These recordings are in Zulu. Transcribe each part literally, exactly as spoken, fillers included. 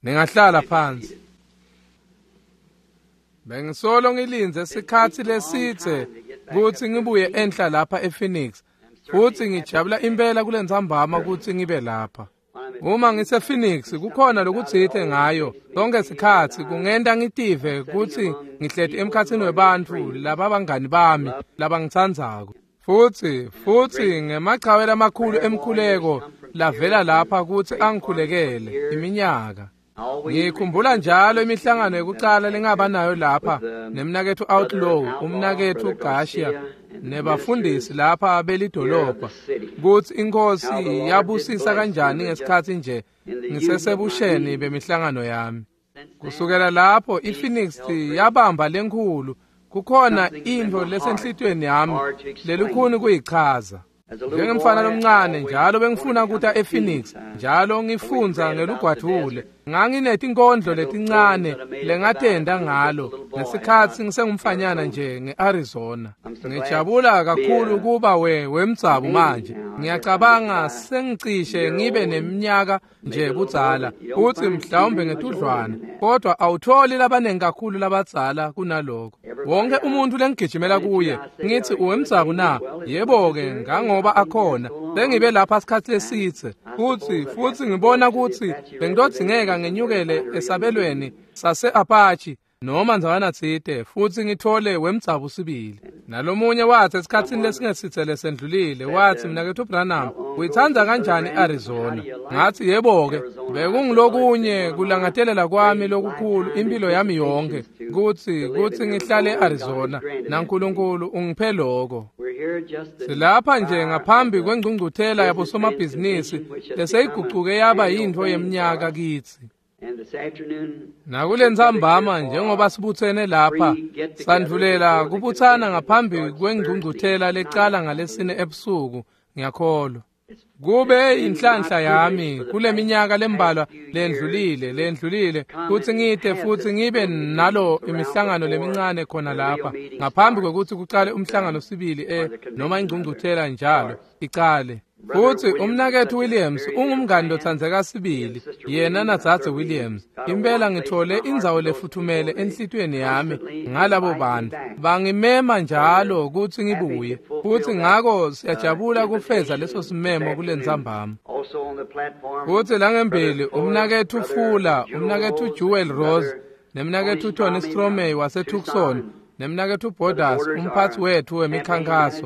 Ningahlala phansi. Bengisolo ngilinze isikhathi lesithe ukuthi ngibuye enhla lapha ePhoenix. Futhi ngijabula impela kule nzambama ukuthi ngibe lapha. Uma ngise-Phoenix kukhona lokuthithe ngayo lonke isikhathi kungenda ngitive ukuthi ngihlethe emkhathini webantu laba abangani bami laba ngithandzako. Futhi futhi ngemachawela amakhulu emkhuleko lavela lapha ukuthi angikhulekele iminyaka. Ngikhumbula njalo imihlangano yokuqala lengaba nayo lapha nemnakethu Outlaw, umnakethu Garcia nebafundisi lapha belidolobha ukuthi inkosi yabusisa kanjani ngesikhathi nje ngisesebusheni bemihlangano yami. Kusukela lapho iPhoenix yabamba lenkulu kukhona into lesenhlitweni yami lelikhuni kuyichaza. Njengemfana lomncane njalo bengifuna ukuthi ePhoenix njalo ngifunza ngelugwadule. Nganginethi inkondlo letincane lengathenda ngalo ngesikhathi ngisengumfanyana nje ngeArizona. Ngijabula kakhulu kuba we wemtsabu manje. Ngiyacabanga sengicishe ngibe neminyaka nje budzala uthi mhlawumbe ngethudlwana kodwa awutholi labanengi kakhulu labadzala kunaloko. Wonke umuntu lengigijimela kuye ngithi uwemtsabu na? Yebo ke ngangoba akhona. Bengibe lapha isikhathi lesithe futhi futhi ngibona ukuthi bengidodzingeka ngenyukele esabelweni sase-Apache noma nzawana tsite futhi ngithole wemtsabu sibili. Nalomunye wathi esikhathini lesingesithe lesendlulile wathi mnakethu Branham uyithanda kanjani iArizona? Ngathi yebo ke bekungilokunye kulangathelela kwami lokukhulu impilo yami yonke kuthi kuthi ngihlale eArizona naNkulunkulu ungiphe lokho. Silapha nje ngaphambi kwengcungcuthela yabosomabhizinisi leseyiguquke yaba yinto yeminyaka kithi. Nakule nzambama njengoba sibuthene lapha sandlulela kubuthana ngaphambi kwengcungcuthela lecala ngalesine ebusuku ngiyakholwa. Kube inhlanhla yami kule minyaka lembalwa lendlulile lendlulile kuthi ngithe futhi ngibe nalo imihlangano lemincane khona lapha ngaphambi kokuthi kuqale umhlangano sibili eh noma ingcungcuthela njalo iqale. Futhi umnakethu Williams ungumngani lothandzeka sibili yena naZathe Williams. Impela ngithole indzawo lefuthumele enhlitweni yami ngalabo bantu bangimema njalo ukuthi ngibuye futhi ngako siyajabula kufeza leso simemo kule nzambama. Futhi langembili umnakethu Fula, umnakethu Jewel Rose nemnakethu Tony Stromey waseTucson nemnakethu Bodas umphathi wethu wemikhankaso.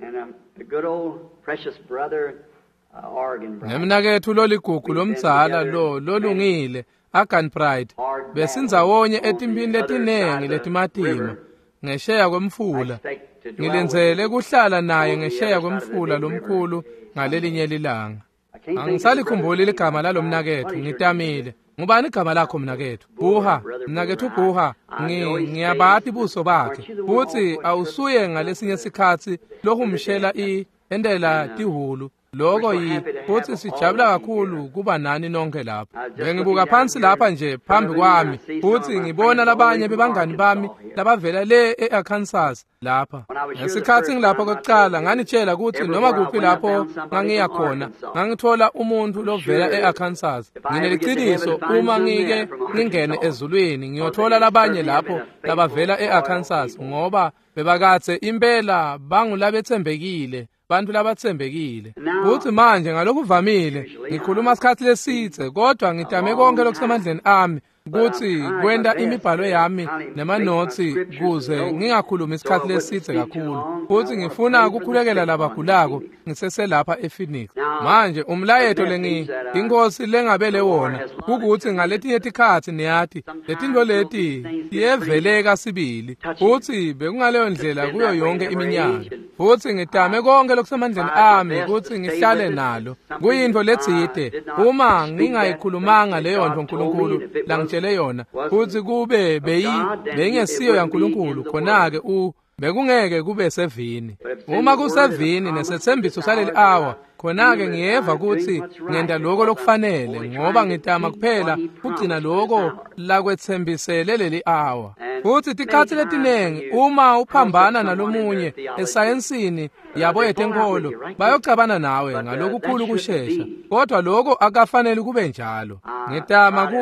Nemnakethu loligugu lomdzala lo lolungile Agan Pride besindawonye etimpini letinengi letimatima ngesheya kwemfula. Ngilenzele kuhlala naye ngesheya kwemfula lomkhulu ngalelinye lilanga. Angisalikhumbuli igama lalomnakethu ngitamile. Ngubani igama lakho mnakethu? Buha, mnakethu Buha. Ngiyabati buso bakhe. Futhi awusuye ngalesinye isikhathi lohumshela i endela tihulu. Lokho yi futhi sijabula kakhulu kuba nani nonke lapha. Bengibuka phansi lapha nje phambi kwami futhi ngibona labanye bebangani bami labavela le eArkansas lapha. Ngesikhathi ngilapha kokuqala nganitshela ukuthi noma kuphi lapho ngangiya khona ngangithola umuntu lovela eArkansas. Ngineliciniso uma ngike ngingene ezulwini ngiyothola labanye lapho labavela eArkansas ngoba bebakathe impela bangulabethembekile. Bantu labathembekile. Uthi manje ngalokuvamile ngikhuluma isikhathi lesithe kodwa ngitame konke lokusemandleni ami ukuthi kwenda imibhalo yami nemanothi kuze ngingakhuluma isikhathi lesithe kakhulu. Futhi ngifuna ukukhulekela labagulako ngisese lapha ePhoenix. Manje umlayeto lengi inkosi lengabele wona ukuthi ngaletinye isikhathi niyathi letinto leti siyeveleka sibili futhi bekungaleyo ndlela kuyo yonke iminyaka. Futhi ngitame konke lokusemandleni ami ukuthi ngihlale nalo. Kuyinto letsite uma ngingayikhulumanga leyo nto uNkulunkulu langitshele yona futhi kube beyi bengesiyo yaNkulunkulu khona ke u bekungeke kube sevini. Uma kusevini nesethembiso saleli hour khona ke ngiyeva ukuthi ngenda lokho lokufanele ngoba ngitama kuphela ugcina lokho la kwethembisele leli hour. Futhi tikhathi letinengi uma uphambana nalomunye esayensini yabo yetenkolo bayocabana nawe ngalokukhulu kusheshsha kodwa lokho akafanele kube njalo. Ngitama ku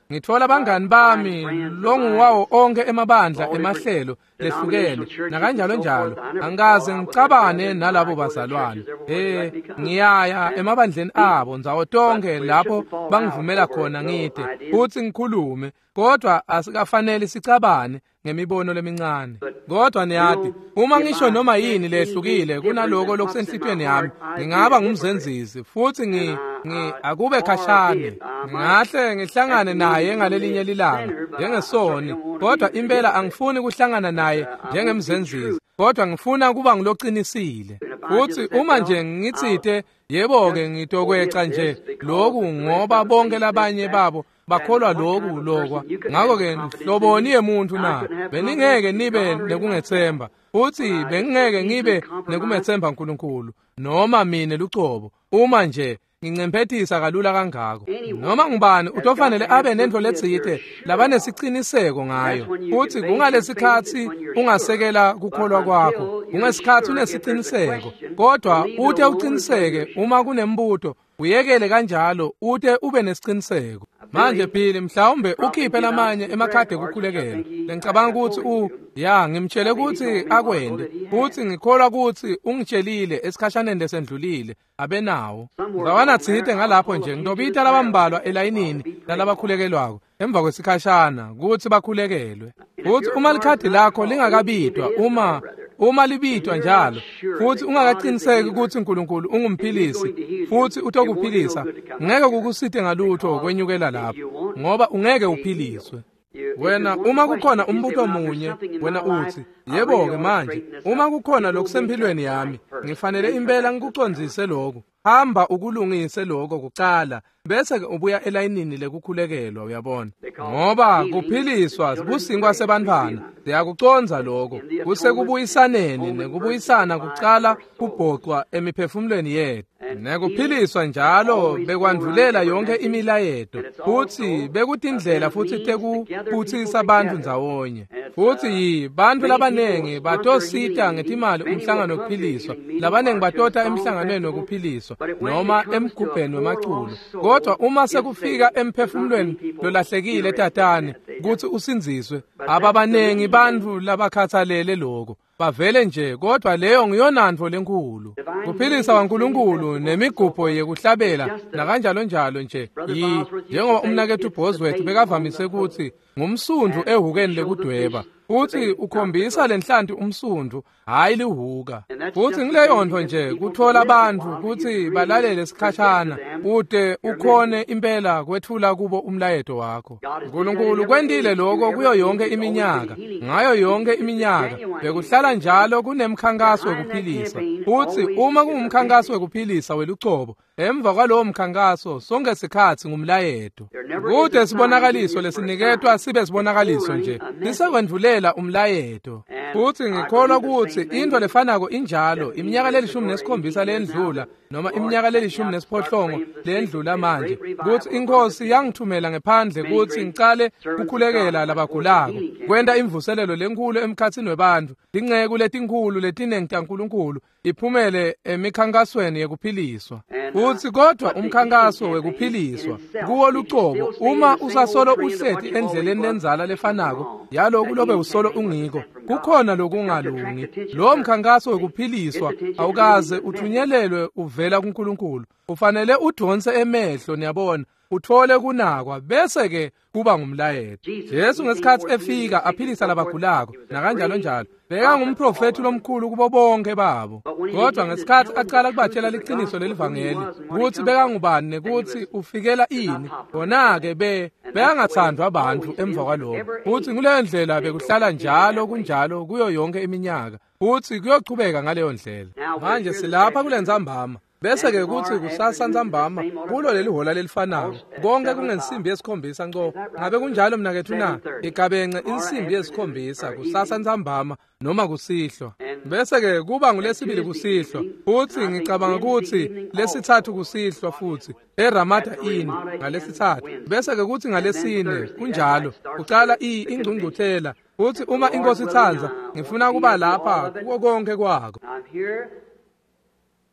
ngithola abangani bami longuwawo onke emabandla emahlelo lehlukene nakanjalo njalo angikaze ngicabane nalabo bazalwane eh ngiyaya emabandleni abo nzawo tonke lapho bangivumela khona ngide futhi ngikhulume kodwa asikafanele sicabane ngemibono lemincane kodwa niyathi uma ngisho noma yini lehlukile kunaloko lokusenhlithweni yami ngingaba ngumzenzisi futhi ngi akube khashane ngahle ngihlangane naye ngalelinye lilanga njengesoni kodwa impela angifuni kuhlangana naye njengemzenzisi kodwa ngifuna kuba ngiloqinisile futhi uma nje ngithithe yebo-ke ngitokweca nje lokhu ngoba bonke labanye babo bakholwa lokhu lokwa ngakho-ke hloboniye muntu na beningeke nibe nekungethemba futhi bengingeke ngibe nekumethemba uNkulunkulu noma mina lucobo uma nje ngincemphethisa kalula kangako noma ngubani utofanele abe nento letsite labanesiciniseko ngayo futhi kungalesikhathi ungasekela kukholwa kwakho ungesikhathi unesiciniseko kodwa uthe uqiniseke uma kunembuto uyekele kanjalo uthe ube nesiciniseko manje phili mhlawumbe ukhiphe lamanye emakhadi ekukhulekela ngicabanga ukuthi u ya ngimtshele ukuthi akwende futhi ngikholwa ukuthi ungitshelile esikhashaneni lesendlulile abenawo ngawana thithe ngalapho nje ngidobita labambalwa elayinini lalabakhulekelwako emva kwesikhashana ukuthi bakhulekelwe futhi uma likhadi lakho lingakabitwa uma uma libitwa njalo futhi ungakaqiniseki ukuthi uNkulunkulu ungumphilisi futhi utokuphilisa ngeke kukusite ngalutho kwenyukela lapho ngoba ungeke uphiliswe wena uma kukhona umbuto munye wena uthi yebo-ke manje uma kukhona lokusempilweni yami ngifanele impela ngikucondzise lokho hamba ukulungise lokho kucala bese-ke ubuya elayinini lekukhulekelwa uyabona ngoba kuphiliswa businkwa sebantwana siyakuconza lokho kusekubuyisaneni nekubuyisana kucala kubhoqwa emiphefumulweni yethu nekuphiliswa njalo bekwandlulela yonke imilayeto futhi bekutindlela futhi tekuphuthisa abantu ndzawonye futhi yi bantu labanengi batosita ngetimali umhlangano wokuphiliswa labanengi batota emhlanganweni wokuphiliswa noma emgubheni wemaculo kodwa uma sekufika emphefumulweni lolahlekile etatane ukuthi usinziswe ababanengi bantu labakhathalele lokho bavele nje kodwa leyo ngiyonanto lenkulu kuphilisa kwaNkulunkulu nemigubho yekuhlabela nakanjalo njalo nje yi njengoba umnakethu uBhozwethu bekavamise ukuthi ngumsundu ehukeni lekudweba futhi ukhombisa lenhlanti umsundu hayi lihuka futhi ngileyo nto nje kuthola abantu ukuthi balalele isikhashana ude ukhone impela kwethula kubo umlayeto wakho uNkulunkulu kwendile lokho kuyo yonke iminyaka ngayo yonke iminyaka bekuhlala njalo kunemkhankaso wekuphilisa futhi uma kungumkhankaso wekuphilisa welucobo emva kwalowo mkhankaso sonke sikhathi ngumlayeto kude sibonakaliso lesiniketwa sibe sibonakaliso nje lisekwendvulela umlayeto futhi ngikholwa ukuthi into lefanako injalo iminyaka lelishumi nesikhombisa lendlula noma iminyaka lelishumi nesiphohlongo lendlula manje ukuthi inkosi yangithumela ngephandle ukuthi ngicale kukhulekela labagulako kwenta imvuselelo lenkulu emkhatsini webantu ingceku letinkulu letinengi taNkulunkulu iphumele emikhankasweni yekuphiliswa futhi kodwa umkhankaso wekuphiliswa kuwo lucobo uma usasolo uhleti endleleni lenzala lefanako yaloku lobe usolo ungiko kukhona lokungalungi lo mkhankaso wekuphiliswa awukaze uthunyelelwe uvela kuNkulunkulu ufanele udonse emehlo niyabona uthole kunakwa bese ke kuba ngumlayeto Jesu ngesikhathi efika aphilisa labagulako nakanjalo njalo beka ngumprofeti lomkhulu kubo bonke babo kodwa ngesikhathi aqala kubatshela liqiniso lelivangeli ukuthi beka ngubani nekuthi ufikela ini bona-ke be beyangathandwa abantu emva kwalokho futhi kuleyo ndlela bekuhlala njalo kunjalo kuyo yonke iminyaka futhi kuyochubeka ngaleyo ndlela manje silapha kule nzambama bese-ke kuthi kusasa nzambama kulo leli hola lelifanayo konke kungensimbi yesikhombisa nco ngabe kunjalo mnakethu na igabence insimbi yesikhombisa kusasa nzambama noma kusihlwa bese-ke kuba ngulesibili kusihlwa futhi ngicabanga ukuthi lesithathu kusihlwa futhi eRamada Inn ngalesithathu bese-ke kuthi ngalesine kunjalo kucala ingcungcuthela futhi uma inkosi ithanza ngifuna kuba lapha kuko konke kwako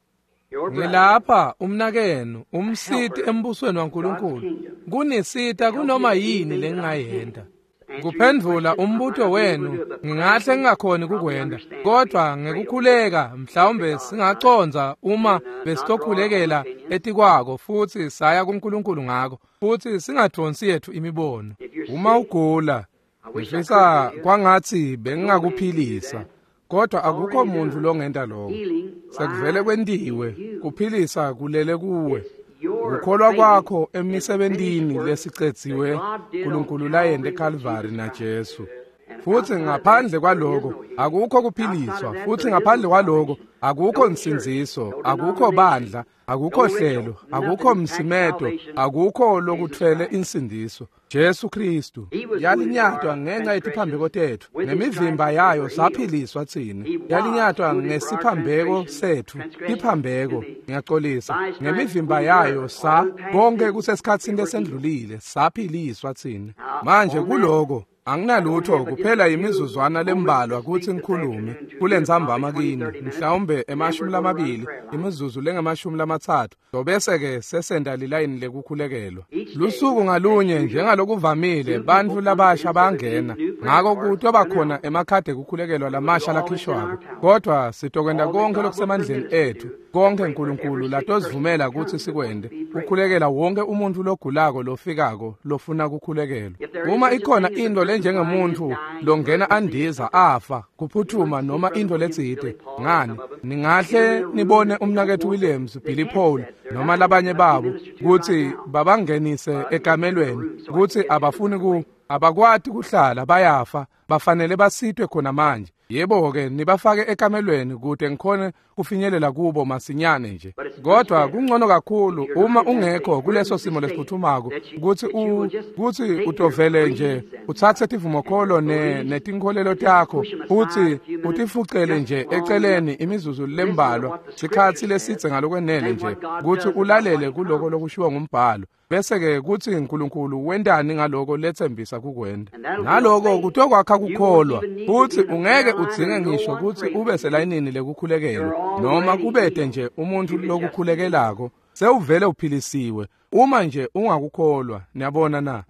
ngilapha umnakenu umsithi embusweni waNkulunkulu kunisita kunoma yini lengingayenda kuphendvula umbutho wenu ngingahle ngingakhoni kukwenda kodwa ngekukhuleka mhlawumbe singaconza uma besitokhulekela etikwako futhi saya kuNkulunkulu ngako futhi singadonsi yethu imibono uma ugula ngifisa kwangathi bengingakuphilisa kodwa akukho muntu longenda lokho sekuvele kwendiwe kuphilisa kulele kuwe ukholwa kwakho emisebentini lesicethiwe uNkulunkulu layende eCalvary naJesu futhi ngaphandle kwaloko akukho kuphiliswa futhi ngaphandle kwaloko akukho insinziso akukho bandla akukho hlelo akukho msimeto akukho lokuthwele insindiso Jesu Kristu yalinyatwa ngenxa yetiphambeko tethu nemivimba yayo saphiliswa thina yalinyatwa ngesiphambeko sethu iphambeko ngiyaxolisa ngemivimba yayo sa konke kusesikhatsini lesendlulile saphiliswa thina manje kuloko anginalutho kuphela imizuzwana lembalwa ukuthi ngikhulume kule nzambama kini mhlawumbe emashumi lamabili imizuzu lengamashumi lamathathu dobese ke sesenda lilayini lekukhulekelwa lusuku ngalunye njengalokuvamile bantu labasha bangena ngako kutoba khona emakhade ekukhulekelwa lamasha lakhishwako kodwa sitokwenda konke lokusemandleni ethu konke uNkulunkulu latozivumela ukuthi sikwende ukukhulekela wonke umuntu logulako lofikako lofuna ukukhulekelwa uma ikhona into lenjengemuntu longena andiza afa kuphuthuma noma into letsite ngani ningahle nibone umnakethu Williams Billy Paul noma labanye babo ukuthi babangenise ekamelweni ukuthi abafuni ku abakwati kuhlala bayafa bafanele basithwe khona manje yebo ke nibafake ekamelweni kude ngikhone kufinyelela kubo masinyane nje kodwa kungcono kakhulu uma ungekho kuleso simo lesiphuthumako ukuthi ukuthi utovele nje uthathe tivumo kholo ne netinkholelo takho uthi utifucele nje eceleni imizuzu lembalwa sikhathi lesitse ngalokwenele nje ukuthi ulalele kuloko lokushiwa ngumbhalo bese ke kuthi uNkulunkulu wendani ngaloko lethembisa kukwenda naloko kutokwakha kukholwa futhi ungeke udzinge ngisho ukuthi ube selayinini lekukhulekelwa noma kubede nje umuntu lokukhulekelako sewuvele uphilisiwe uma nje ungakukholwa niyabona na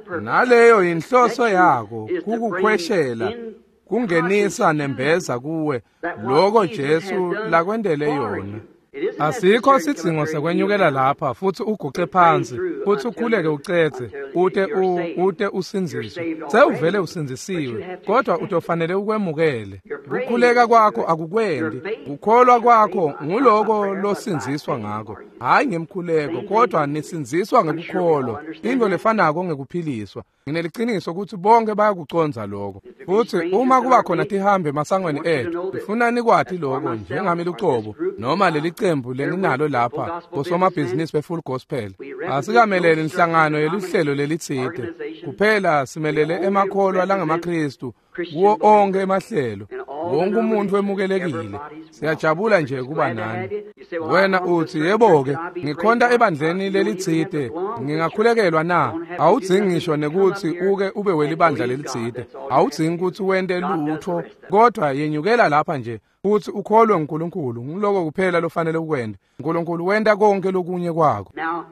naleyo inhloso yakho kukukhweshela kungenisa nembeza kuwe lokho Jesu lakwendele yona asikho sidingo sekwenyukela lapha futhi uguqe phansi futhi ukhuleke ucethe ute ute usinziswe sewuvele usinzisiwe kodwa utofanele ukwemukele ukukhuleka kwakho akukwendi ukholwa kwakho nguloko losinziswa ngako hayi ngemkhuleko kodwa nisinziswa ngekukholwa into lefanako ngekuphiliswa ngineliqiniso ukuthi bonke bayakuconza lokho futhi uma kuba khona tihambe masangweni ethu ufuna nikwathi lokho njengami luqobo noma leli cembu lenginalo lapha bosomabhizinisi befull gospel asikamelele inhlangano yelihlelo lelithide kuphela simelele emakholwa langamaKristu kuwo onke emahlelo wonke umuntu wemukelekile siyajabula nje kuba nani wena uthi yebo ke ngikhonda ebandleni lelithide ngingakhulekelwa na awudzingi ngisho nekuthi uke ube welibandla lelithide awudzingi ukuthi wende lutho kodwa yenyukela lapha nje uthi ukholwe uNkulunkulu ngiloko kuphela lofanele ukwenda uNkulunkulu wenda konke lokunye kwakho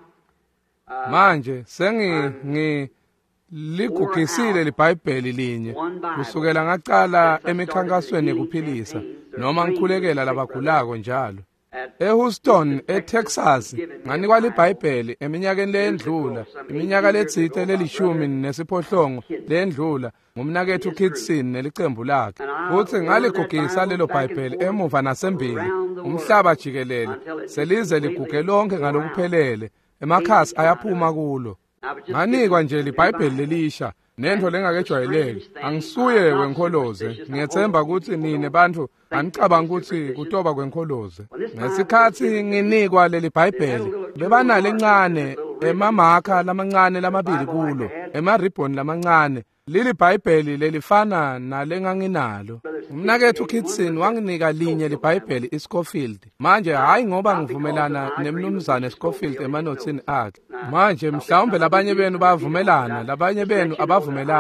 manje sengi ngi ligugisile liBhayibheli linye kusukela ngaqala emikhankasweni ekuphilisa noma ngikhulekela labagulako njalo eHouston eTexas nganikwa liBhayibheli eminyakeni lendlula iminyaka letsite lelishumi nesiphohlongo lendlula ngumnakethu Kitson nelicembu lakhe futhi ngaligugisa lelo Bhayibheli emuva nasembili umhlaba jikelele selize liguge lonke ngalokuphelele emakhasi ayaphuma kulo nganikwa nje liBhayibheli lelisha nento lengakejwayeleki angisuye wenkholoze ngiyethemba ukuthi nine bantu anicabanga ukuthi kutoba kwenkholoze ngesikhathi nginikwa leli Bhayibheli bebanale encane emamakha lamancane lamabili kulo emaribhoni lamancane leli Bhayibheli lelifana nalenganginalo umnakethu Kitson wanginika linye liBhayibheli iScofield manje hayi ngoba ngivumelana nemnumzane Scofield emanothini akhe manje mhlawumbe labanye benu bavumelana labanye benu abavumelani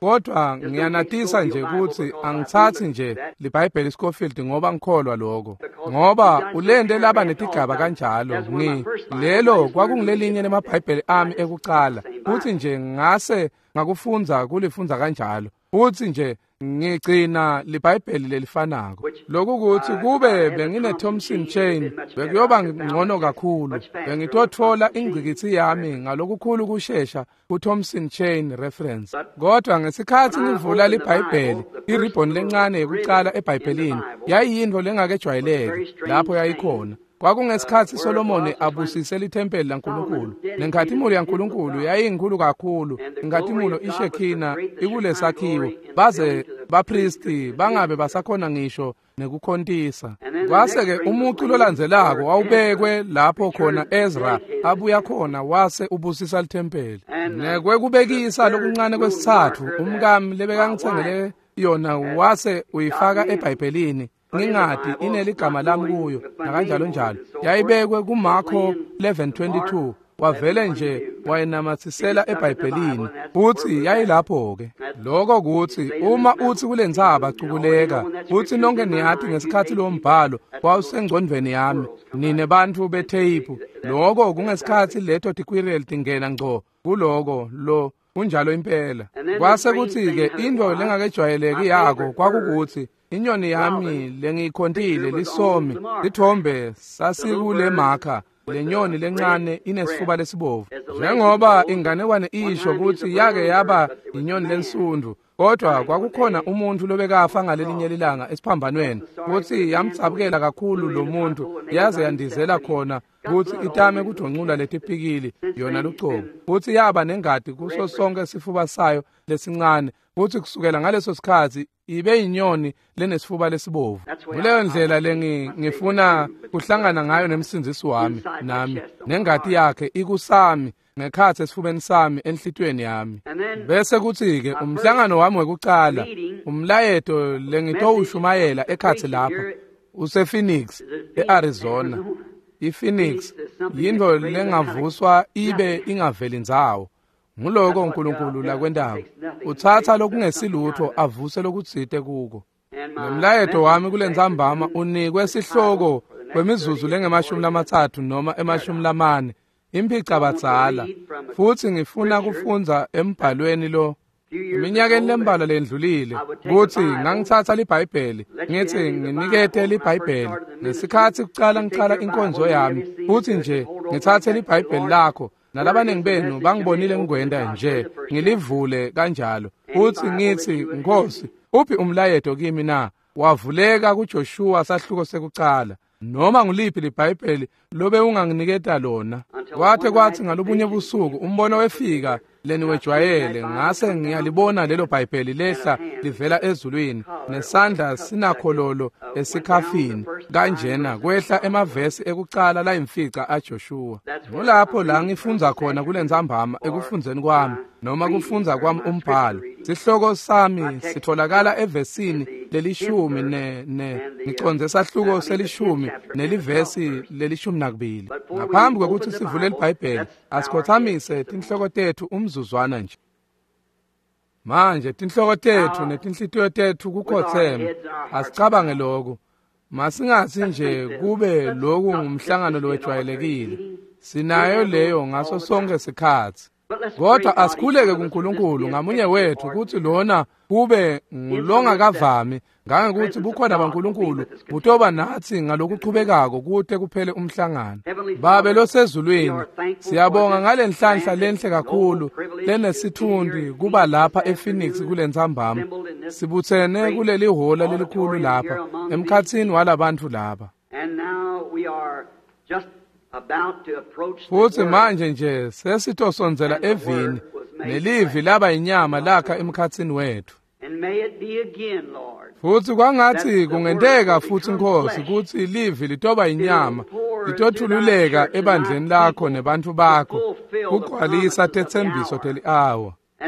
kodwa ngiyanatisa nje ukuthi angithathi nje liBhayibheli Scofield ngoba ngikholwa lokho, ngoba ulende laba netigaba kanjalo. Ngi lelo kwakungilelinye lemaBhayibheli ami ekucala, futhi nje ngase ngakufunza kulifunza kanjalo, futhi nje ngigcina liBhayibheli lelifanako. Lokhu kuthi kube bengine Thompson Chain bekuyoba ngcono kakhulu, bengitothola ingcikithi yami ngalokukhulu kushesha kuThompson Chain reference. Kodwa ngesikhathi ngivula liBhayibheli, iribhoni lencane yokucala eBhayibhelini yayiyinto lengakejwayeleki lapho yayikhona. Kwakungesikhathi Solomon abusise lithempeli laNkulunkulu, nenkathimulo yaNkulunkulu yayinkulu kakhulu, inkathimulo iShekhina ikule sakhiwo, baze bapristi bangabe basakhona ngisho nekukhontisa. Kwase-ke umucu lolandzelako wawubekwe lapho khona Ezra abuya khona wase ubusisa lithempeli. Nekwekubekisa lokuncane kwesithathu, umkami lebekangithengele yona wase uyifaka eBhayibhelini ngingadi ineligama lami kuyo nakanjalo njalo. Yayibekwe kuMarko eleven twenty-two, wavele nje wayenamathisela eBhayibhelini, futhi yayilapho-ke. Lokho kuthi uma uthi kule ndzaba cukuleka, futhi nonke niyathi ngesikhathi lo mbhalo wawusengcondvweni yami nine bantu betheyipu, lokho kungesikhathi leto tikwireli tingena ngco kuloko lo kunjalo impela. Kwase kuthi-ke into lengakejwayeleki yako kwakukuthi inyoni yami lengiyikhontile lisomi lithombe sasikule makha, lenyoni lencane inesifuba lesibovu. Njengoba inganekwane isho ukuthi yake yaba inyoni lensundu, kodwa kwakukhona umuntu lobekafa ngalelinye ilanga esiphambanweni, ukuthi yamtsabukela kakhulu lo muntu yaze yandizela khona ukuthi itame kudonqula letiphikili yona lucobo, futhi yaba nengadi kuso sonke isifuba sayo lesincane, futhi kusukela ngaleso sikhathi ibe inyoni lenesifuba lesibovu. Kuleyo ndlela lengi ngifuna kuhlangana ngayo nemsindzisi wami nami nengadi yakhe ikusami ngekhathi esifubeni sami enhlitweni yami. Bese kuthi-ke umhlangano wami wekucala, umlayeto lengitowushumayela ekhathi lapha usePhoenix eArizona. iPhoenix yinto lengavuswa ibe ingaveli ndzawo. Nguloko uNkulunkulu lakwendawo uthatha lokungesilutho avuse lokutsite kuko. Nomlayeto wami kule ndzambama unikwe sihloko kwemizuzu lengemashumi lamathathu noma emashumi lamane imphica badzala, futhi ngifuna kufunza embhalweni lo iminyakeni lembalwa lendlulile ukuthi ngangithatha liBhayibheli ngithi nginikete liBhayibheli ngesikhathi kucala ngicala inkonzo yami, futhi nje ngithathe liBhayibheli lakho nalabanengi benu bangibonile ngigwenda nje ngilivule kanjalo, futhi ngithi Nkosi uphi umlayeto kimi na? Wavuleka kuJoshua sahluko sekucala, noma nguliphi liBhayibheli lobe unganginiketa lona. Kwathe kwathi ngalobunye busuku umbono wefika leniwejwayele, ngase ngiyalibona lelo Bhayibheli lehla livela ezulwini nesandla sinakhololo esikhafini kanjena kwehla emavesi ekucala la imfica aJoshua. Ngolapho la ngifunza khona kule ndzambama ekufunzeni kwami noma kufunza kwami umbhalo. Sihloko sami sitholakala evesini lelishumi ne ne ngiconze sahluko selishumi nelivesi lelishumi nakubili. Ngaphambi kokuthi sivule liBhayibheli asikhothamise tinhloko tethu umzuzwana nje. Manje tinhloko tethu netinhlitiyo tethu kukhotheme, asicabange lokho. Masingathi nje kube lokhu ngumhlangano lowejwayelekile. Sinayo leyo ngaso sonke sikhathi. Kodwa asikhuleke kuNkulunkulu ngamunye wethu ukuthi lona kube ngulonga kavami ngangekuthi bukhona baNkulunkulu utoba nathi ngalokuchubekako kude kuphele umhlangano. Babe losezulwini, siyabonga ngale nhlanhla lenhle kakhulu lenesithundi kuba lapha ePhoenix kule ndzambama. Sibuthene kuleli hola lelikhulu lapha emkhathini walabantu laba. Futhi manje nje sesitosonzela evini nelivi laba inyama lakha emkhathini wethu. Futhi kwangathi kungenteka futhi Nkosi ukuthi ilivi litoba inyama litothululeka ebandleni lakho nebantu bakho kugcwalisa tethembiso teli awa.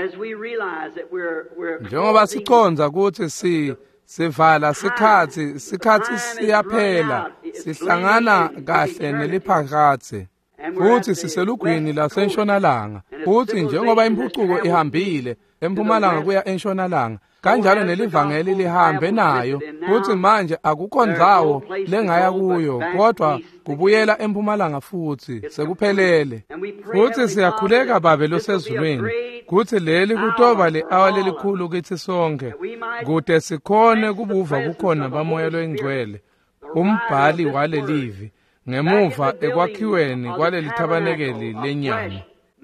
Njengoba sikhonza ukuthi si sivala sikhathi sikhathi siyaphela sihlangana kahle neliphakathe. futhi siselugwini lasentshonalanga, futhi njengoba impucuko ihambile empumalanga kuya entshonalanga, kanjalo nelivangeli lihambe nayo, futhi manje akukho ndawo lengaya kuyo kodwa kubuyela empumalanga futhi sekuphelele. Futhi siyakhuleka Babe losezulwini kuthi leli kutoba le hour lelikhulu kithi sonke, kude sikhone kubuva kukhona bamoya loyingcwele, umbhali walelivi, ngemuva ekwakhiweni kwaleli thabanekeli lenyama,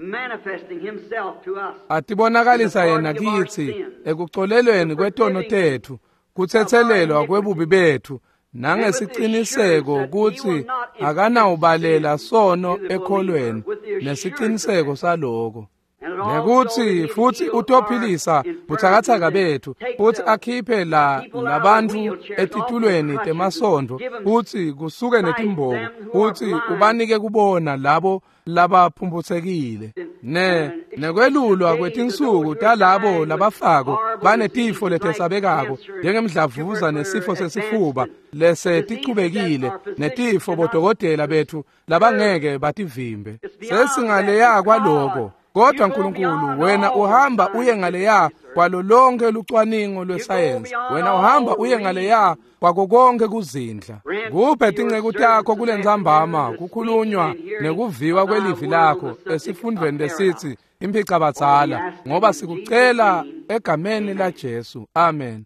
atibonakalisa yena kithi ekucolelweni kwetono tethu, kuthethelelwa kwebubi bethu, nangesiciniseko ukuthi akanawubalela sono ekholweni nesiciniseko saloko, nekuthi futhi utophilisa buthakathaka bethu, futhi akhiphe la labantu etitulweni temasondo, futhi kusuke netimboku, futhi ubanike kubona labo labaphumbuthekile, ne nekwelulwa kwetinsuku talabo labafako banetifo letesabekako, njengemdlavuza nesifo sesifuba lesetichubekile, netifo bodokotela bethu labangeke bativimbe. Sesingaleya kwaloko, kodwa Nkulunkulu wena uhamba uye ngaleya kwalo lonke lucwaningo lwesayensi, wena uhamba uye ngaleya kwako konke kuzindla. Kuphe tinceku takho kule nzambama kukhulunywa nekuviwa kwelivi lakho esifundweni lesithi impicabadzala, ngoba sikucela egameni la Jesu, amen.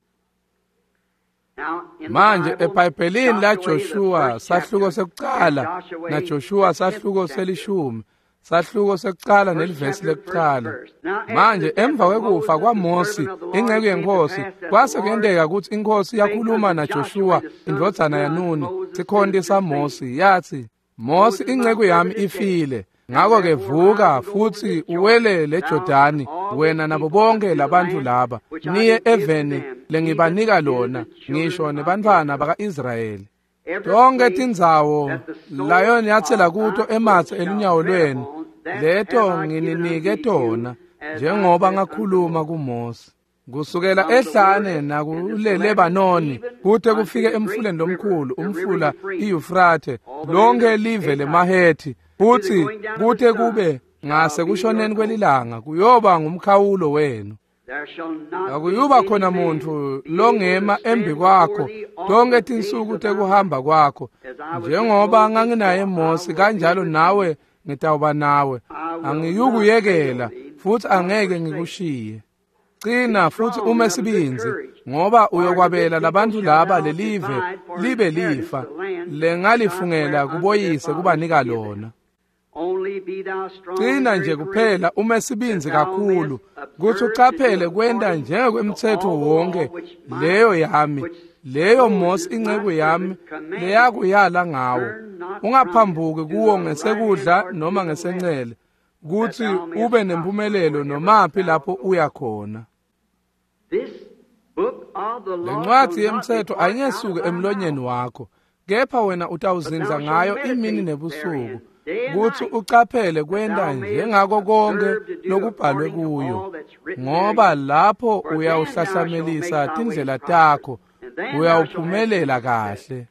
Manje eBhayibhelini la Joshua sahluko sekuqala na Joshua sahluko selishumi, sahluko sekuqala nelivesi lekuqala. Manje emva kwekufa kwaMosi ingceku yenkosi, kwase kuyendeka ukuthi inkosi yakhuluma na Joshua indodana yaNuni, sikhondisa Mosi, yathi, Mosi ingceku yami ifile, ngako ke vuka futhi uwele leJordani wena nabo bonke labantu laba, niye eveni lengibanika lona, ngisho nebantwana baka-Israyeli. Tonke tindzawo layo niyathela kuto emathe elunyawo lwenu, leto ngininike tona njengoba ngakhuluma kuMosi. Kusukela ehlane nakule Lebanoni kude kufike emfuleni lomkhulu, umfula iYufrate, lonke live lemaHethi, futhi kude kube ngase kushoneni kwelilanga kuyoba ngumkhawulo wenu. Akuyuba khona muntu longema embi kwakho tonke tinsuku tekuhamba kwakho, njengoba nganginaye Mosi kanjalo nawe ngitawuba nawe, angiyukuyekela futhi angeke ngikushiye. Qina futhi ume sibinzi, ngoba uyokwabela labantu laba lelive libe lifa lengalifungela kuboyise kubanika lona. Qina nje kuphela ume sibinzi kakhulu, kuthi ucaphele kwenda njengokwemthetho wonke leyo yami, leyo Mosi ingceku yami leyakuyala ngawo. Ungaphambuki kuwo ngesekudla noma ngesencele, kuthi ube nempumelelo nomaphi lapho uya khona. Lencwadi yemthetho ayingesuke emlonyeni wakho, kepha wena utawuzinza ngayo imini nebusuku, kuthi ucaphele kwenda njengako konke lokubhalwe kuyo, ngoba lapho uyawuhlahlamelisa tindlela takho, uyawuphumelela kahle.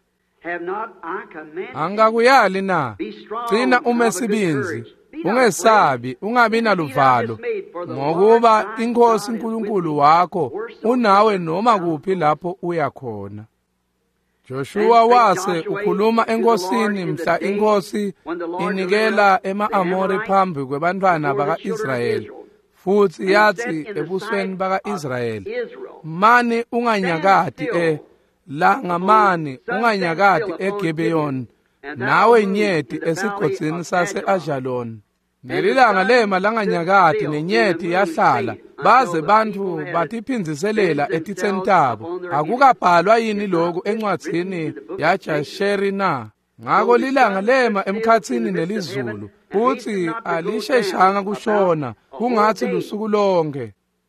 Angakuyali na? Qina ume sibinzi, ungesabi, ungabi naluvalo, ngokuba inkosi uNkulunkulu wakho unawe noma kuphi lapho uya khona. Joshua wase ukhuluma enkosini mhla inkosi inikela ema-Amori phambi kwebantwana baka-Israyeli, futhi yathi ebusweni baka-Israyeli, mani unganyakati e la ngamani unganyakati eGibeyoni, nawe nyeti esigodini sase-Ajaloni. Nelilanga lema langanyakati nenyeti yahlala, baze bantu batiphinziselela etitheni tabo. Akukabhalwa yini lokhu encwadzini yaJasheri na? Ngako lilanga lema emkhathini nelizulu, futhi alisheshanga kushona, kungathi lusuku lonke.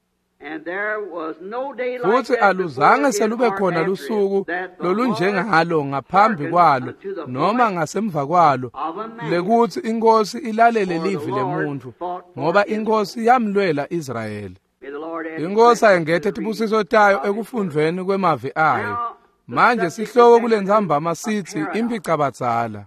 Futhi aluzange selube khona lusuku lolunjengalo ngaphambi kwalo noma ngasemva kwalo, lekuthi inkosi ilalele livi lemuntu, ngoba inkosi yamlwela Israyeli. Inkosi ayingethe tibusiso tayo ekufundweni kwemavi ayo. Manje sihloko kule nzambama sithi impicabadzala.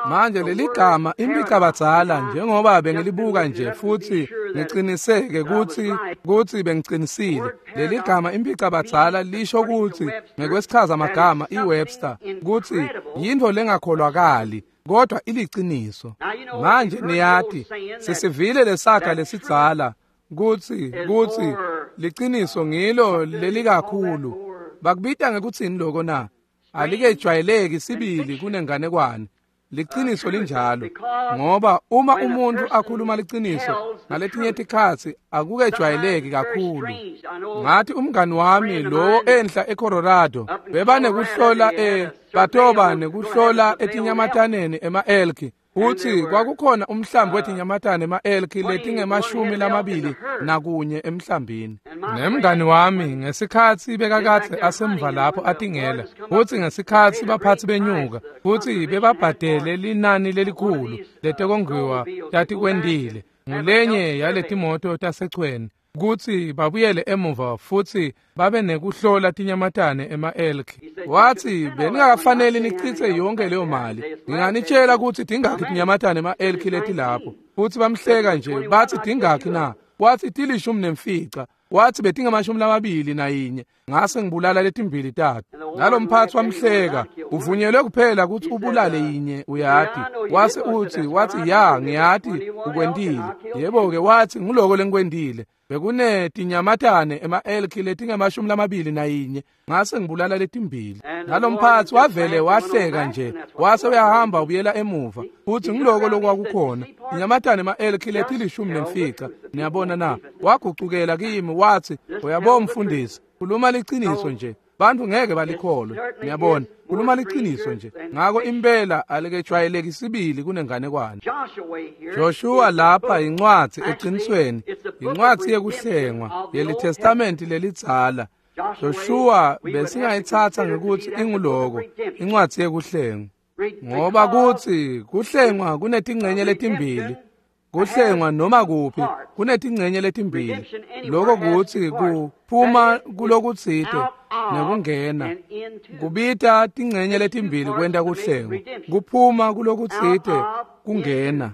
Manje leli gama impicabadzala njengoba bengilibuka nje futhi ngiqiniseke ukuthi ukuthi bengiqinisile leli gama impicabadzala lisho ukuthi ngekwesichaza amagama iWebster ukuthi yinto lengakholwakali kodwa iliqiniso. Manje niyathi sisivile lesaga lesidzala kuthi kuthi liqiniso ngilo leli kakhulu. Bakubita ngekuthini lokho na? Alike jwayeleki sibili kunenganekwane. Liqiniso linjalo ngoba uma umuntu akhuluma liqiniso ngaletinye itikhathi akuke jwayeleki kakhulu. Ngathi umngani wami lo enhla eColorado bebane kuhlola e batoba nekuhlola etinyamataneni ema-elk uthi kwakukhona umhlambi wetinyamatane ema-elk letingemashumi lamabili nakunye emhlambini. Nemngani wami ngesikhathi bekakade asemva lapho atingela uthi ngesikhathi baphathi benyuka uthi bebabhadele linani lelikhulu letekongiwa tathi kwendile ngulenye yaletimoto tasechweni kuthi babuyele emuva futhi babe nekuhlola tinyamatane ema-elk. Wathi beningakafanele nichithe yonke leyo mali, nginganitshela ukuthi dingakhi tinyamatane ema-elk leti lapho. Futhi bamhleka nje bathi dingakhi na? Wathi tilishumi nemfica. Wathi betingamashumi lamabili nayinye ngase ngibulala letimbili tatu. Nalo mphathi wamhleka, uvunyelwe kuphela ukuthi ubulale yinye uyati. Wase uthi wathi ya ngiyati ukwendile. Yebo ke wathi ngiloko lenkwendile. Bekune tinyamatane ema-elk letingamashumi lamabili nayinye ngase ngibulala letimbili. Nalo mphathi wavele wahleka nje wase uyahamba ubuyela emuva uthi ngiloko lokwakukhona inyamatane ema-elk letilishumi nemfica. Niyabona na? Wagucukela kimi wathi uyabona mfundisi khuluma liqiniso nje bantu ngeke balikholwe. Niyabona khuluma liqiniso nje ngako impela alikejwayeleki sibili kunenganekwane. Joshua lapha incwadi eqinisweni incwadi yekuhlengwa yelitestamenti lelidzala. Joshua besingayithatha ngekuthi inguloko incwadi yekuhlengwa ngoba kuthi kuhlengwa kunetingcenye letimbili. Kuhlengwa noma kuphi kunetingcenye letimbili. Lokho kuthi kuphuma kulokutsite nekungena. Kubita tingcenye letimbili kwenda kuhlengwa. Kuphuma kulokutsite kungena.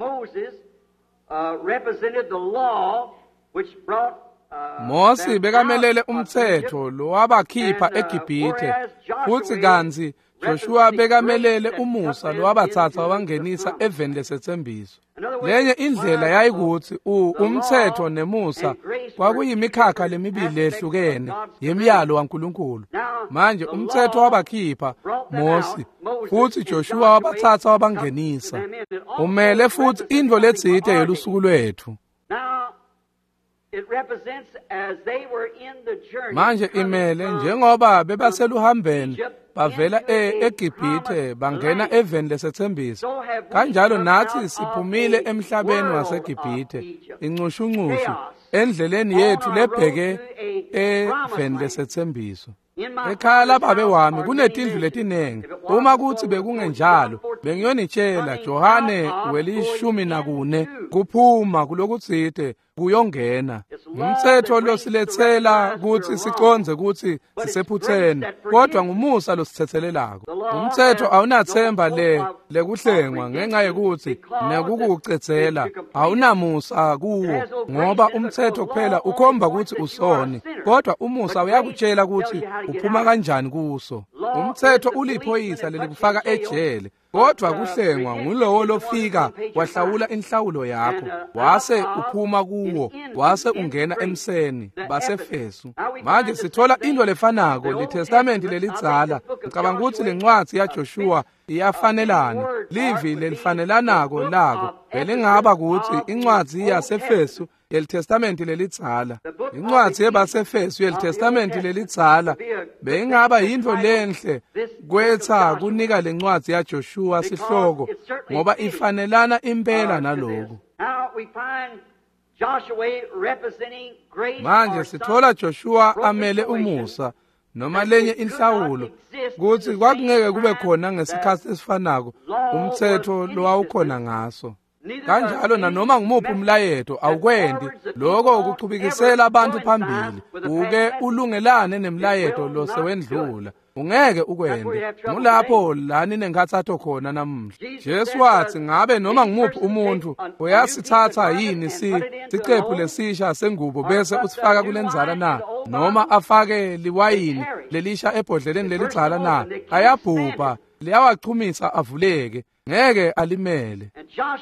Mose bekamelele umthetho lo wabakhipha eGibhithe futhi kanzi Joshua bekamelele uMusa lo wabathatha wabangenisa eveni lesethembiso. Lenye indlela yayikuthi umthetho neMusa kwakuyimikhakha lemibili ehlukene yemiyalo kaNkulunkulu. Manje umthetho wabakhipha Mose futhi Joshua wabathatha wabangenisa. Umele futhi indlo letsite yelusuku lwethu. Manje imele njengoba bebaseluhambeni bavela eGibhithe bangena eveni lesethembiso kanjalo nathi siphumile emhlabeni waseGibhithe incushuncushu endleleni yethu lebheke eveni lesethembiso. Ekhaya lababe wami kunetindlu letinengi. Uma kuthi bekungenjalo bengiyonitshela Johane welishumi nakune kuphuma kulokutsite kuyongena. Umthetho lo silethela ukuthi siconze ukuthi sisephutheni kodwa ngumusa lo sithethelelako. Umthetho awunathemba le lekuhlengwa ngenxa yekuthi nekukucedzela awunamusa kuwo ngoba umthetho kuphela ukhomba ukuthi usoni kodwa umusa uyakutshela ukuthi uphuma kanjani kuso. Umthetho uliphoyisa lelikufaka ejele kodwa kuhlengwa ngulowo lofika wahlawula inhlawulo yakho wase uphuma kuwo wase ungena emseni basefesu. Manje sithola into lefanako leTestamenti lelidzala. Ngicabanga ukuthi lencwadi yaJoshua iyafanelana livi lelifanelanako lako belingaba ukuthi incwadi yasefesu yelitestamenti lelidzala. Incwadi yebasefesu yelitestamenti lelidzala beyingaba yinto lenhle kwetha kunika lencwadi yaJoshua sihloko ngoba ifanelana impela naloko. Manje sithola Joshua amele uMusa noma lenye inhlawulo kuthi kwakungeke kube khona ngesikhathi esifanako umthetho lo wawukhona ngaso. kanjalo nanoma ngumuphi umlayeto awukwendi lokho ukuchubikisela abantu phambili uke ulungelane nemlayeto lo sewendlula ungeke ukwende. Ngulapho lani nenkathatho khona namuhla. Jesu wathi ngabe noma ngumuphi umuntu uyasithatha yini si sicephu lesisha sengubo bese usifaka kulenzala na, noma afake liwayini lelisha ebhodleleni lelicala na, ayabhubha liyawachumisa avuleke, ngeke alimele.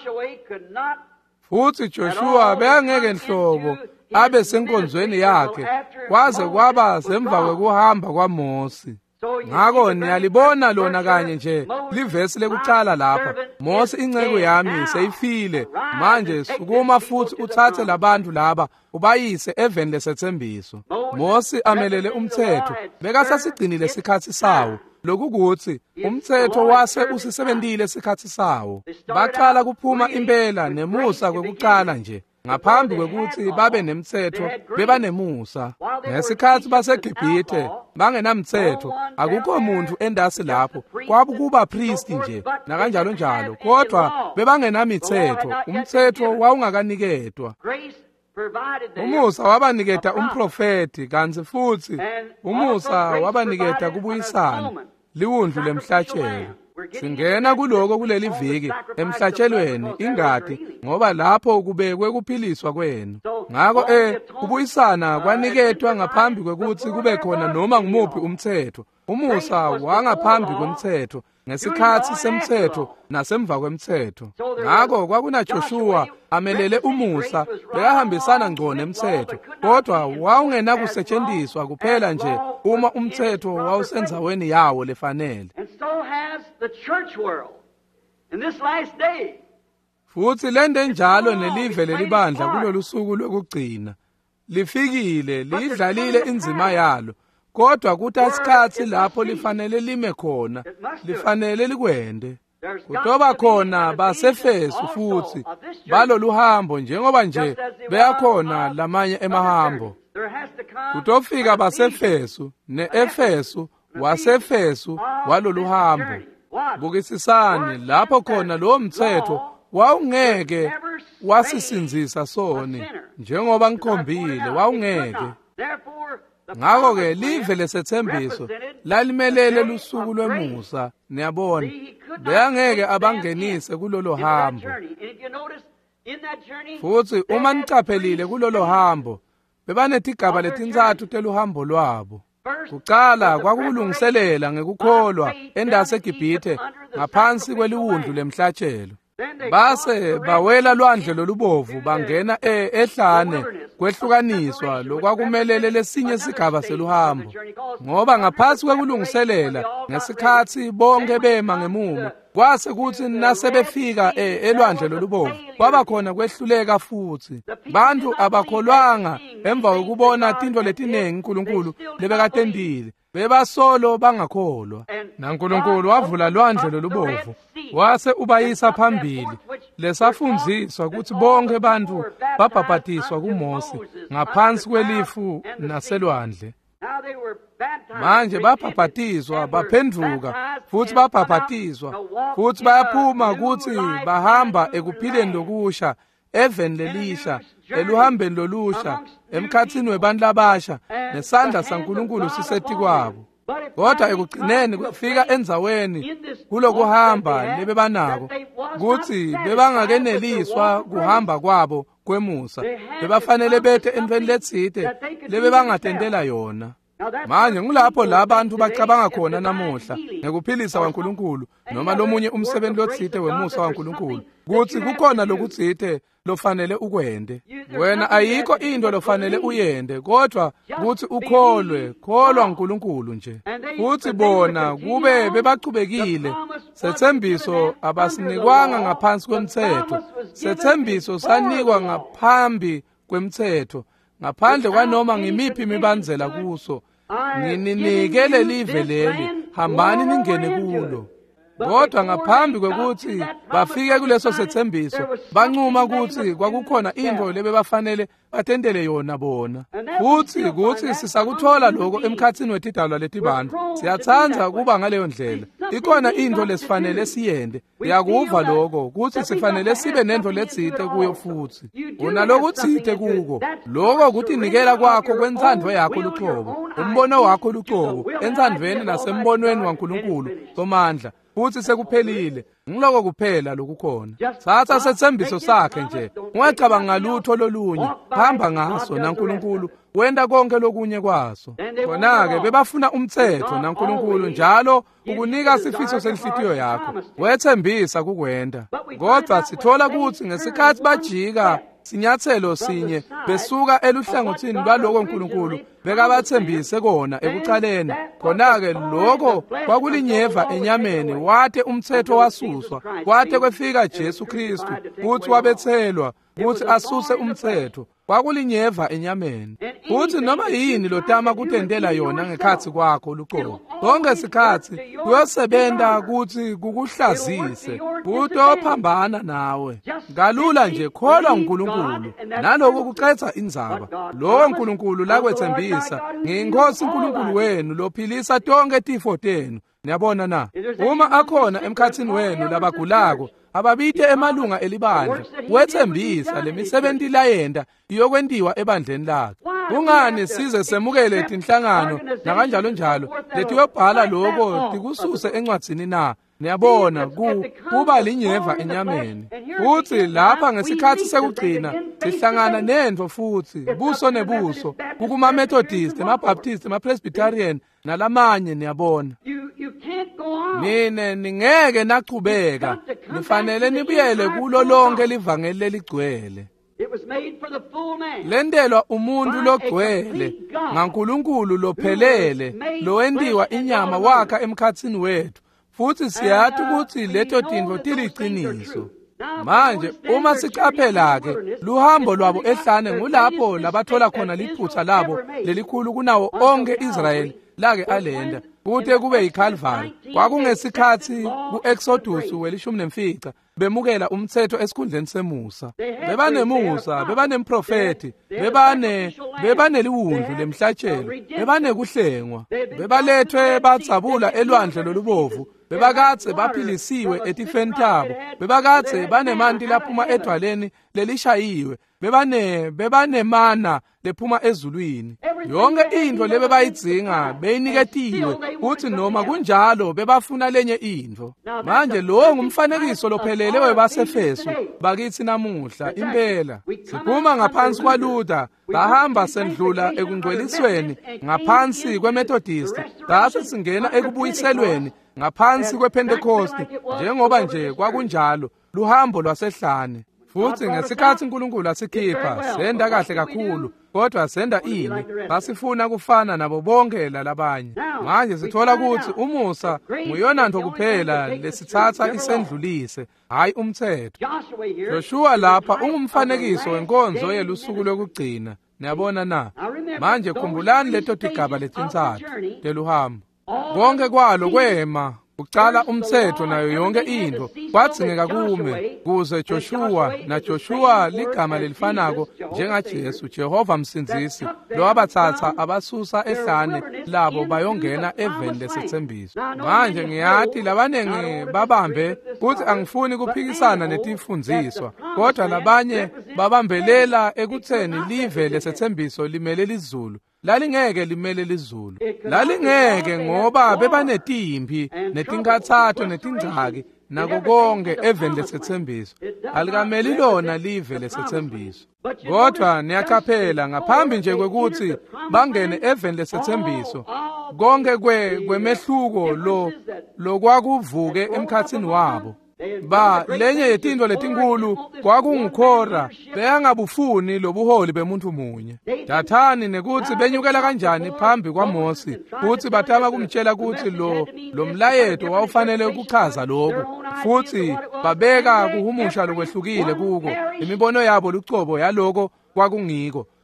Futhi Joshua bengeke nhlobo abe senkonzweni yakhe kwaze kwaba semva kwekuhamba kwaMose. Ngakho niyalibona lona kanye nje livesi lekucala lapha, Mose inceke yami seyifile, manje sukuma futhi uthathe labantu laba ubayise eveni lesethembiso. Mose amelele umthetho, bekasasigcinile isikhathi sawo, lokukuthi umthetho wase usisebentile isikhathi sawo. Baqala kuphuma impela nemusa kwekucala nje, ngaphambi kwekuthi babe nemthetho beba nemusa. Ngesikhathi baseGibhithe bangenamthetho, akukho muntu endasi lapho, kwakuba priest nje nakanjalo njalo, kodwa bebangenamithetho, umthetho wawungakanikedwa. Umusa wabaniketa umprofeti, kanti futhi umusa wabaniketa kubuyisana liwundlu lemhlatshelo. Singena kuloko kuleli viki emhlatshelweni ingadi ngoba lapho kubekwe kuphiliswa kwenu. Ngakho eh kubuyisana kwaniketwa ngaphambi kwekuthi kube khona noma ngumuphi umthetho. Umusa wangaphambi kwemthetho, ngesikhathi semthetho nasemva kwemthetho. Ngakho kwakuna Joshua amelele umusa, bekahambisana ngco nemthetho, kodwa wawungena kusetshenziswa kuphela nje uma umthetho wawusenzaweni yawo lefanele. Futhi lende njalo nelive lelibandla kulolu suku lokugcina. Lifikile, lidlalile inzima yalo, kodwa kuthi isikhathi lapho lifanele lime khona, lifanele likwende. Kutoba khona basefesu futhi balolu hambo njengoba nje beyakhona lamanye emahambo. Kutofika basefesu ne-Efesu wasefesu walolu hambo. Bukisisani lapho khona lo mthetho wawungeke wasisinzisa soni, njengoba ngikhombile wawungeke. Ngakho ke live lesethembiso lalimelele lusuku lwemusa, niyabona, beyangeke abangenise kulolo hambo. Futhi uma nicaphelile kulolo hambo bebanetigaba letintsathu teluhambo lwabo. Kuqala kwakulungiselela ngekukholwa endase eGibhithe ngaphansi kweliwundlu lemhlatshelo. Base bawela lwandle lolubovu bangena ehlane kwehlukaniswa lokwakumelele lesinye isigaba seluhambo. Ngoba ngaphansi kwekulungiselela ngesikhathi bonke bema ngemumo, kwase kuthi nasebefika elwandle lolubovu kwaba khona kwehluleka futhi. Bantu abakholwanga emva kokubona tinto letinengi uNkulunkulu lebekatendile, bebasolo bangakholwa. NaNkulunkulu wavula lwandle lolubovu wase ubayisa phambili, lesafundziswa ukuthi bonke bantu babhabhatiswa kuMose ngaphansi kwelifu naselwandle. Manje babhabhatizwa baphenduka futhi babhabhatizwa futhi bayaphuma ukuthi bahamba ekuphileni lokusha, eveni lelisha, eluhambeni lolusha, emkhathini webantu labasha, nesandla saNkulunkulu sisethi kwabo. Kodwa ekugcineni kufika enzaweni kulokuhamba lebebanako ukuthi bebangakeneliswa kuhamba kwabo kwemusa, bebafanele bethe entweni letsite lebebangatendela yona. Manje ngulapho labantu bacabanga khona namuhla ngekuphilisa kwaNkulunkulu noma lomunye umsebenzi lotsite wemusa waNkulunkulu, kuthi kukhona lokutsite lofanele ukwende. Wena ayikho into lofanele uyende, kodwa kuthi ukholwe, kholwa uNkulunkulu nje. Futhi bona kube bebaqhubekile, sethembiso abasinikwanga ngaphansi kwemthetho, sethembiso sanikwa ngaphambi kwemthetho, ngaphandle kwanoma ngimiphi imibandzela kuso. Ngininike lelive leli, hambani ningene kulo. kodwa ngaphambi kwekuthi bafike kuleso sethembiso bancuma ukuthi kwakukhona into lebebafanele batendele yona bona. Futhi kuthi sisakuthola lokho emkhathini wetidalwa letibantu siyathanza kuba ngaleyo ndlela. Ikhona into lesifanele siyende. Yakuva lokho ukuthi sifanele sibe nento letsite kuyo futhi. Unaloko utsite kuko. Lokho ukuthi nikela kwakho kwenthandwe yakho luqobo. Umbono wakho luqobo enthandweni nasembonweni waNkulunkulu somandla. Futhi sekuphelile ngiloko kuphela lokukhona. Satha sethembiso sakhe nje. Ungacabanga ngalutho lolunye. Hamba ngaso naNkulunkulu wenda konke lokunye kwaso. Khona-ke bebafuna umthetho naNkulunkulu njalo ukunika isifiso senhlitiyo yakho. Wethembisa kukwenda. Kodwa sithola ukuthi ngesikhathi bajika sinyathelo sinye besuka eluhlangothini lwaloko uNkulunkulu bekabathembise kona ekuqaleni. Khona-ke lokho kwakulinyeva enyameni wate umthetho wasuswa kwate kwefika Jesu Kristu futhi wabethelwa ukuthi asuse umthetho. Kwakulinyeva enyameni. Futhi noma yini lotama kutendela yona ngekhathi kwakho luqobo. Konke isikhathi kuyosebenta ukuthi kukuhlazise futhi ophambana nawe. Kalula nje kholwa uNkulunkulu naloko kuqetha indzaba. Lo uNkulunkulu lakwethembisa ngeNkosi uNkulunkulu wenu lophilisa tonke tifo tenu. Niyabona na? Uma akhona emkhathini wenu labagulako ababite emalunga elibandla wethembisa lemisebenzi layenda iyokwentiwa ebandleni lakhe. Kungani size semukele tinhlangano nakanjalo njalo letiyobhala lokho tikususe encwadzini na? Niyabona kuba linyeva enyameni. Futhi lapha ngesikhathi sekugcina sihlangana nento futhi buso nebuso kukuma Methodist, eMabaptist, eMapresbyterian nalamanye. Niyabona nine ningeke naqhubeka nifanele nibuyele kulo lonke livangeli leligcwele. Lendelwa umuntu logcwele ngaNkulunkulu lophelele lowendiwa inyama wakha emkhathini wethu. Futhi siyathi ukuthi leto tinto tiliqiniso. Manje uma siqaphela-ke luhambo lwabo ehlane ngulapho labathola khona liphutha labo lelikhulu kunawo onke Israyeli lake alenda kuthe kube yiCalvary. Kwakungesikhathi ku-Exodus welishumi nemfica bemukela umthetho esikhundleni semusa. Bebanemusa, bebanemprofeti, bebane bebaneliwundlu lemhlatshelo, bebanekuhlengwa, bebalethwe batsabula elwandle lolubovu. Bebakatse baphilisiwe etifeni tabo. Bebakatse banemanti laphuma edwaleni lelishayiwe. Bebane bebanemana lephuma ezulwini. Yonke into lebebayidzinga beyiniketiwe futhi noma kunjalo bebafuna lenye into. Manje lo ngumfanekiso lophelele webasefeso bakithi namuhla impela. Siphuma ngaphansi kwaLuther bahamba sendlula ekungcwelisweni ngaphansi kweMethodist base singena ekubuyiselweni ngaphansi kwePentecost njengoba nje kwakunjalo luhambo lwasehlane. Futhi ngesikhathi uNkulunkulu asikhipha senda kahle kakhulu kodwa senda ini basifuna kufana nabo bonke lalabanye. Manje sithola ukuthi umusa nguyona nto kuphela lesithatha isendlulise hayi umthetho. Joshua lapha ungumfanekiso wenkonzo yelusuku lokugcina. Niyabona na? Manje khumbulani leto tigaba letintathu teluhambo. Konke kwalo kwema ucala umthetho nayo yonke into kwadzingeka kume kuze Joshua na Joshua ligama lelifanako njengaJesu Jehova msindzisi lo abathatha abasusa ehlane labo bayongena eveni lesethembiso. Manje ngiyathi labanenge babambe kuthi angifuni kuphikisana netifundziswa kodwa labanye babambelela ekutheni live lesethembiso limele lizulu. Lalingeke limele lizulu. Lalingeke ngoba bebanetimpi netinkathatho netingcaki nako konke eveni lesethembiso. Alikameli lona live lesethembiso. Kodwa niyachaphela ngaphambi nje kwekuthi bangene eveni lesethembiso konke kwe kwemehluko lo lokwakuvuke emkhathini wabo. Ba lenye yetinto letinkulu kwakungukhora beyangabufuni lobuholi bemuntu munye. Dathani nekuthi benyukela kanjani phambi kwaMosi futhi batama kumtshela ukuthi lo lo mlayeto wawufanele ukuchaza lokho futhi babeka kuhumusha lokwehlukile kuko imibono yabo lucobo yaloko kwakungiko.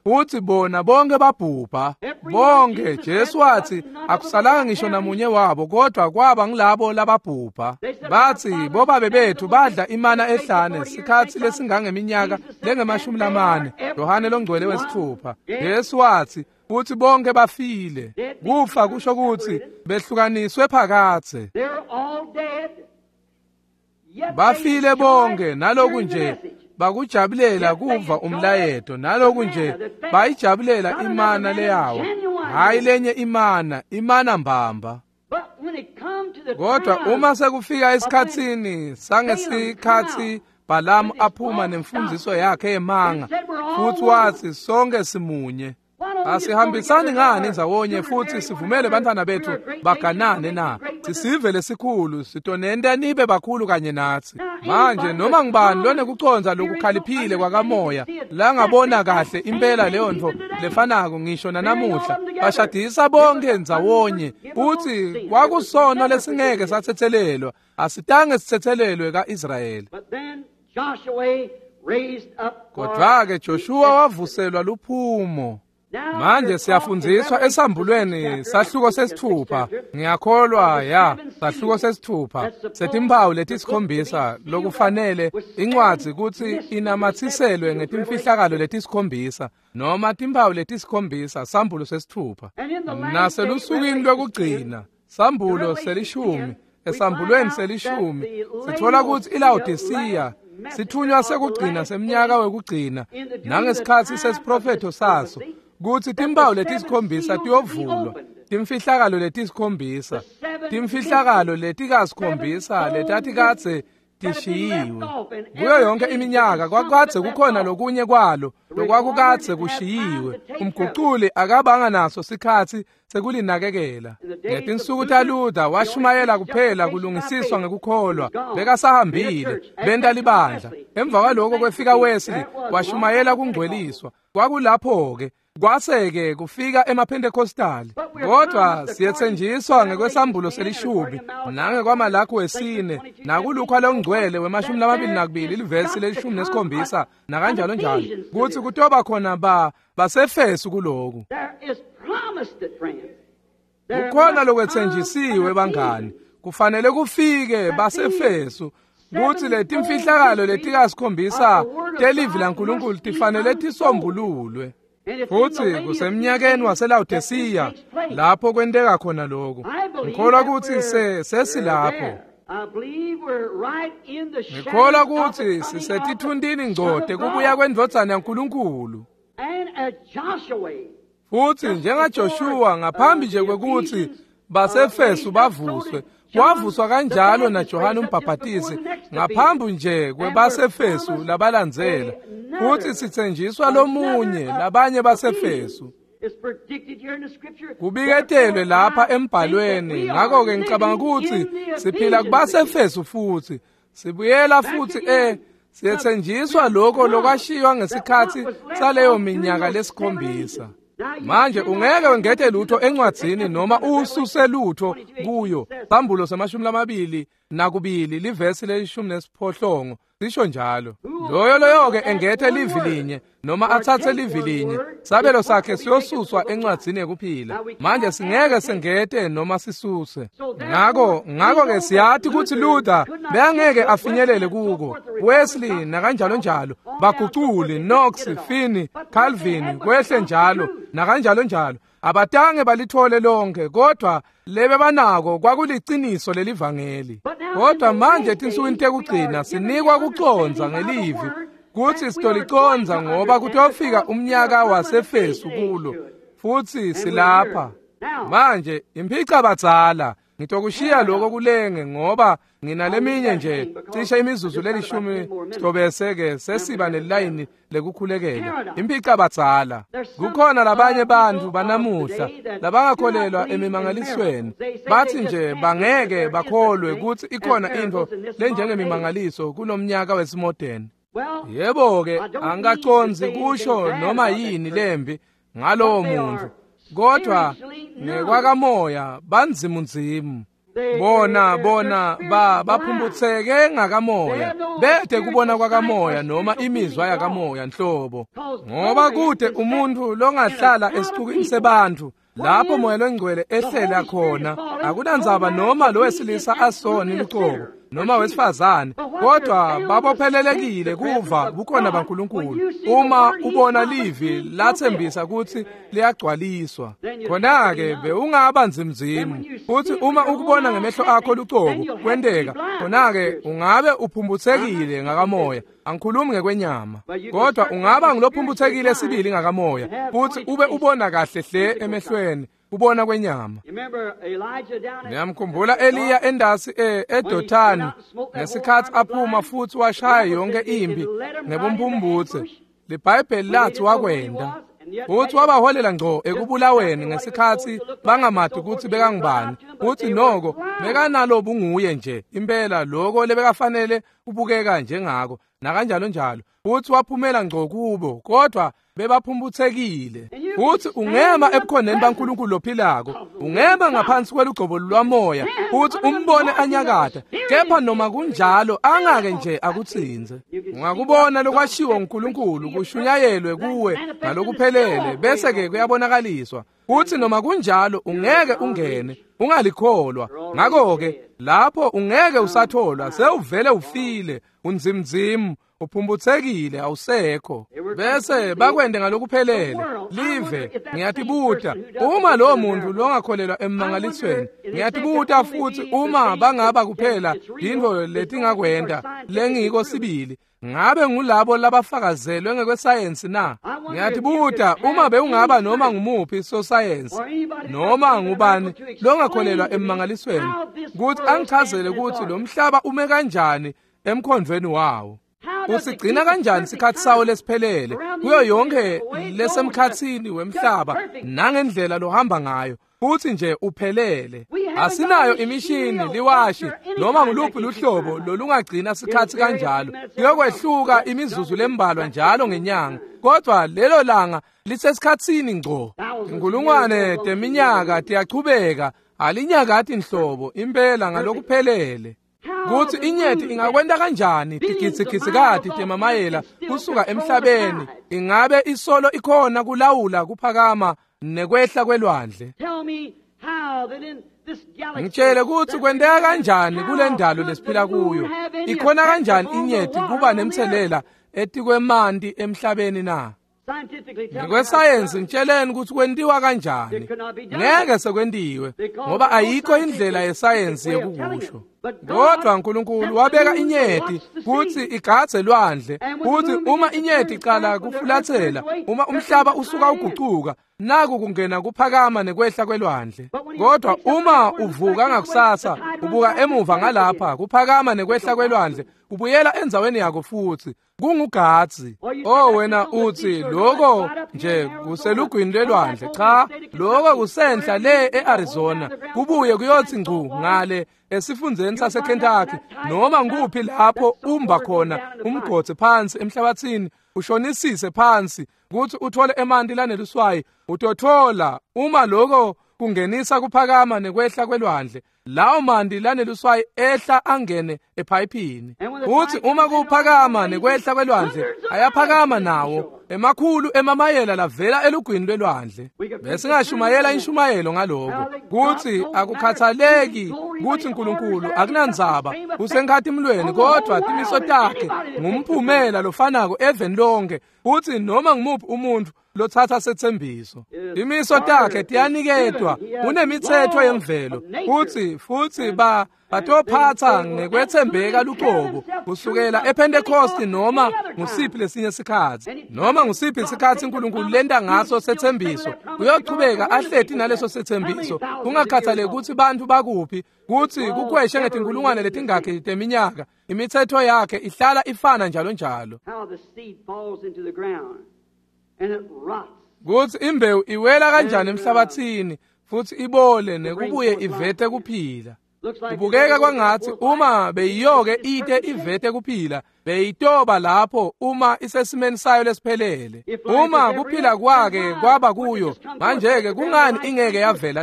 uthi bona bonke babhubha bonke. Jesu wathi akusalanga ngisho namunye wabo, kodwa kwaba ngilabo lababhubha. Bathi bobabe bethu badla imana ehlane sikhathi lesingangeminyaka lengemashumi lamane. Yohane longcwele wesithupha. Jesu wathi uthi bonke bafile. Kufa kusho ukuthi behlukaniswe phakathe. Bafile bonke, naloku nje bakujabulela kuva umlayeto, naloku nje bayijabulela imana leyawo, hayi lenye imana, imana mbamba. Kodwa uma sekufika esikhatsini sangesikhathi Balaam aphuma nemfundiso yakhe emanga, futhi wathi sonke simunye, asihambisani ngani ndzawonye futhi sivumele bantwana bethu baganane na? Sisive lesikhulu sitonenda nibe bakhulu kanye nathi. Manje noma ngibani lone kuconza lokukhaliphile kwakamoya la ngabona kahle impela leyo nto lefanako ngisho nanamuhla bashadisa bonke ndzawonye, futhi kwakusono lesingeke sathethelelwa, asitange sithethelelwe ka-Israyeli. Kodwa-ke Joshua wavuselwa luphumo. Manje siyafundziswa esambulweni sahluko sesithupha, ngiyakholwa ya sahluko sesithupha setimpawu letisikhombisa lokufanele incwadzi kutsi inamathiselwe ngetimfihlakalo letisikhombisa noma timpawu letisikhombisa sambulo sesithupha. Naselusukwini lwekugcina sambulo selishumi, esambulweni selishumi sithola kutsi iLaodicea sithunywa sekugcina semnyaka wekugcina nangesikhathi sesiprofetho saso, kuthi timpawu letisikhombisa tiyovulwa, timfihlakalo letisikhombisa, timfihlakalo letikasikhombisa letati kadze tishiyiwe. Kuyo yonke iminyaka kwakukadze kukhona lokunye kwalo lokwakukadze kushiyiwe, umguquli akabanga naso sikhathi sekulinakekela. Ngetinsuku taLuther washumayela kuphela kulungisiswa ngekukholwa, bekasahambile benta libandla. Emva kwaloko kwefika Wesley washumayela kungcweliswa. Kwakulapho-ke kwase-ke kufika emaPentekostali. Kodwa siyethenjiswa ngekwesambulo selishumi nangekwaMalaki wesine nakulukhwa longcwele wemashumi lamabili nakubili livesi lelishumi nesikhombisa nakanjalo njalo, kuthi kutoba khona ba basefesu kuloku. Kukhona lokwethenjisiwe bangani, kufanele kufike basefesu, kuthi letimfihlakalo letikasikhombisa telivi laNkulunkulu tifanele tisombululwe. Futhi kusemnyakeni waseLaodicea lapho kwenteka khona lokho. Ngikholwa ukuthi se sesilapho. Ngikholwa ukuthi sisetithundini ngcode kubuya kwendvodzana yaNkulunkulu. Futhi njengaJoshua ngaphambi nje kwekuthi basefesu bavuswe, wavuswa kanjalo naJohane uMbhaphatisi ngaphambi nje kwebasefesu labalandzela, futhi sithenjiswa lomunye labanye basefesu. Kubiketelwe lapha embhalweni, ngakho-ke ngicabanga ukuthi siphila kubasefesu futhi sibuyela futhi eh siyethenjiswa lokho lokwashiywa ngesikhathi saleyo minyaka lesikhombisa. Manje ungeke wengethe lutho encwadzini noma ususe lutho kuyo. Sambulo semashumi lamabili nakubili livesi lelishumi nesiphohlongo sisho njalo. Loyo loyo-ke engethe livi linye noma athathe livi linye, sabelo sakhe siyosuswa encwadzini yekuphila. Manje singeke sengete noma sisuse. Ngako ngako-ke siyathi ukuthi Luther beyangeke afinyelele kuko, Wesley nakanjalo njalo, baguculi Knox, Finney, Calvin kwehle njalo nakanjalo njalo abatange balithole lonke, kodwa lebe banako kwakuliciniso lelivangeli. Kodwa manje tinsukwini tekugcina sinikwa kuconza ngelivi kuthi sitoliconza ngoba kutofika umnyaka wasefesu kulo, futhi silapha. Manje imphica badzala ngitokushiya lokho kulenge ngoba nginaleminye nje cishe imizuzu lelishumi sitobese-ke sesiba nelayini lekukhulekela. Imphica badzala kukhona labanye bantu banamuhla labangakholelwa emimangalisweni, bathi nje bangeke bakholwe ukuthi ikhona into lenjengemimangaliso kulomnyaka wesimodern. Yebo-ke angaconzi kusho noma yini lembi ngalowo muntu, kodwa nekwakamoya banzimunzimu. bona bona ba baphumbutheke ngakamoya bethe kubona kwakamoya noma imizwa yakamoya nhlobo ngoba kude umuntu longahlala esiqhukini sebantu lapho moya longcwele ehlela khona akunandzaba noma lo wesilisa asoni liqobo noma wesifazane kodwa babophelelekile kuva bukhona baNkulunkulu uma ubona livi lathembisa ukuthi liyagcwaliswa khona ke beungaba nzimzimu futhi uma ukubona ngemehlo akho luqobo kwendeka khona ke ungabe uphumbuthekile ngakamoya angikhulumi ngekwenyama kodwa ungaba ngilophumbuthekile sibili ngakamoya futhi ube ubona kahle hle emehlweni ubona kwenyama. Ngiyamkhumbula Eliya endasi eDothani ngesikhathi aphuma futhi washaya yonke impi ngebumpumbuthe leBhayibheli lathi wakwenda futhi wabaholela ngqo ekubulaweni ngesikhathi bangamadi ukuthi bekangibani futhi noko bekanalo bunguye nje impela lokho lebekafanele ubukeka njengako nakanjalo njalo futhi waphumela ngqo kubo kodwa bebaphumbuthekile futhi ungema ebukhoneni baNkulunkulu lophilako ungema ngaphansi kwelugcobo lwamoya futhi umbone anyakada kepha noma kunjalo angake nje akutsinze ungakubona lokwashiwo uNkulunkulu kushunyayelwe kuwe ngalokuphelele bese ke kuyabonakaliswa futhi noma kunjalo ungeke ungene ungalikholwa ngakho ke lapho ungeke usatholwa sewuvele ufile unzimzimu uphumbuthekile awusekho bese bakwende ngalokuphelele live ngiyatibuta uma lo muntu longakholelwa emmangalisweni ngiyatibuta futhi uma bangaba kuphela into letingakwenda lengiko sibili ngabe ngulabo labafakazelwe ngekwesayensi na ngiyatibuta uma beungaba noma ngumuphi sosayensi noma ngubani longakholelwa emmangalisweni ukuthi angichazele ukuthi lo mhlaba ume kanjani emkhondweni wawo usigcina kanjani isikhathi sawo lesiphelele kuyo yonke lesemkhathini wemhlaba nangendlela lohamba ngayo futhi nje uphelele asinayo imishini liwashi noma nguluphi luhlobo lolungagcina isikhathi kanjalo kuyokwehluka imizuzu lembalwa njalo ngenyanga kodwa lelo langa lisesikhathini ngco inkulungwane teminyaka tiyachubeka alinyakati inhlobo impela ngalokuphelele kuthi inyethi ingakwenda kanjani tigitsigitsi kati temamayela kusuka emhlabeni ingabe isolo ikhona kulawula kuphakama nekwehla kwelwandle ngitshele ukuthi kwendeka kanjani kule ndalo lesiphila kuyo ikhona kanjani inyethi kuba nemthelela etikwemanti emhlabeni na ngekwesayensi ngitsheleni ukuthi kwendiwa kanjani ngeke sekwendiwe ngoba ayikho indlela yesayensi yokukusho kodwa uNkulunkulu wabeka inyethi futhi igadze lwandle futhi uma inyethi iqala kufulathela uma umhlaba usuka uguquka naku kungena kuphakama nekwehla kwelwandle kodwa uma uvuka ngakusasa ubuka emuva ngalapha kuphakama nekwehla kwelwandle ubuyela enzaweni yakho futhi kungugatsi oh wena uthi lokho nje kuselugwini lelwandle cha lokho kusenhla le eArizona kubuye kuyothi ngcu ngale esifundzeni saseKentucky noma nguphi lapho umba khona umgotsi phansi emhlabathini ushonisise phansi ukuthi uthole emanti laneluswayi utothola uma lokho kungenisa kuphakama nekwehla kwelwandle lawo mandi laneluswayi ehla angene ephayiphini futhi uma kuphakama nekwehla kwelwandle ayaphakama nawo emakhulu emamayela lavela elugwini lwelwandle bese ngashumayela inshumayelo ngaloko kuthi akukhathaleki kuthi uNkulunkulu akunandzaba usengathi imlweni kodwa timiso takhe ngumphumela lofanako even lonke futhi noma ngimuphi umuntu lothatha sethembiso imiso takhe tiyaniketwa unemithetho yemvelo futhi futhi ba batophatha ngekwethembeka luqobo kusukela ePentecost noma ngusiphi lesinye isikhathi noma ngusiphi isikhathi uNkulunkulu lenda ngaso sethembiso uyochubeka ahlethi naleso sethembiso kungakhathaleki ukuthi bantu bakuphi kuthi kukweshe ngetinkulungwane letingakhe teminyaka imithetho yakhe ihlala ifana njalo njalo kuthi imbewu iwela kanjani emhlabathini futhi ibole nekubuye ivete kuphila kubukeka kwangathi uma beyiyoke ite ivete kuphila beyitoba lapho uma isesimeni sayo lesiphelele uma kuphila kwake kwaba kuyo manje ke kungani ingeke yavela na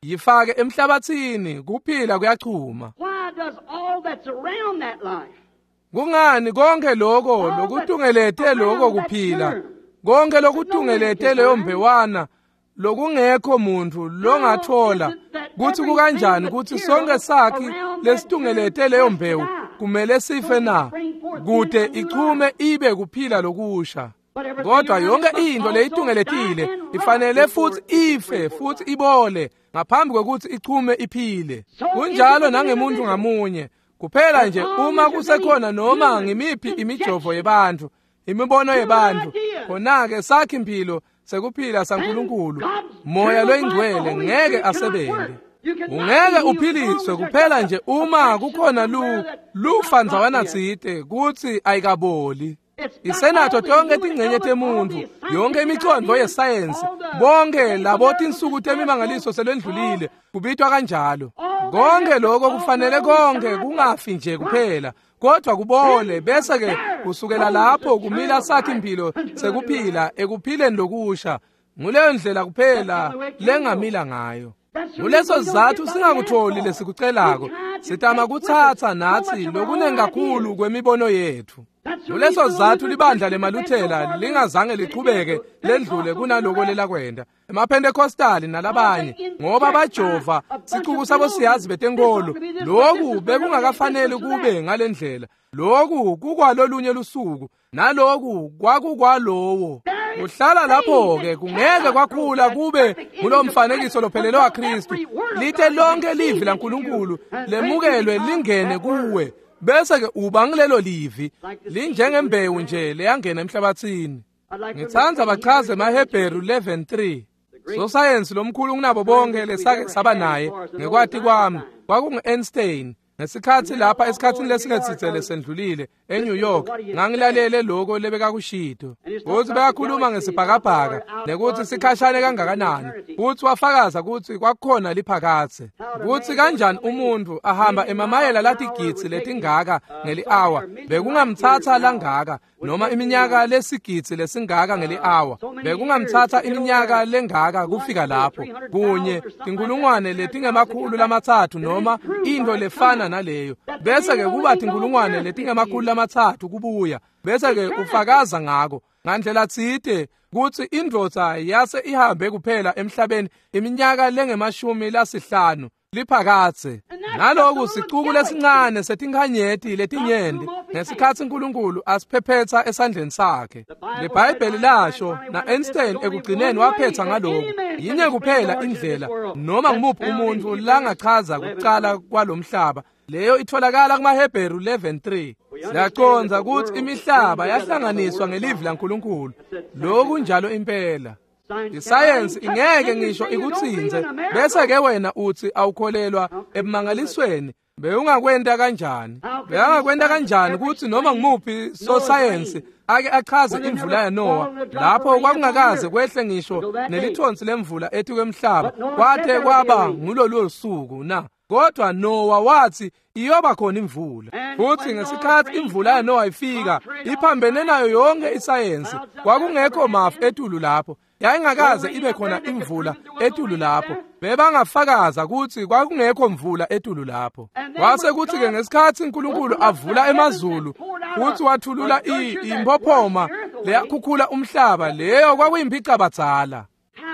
yifake emhlabathini kuphila kuyachuma. Why does all that's around that life, Kungani konke lokho lokutungelethe lokho kuphila, konke lokutungelethe leyo mbewana lokungekho muntu longathola kuthi kukanjani kuthi sonke sakhi lesitungelethe leyo mbewu kumele sife na kude ichume ibe kuphila lokusha? Kodwa yonke into leyitungelethile ifanele futhi ife futhi ibole ngaphambi kokuthi ichume iphile. Kunjalo nangemuntu ngamunye, kuphela nje uma kusekhona noma ngimiphi imijovo yebantu, imibono yebantu, khona-ke sakhi impilo sekuphila saNkulunkulu, moya loyingcwele ngeke asebenze. Ungeke uphiliswe kuphela nje uma kukhona lu lufanzawana tsite kuthi ayikaboli. Isenatho tonke tingcenye temuntu, yonke imicondvo yesayensi, bonke labo tinsuku temimangaliso selendlulile kubitwa kanjalo. Konke lokho kufanele konke kungafi nje kuphela, kodwa kubole bese ke kusukela lapho kumila sakhi impilo sekuphila ekuphileni lokusha. Nguleyo ndlela kuphela lengamila ngayo. Kuleso sizathu singakutholi lesikucelako, sitama kuthatha nathi lokunengi kakhulu kwemibono yethu. Kuleso sizathu libandla leMaluthela lingazange liqhubeke ledlule kunaloko lelakwenda eMaphentekostali nalabanye ngoba bajova sichuku sabo siyazi betenkolo. Lokhu bekungakafanele kube ngalendlela. Lokhu kukwalolunye lusuku naloku kwakukwalowo. Uhlala lapho ke kungeke kwakhula kube ngulomfanekiso lophelele waKristu. Lithe lonke livi laNkulunkulu lemukelwe lingene kuwe. Bese ke uba ngilelo livi linjengembewu nje leyangena emhlabathini. Ngithanza bachaze eMahebheru eleven three. So science lomkhulu kunabo bonke lesake saba naye ngekwati kwami kwakungu-Einstein. Ngesikhathi lapha esikhathini lesingetsitsele sendlulile eNew York ngangilalele lokho lebekakushito. Uthi bayakhuluma ngesibhakabhaka nekuthi sikhashane kangakanani. Uthi wafakaza ukuthi kwakukhona liphakathe. Uthi kanjani umuntu ahamba emamayela lathi gitsi letingaka ngeli-hour bekungamthatha langaka, noma iminyaka lesigitsi lesingaka ngeli-hour bekungamthatha iminyaka lengaka kufika lapho. Kunye tinkulungwane letingemakhulu lamathathu noma into lefana naleyo. Bese ke kuba tinkulungwane letingemakhulu lamathathu kubuya. Bese ke ufakaza ngako ngandlela tsite kuthi indvodza yase ihambe kuphela emhlabeni iminyaka lengemashumi lasihlanu liphakathe. Naloku sicuku lesincane setinkhanyeti letinyenti ngesikhathi uNkulunkulu asiphephetha esandleni sakhe. LeBhayibheli lasho na-Einstein ekugcineni waphetha ngalokhu. Yinye kuphela indlela noma ngumuphi umuntu langachaza kuqala kwalomhlaba. Leyo itholakala kuMahebheru eleven three. Siyaconza ukuthi imihlaba yahlanganiswa ngelivi laNkulunkulu. Lokhu njalo impela. Isayensi ingeke ngisho ikuthinze bese ke wena uthi awukholelwa ebumangalisweni. Bewungakwenda kanjani? Beyangakwenda kanjani ukuthi noma ngumuphi so science ake achaze imvula yaNoah lapho kwakungakaze kwehle ngisho nelithonsi lemvula ethi kwemhlaba kwathe kwaba ngulolu suku na. Kodwa Noah wathi iyoba khona imvula. Futhi ngesikhathi imvula yaNoah ifika iphambene nayo yonke isayensi, kwakungekho mafu etulu lapho. Yayingakaze ibe khona imvula etulu lapho. Bebangafakaza ukuthi kwakungekho mvula etulu lapho. Kwase kuthi ke ngesikhathi uNkulunkulu avula emazulu futhi wathulula imphophoma leyakhukhula umhlaba, leyo kwakuyimphica badzala.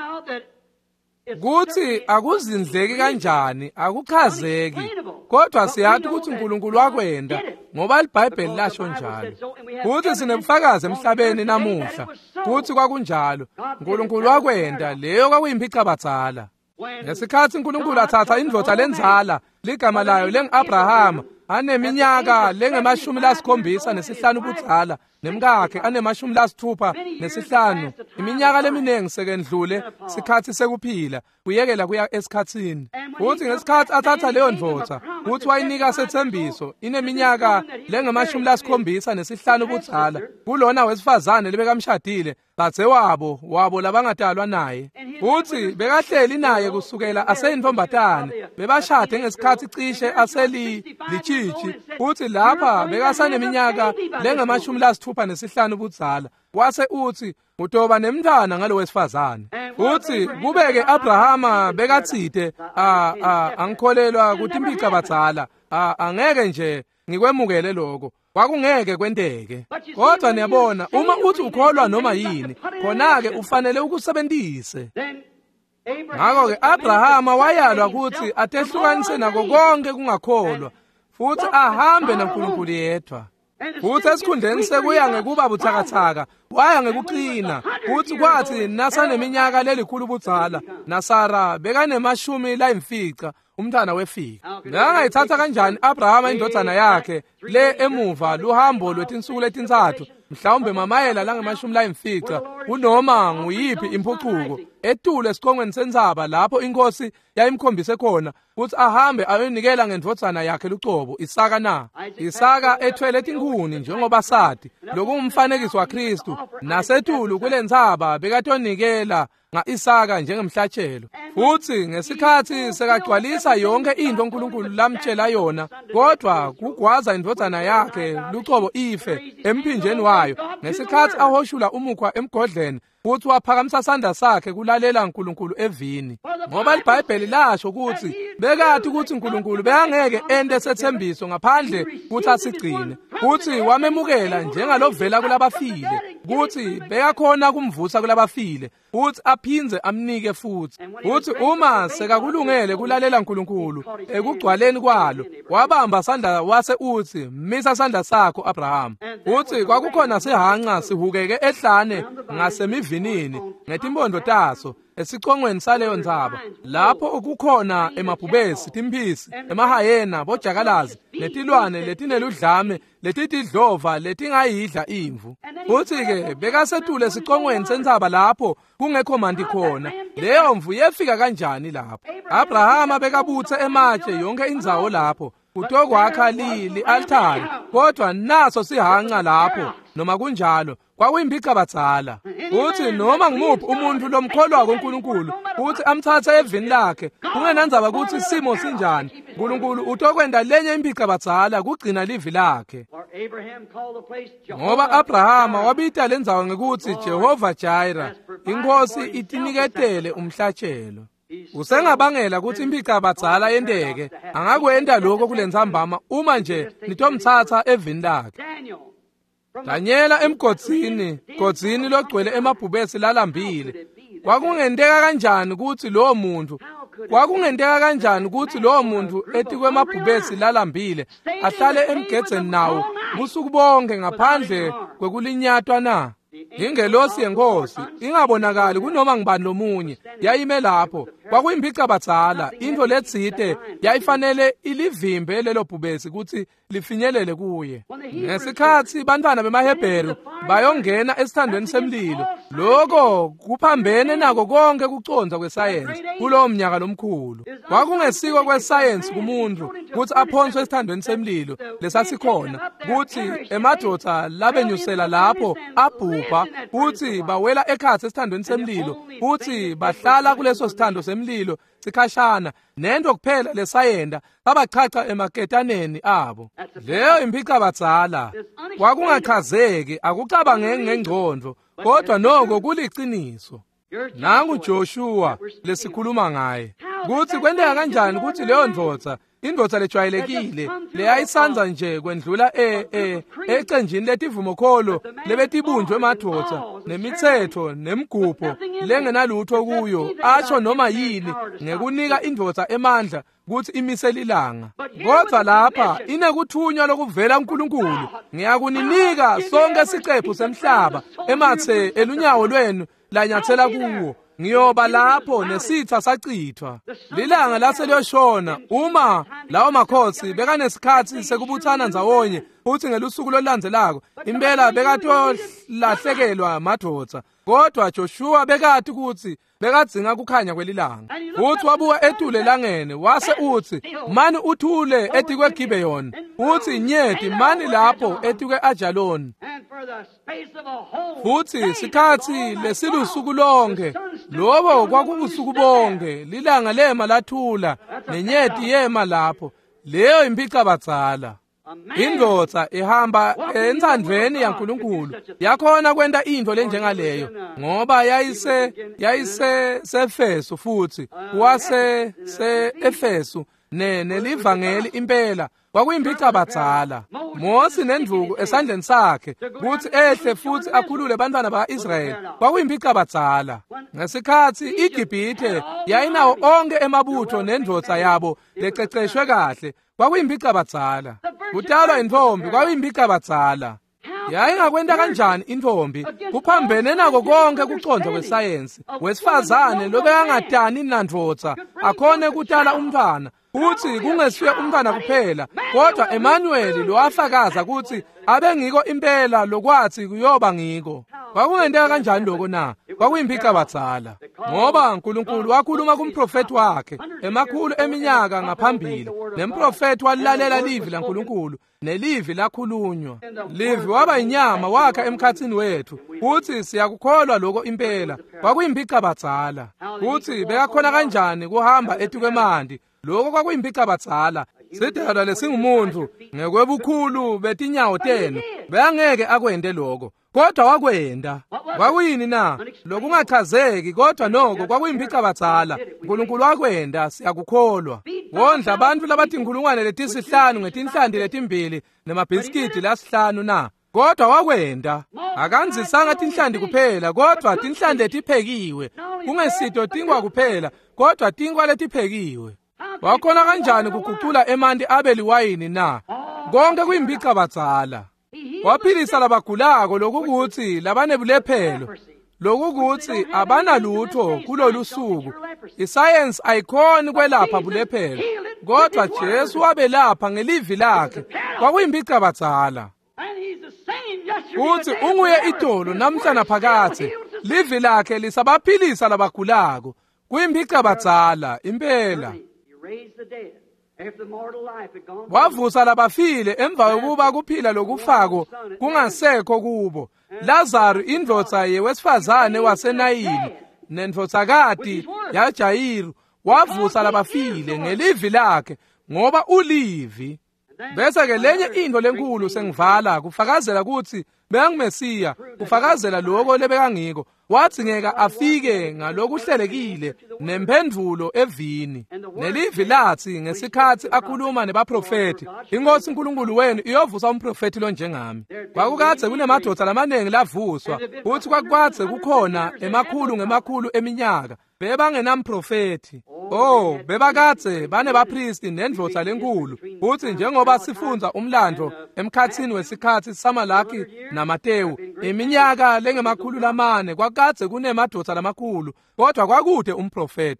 Kuthi akuzindleki kanjani akuchazeki, kodwa siyathi ukuthi uNkulunkulu wakwenda ngoba iBhayibheli lasho njalo. Kuthi sinebufakazi emhlabeni namuhla kuthi kwakunjalo. uNkulunkulu wakwenda, leyo kwakuyimphica badzala. Ngesikhathi uNkulunkulu athatha indvodza lenzala ligama layo lengu-Abrahama aneminyaka lengemashumi lasikhombisa nesihlanu budzala, nemkakhe anemashumi lasithupha nesihlanu, iminyaka leminengi sekendlule sikhathi sekuphila kuyekela kuya esikhatsini. Futhi ngesikhathi athatha leyo ndvodza kuthi wayinika sethembiso ineminyaka lengemashumi lasikhombisa nesihlanu budzala kulona wesifazane lebekamshadile, badzewabo wabo labangadalwa naye. futhi bekahleli naye kusukela aseyintombatane, bebashade ngesikhathi cishe aseli lichiji, futhi lapha bekasaneminyaka lengamashumi lasithupha nesisihlanu ubudala. Wase uthi utoba nemntana ngalo wesifazane. Futhi kubeke Abrahama bekathide angikholelwa ukuthi imphica badzala angeke nje ngikwemukele lokho, kwakungeke kwenteke. Kodwa niyabona, uma uthi ukholwa noma yini, khona-ke ufanele ukusebenzise. Ngakho-ke Abrahama wayalwa ukuthi atehlukanise nako konke kungakholwa, futhi ahambe naNkulunkulu yedwa. Futhi esikhundleni sekuya ngekuba buthakathaka, waya ngekuqina. Futhi kwathi nasaneminyaka lelikhulu budzala, naSara bekanemashumi layimfica, umntana wefika. Ngangayithatha kanjani Abrahama indodana yakhe le emuva luhambo lwetinsuku letintathu, mhlawumbe mamayela langemashumi layimfica, unoma nguyiphi imphucuko, etule esiqongweni sentsaba lapho inkosi yayimkhombise khona ukuthi ahambe ayonikela ngendodana yakhe lucobo, Isaka na. Isaka ethwele tinkhuni njengoba sathi, lokungumfanekiso waKristu, nasetulu kule ntsaba bekatonikela nga-Isaka njengemhlatshelo. Futhi ngesikhathi sekagcwalisa yonke into uNkulunkulu lamtshela yona, kodwa kugwaza indodana yakhe lucobo ife emphinjeni wayo, ngesikhathi ahoshula umukhwa emgodleni, futhi waphakamisa isandla sakhe kulalela uNkulunkulu evini. Ngoba iBhayibheli lasho ukuthi bekathi ukuthi uNkulunkulu beyangeke ente sethembiso ngaphandle ukuthi asigcine, futhi wamemukela njengalovela kulabafile, ukuthi beyakhona kumvusa kulabafile, futhi aphinze amnike futhi. Futhi uma sekakulungele kulalela uNkulunkulu ekugcwaleni kwalo, wabamba isandla wase uthi, misa isandla sakho Abraham. Futhi kwakukhona sihanqa sihukeke ehlane ngasemivinini ngetimpondo taso esiqongweni saleyo ntsaba, lapho kukhona emabhubesi, timphisi, emahayena, bojakalazi, netilwane letineludlame, letitidlova letingayidla imvu. Futhi-ke bekasetule esiqongweni sentsaba lapho kungekho manti khona. Leyo mvu yefika kanjani lapho? Abrahama bekabuthe ematshe yonke indzawo lapho, kutokwakha lili altari, kodwa naso sihanqa lapho. Noma kunjalo kwakuyimphica badzala. Uthi noma ngimuphi umuntu lomkholwa kuNkulunkulu uthi amthathe evini lakhe, kungenandzaba ukuthi isimo sinjani, uNkulunkulu utokwenda lenye imphica badzala kugcina livi lakhe. Ngoba Abrahama wabita lendzawo ngekuthi Jehova Jireh, inkosi itiniketele umhlatshelo. Usengabangela ukuthi imphica badzala yenteke, angakwenda lokho kule ntsambama uma nje nitomthatha evini lakhe. Danyela emgodzini, godzini logcwele emabhubesi lalambile. Kwakungenteka kanjani ukuthi lowo muntu, kwakungenteka kanjani ukuthi lowo muntu etikwe emabhubesi lalambile ahlale emgedzeni nawo busuku bonke ngaphandle kwekulinyatwa na? Ingelosi yenkosi ingabonakali kunoma ngibani lomunye yayime lapho. Kwakuyimphica badzala, into letsite yayifanele ilivimbe lelo bhubesi ukuthi lifinyelele kuye. Ngesikhathi bantwana bemaHebheru bayongena esithandweni semlilo, lokho kuphambene nako konke kuconza kwesayensi kulowo mnyaka lomkhulu. Kwakungesiko kwesayensi kumuntu ukuthi aphonswe esithandweni semlilo lesasikhona, ukuthi emadoda labenyusela lapho abhubha, futhi bawela ekhatsi esithandweni semlilo, futhi bahlala kuleso sithando semlilo sikhashana, nento kuphela lesayenda babachacha emaketaneni abo. Leyo imphica badzala kwakungachazeki, akucabangeki ngengqondo, kodwa noko kuliciniso. Nangu Joshua lesikhuluma ngaye, kuthi kwendeka kanjani ukuthi leyo ndvodza, indvodza lejwayelekile leyayisanza nje kwendlula e e ecenjini letivumo kholo lebetibunjwe emadvodza, nemithetho nemigubho lengenalutho kuyo, atsho noma yini ngekunika indvodza emandla kuthi imisele ilanga. Kodwa lapha inekuthunywa lokuvela uNkulunkulu, ngiyakuninika sonke isiqephu semhlaba emathe elunyawo lwenu lanyathela kuwo. Ngiyoba lapho nesitha sachithwa. Lilanga laseliyoshona uma lawo makhosi bekanesikhathi sekubuthana ndzawonye, futhi ngelusuku lolandzelako impela bekatolahlekelwa madvodza. kodwa Joshua bekathi ukuthi bekadzinga kukhanya kwelilanga. Uthi wabuka etule elangeni wase uthi mani uthule ethi kweGibeyoni, uthi nyeti mani lapho ethi kwe-Ajaloni. Futhi sikhathi lesilusuku lonke lobo kwakungusuku bonke lilanga lema lathula nenyeti yema lapho. Leyo impicabadzala. Indoda ihamba entsandvweni yaNkulunkulu yakhona kwenta into lenjengaleyo ngoba yayise yayise seFesu futhi wase seEfesu ne nelivangeli impela kwakuyimpicabadzala. Mose nendvuku esandleni sakhe kuthi ehle futhi akhulule abantwana bakaIsrayeli kwakuyimpicabadzala. Ngesikhathi iGibhithe yayinawo onke emabutho nendoda yabo lececeshwe kahle kwakuyimpicabadzala. Kutalwa intombi kwakuyimpicabadzala. Yayingakwenta kanjani intombi kuphambene nako konke kucondzwa kwesayensi. Wesifazane lobe yangatani nandvodza akhone kutala umntwana, uthi kungesiye umntwana kuphela kodwa Emmanuel lo afakaza ukuthi abe ngiko impela lokwathi kuyoba ngiko. Kwakungenteka kanjani lokho na? Kwakuyimpicabadzala ngoba uNkulunkulu wakhuluma kumprofeti wakhe emakhulu eminyaka ngaphambili, nemprofeti walilalela livi laNkulunkulu nelivi lakhulunywa. Livi waba inyama wakha emkhathini wethu, uthi siyakukholwa lokho impela. Kwakuyimpicabadzala. Uthi bekakhona kanjani kuhamba ethi kwemandi. Lokho kwakuyimpicabadzala. Sidalwa lesingumuntu ngekwebukhulu betinyawo tenu beyangeke akwende lokho, kodwa wakwenda. Kwakuyini na? Lokungachazeki kodwa noko kwakuyimpicabadzala. uNkulunkulu wakwenda, siyakukholwa. Wondla abantu labathi inkulungwane letisihlanu ngetinhlandi letimbili nemabhiskidi lasihlanu na? Kodwa wakwenda. Akanzisanga tinhlandi kuphela kodwa tinhlandi letiphekiwe. Kungesito tingwa kuphela kodwa tingwa letiphekiwe. Wakhona kanjani kugucula emanti abe liwayini na? Konke kuyimpicabadzala. Waphilisa labagulako lokukuthi labanebulephelo, lokukuthi abanalutho kulolu suku. Isayensi ayikhoni kwelapha bulephelo kodwa Jesu wabelapha ngelivi lakhe. Kwakuyimpicabadzala. Uthi unguye idolo namhla naphakade, livi lakhe lisabaphilisa labagulako. Kuyimpicabadzala impela. Wavusa labafile emva kokuba kuphila lokufako kungasekho kubo. Lazaro indvodza yewesifazane waseNayini nendvodzakati yaJayiru wavusa labafile ngelivi lakhe ngoba ulivi. Bese ke lenye into lenkulu sengivala kufakazela ukuthi bengumesiya, kufakazela lokho lebekangiko. Wathi ngeka afike ngalokuhlelekile nemphendvulo evini. Nelivi lathi ngesikhathi akhuluma nebaprofeti, inkosi uNkulunkulu wenu iyovusa umprofeti lo njengami. Kwakukade kunemadoda lamanengi lavuswa, uthi kwakukade kukhona emakhulu ngemakhulu eminyaka bebangenamprofeti. Oh, bebakade banebapristi nendvodza lenkulu. Uthi njengoba sifunza umlando emkhathini wesikhathi saMalaki naMateyu, iminyaka lengemakhulu lamane kwakade kunemadoda lamakhulu kodwa kwakude umprofeti.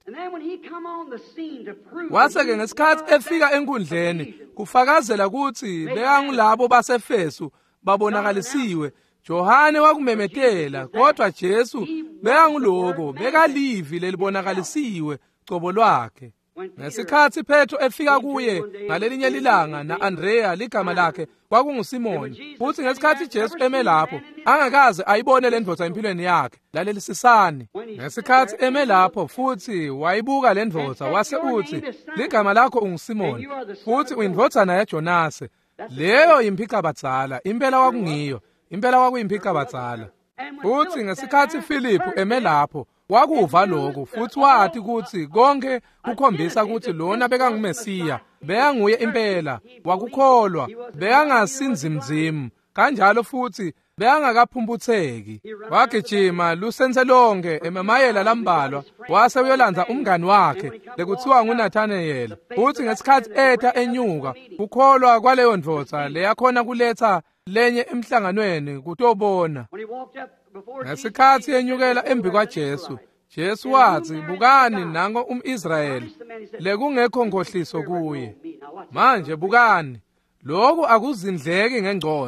Waseke ngesikhathi efika enkundleni kufakazela ukuthi bekangulabo baseFesu babonakalisiwe. Johane wakumemetela kodwa Jesu bekanguloko bekalivi lelibonakalisiwe cobo lwakhe. Ngesikhathi Petro efika kuye ngalelinye lilanga na Andrea ligama lakhe kwakunguSimoni. Futhi ngesikhathi Jesu eme lapho angakaze ayibone lendvodza empilweni yakhe lalelisisani. Ngesikhathi eme lapho futhi wayibuka lendvodza wase uthi ligama lakho unguSimoni futhi uyindvodzana yaJonase. Leyo yimpicabadzala impela kwakungiyo. Impela kwakuyimpicabadzala. Futhi ngesikhathi Philippu eme lapho wakuva lokho futhi wathi ukuthi konke kukhombisa ukuthi lona bekangumesiya, bekanguye impela, wakukholwa, bekangasinzimzimu, kanjalo futhi bekangakaphumputheki. Wagijima lusense lonke ememayela lambalwa wase uyolandza umngani wakhe lekuthiwa nguNathanayeli. Futhi ngesikhathi etha enyuka kukholwa kwaleyo ndvodza leyakhona kuletha lenye emhlanganweni kutobona. Ngesikhathi yenyukela embi kwaJesu, Jesu wathi bukani nango umIsrayeli lekungekho ngohliso kuye. Manje bukani, lokhu akuzindleki ngengcondo.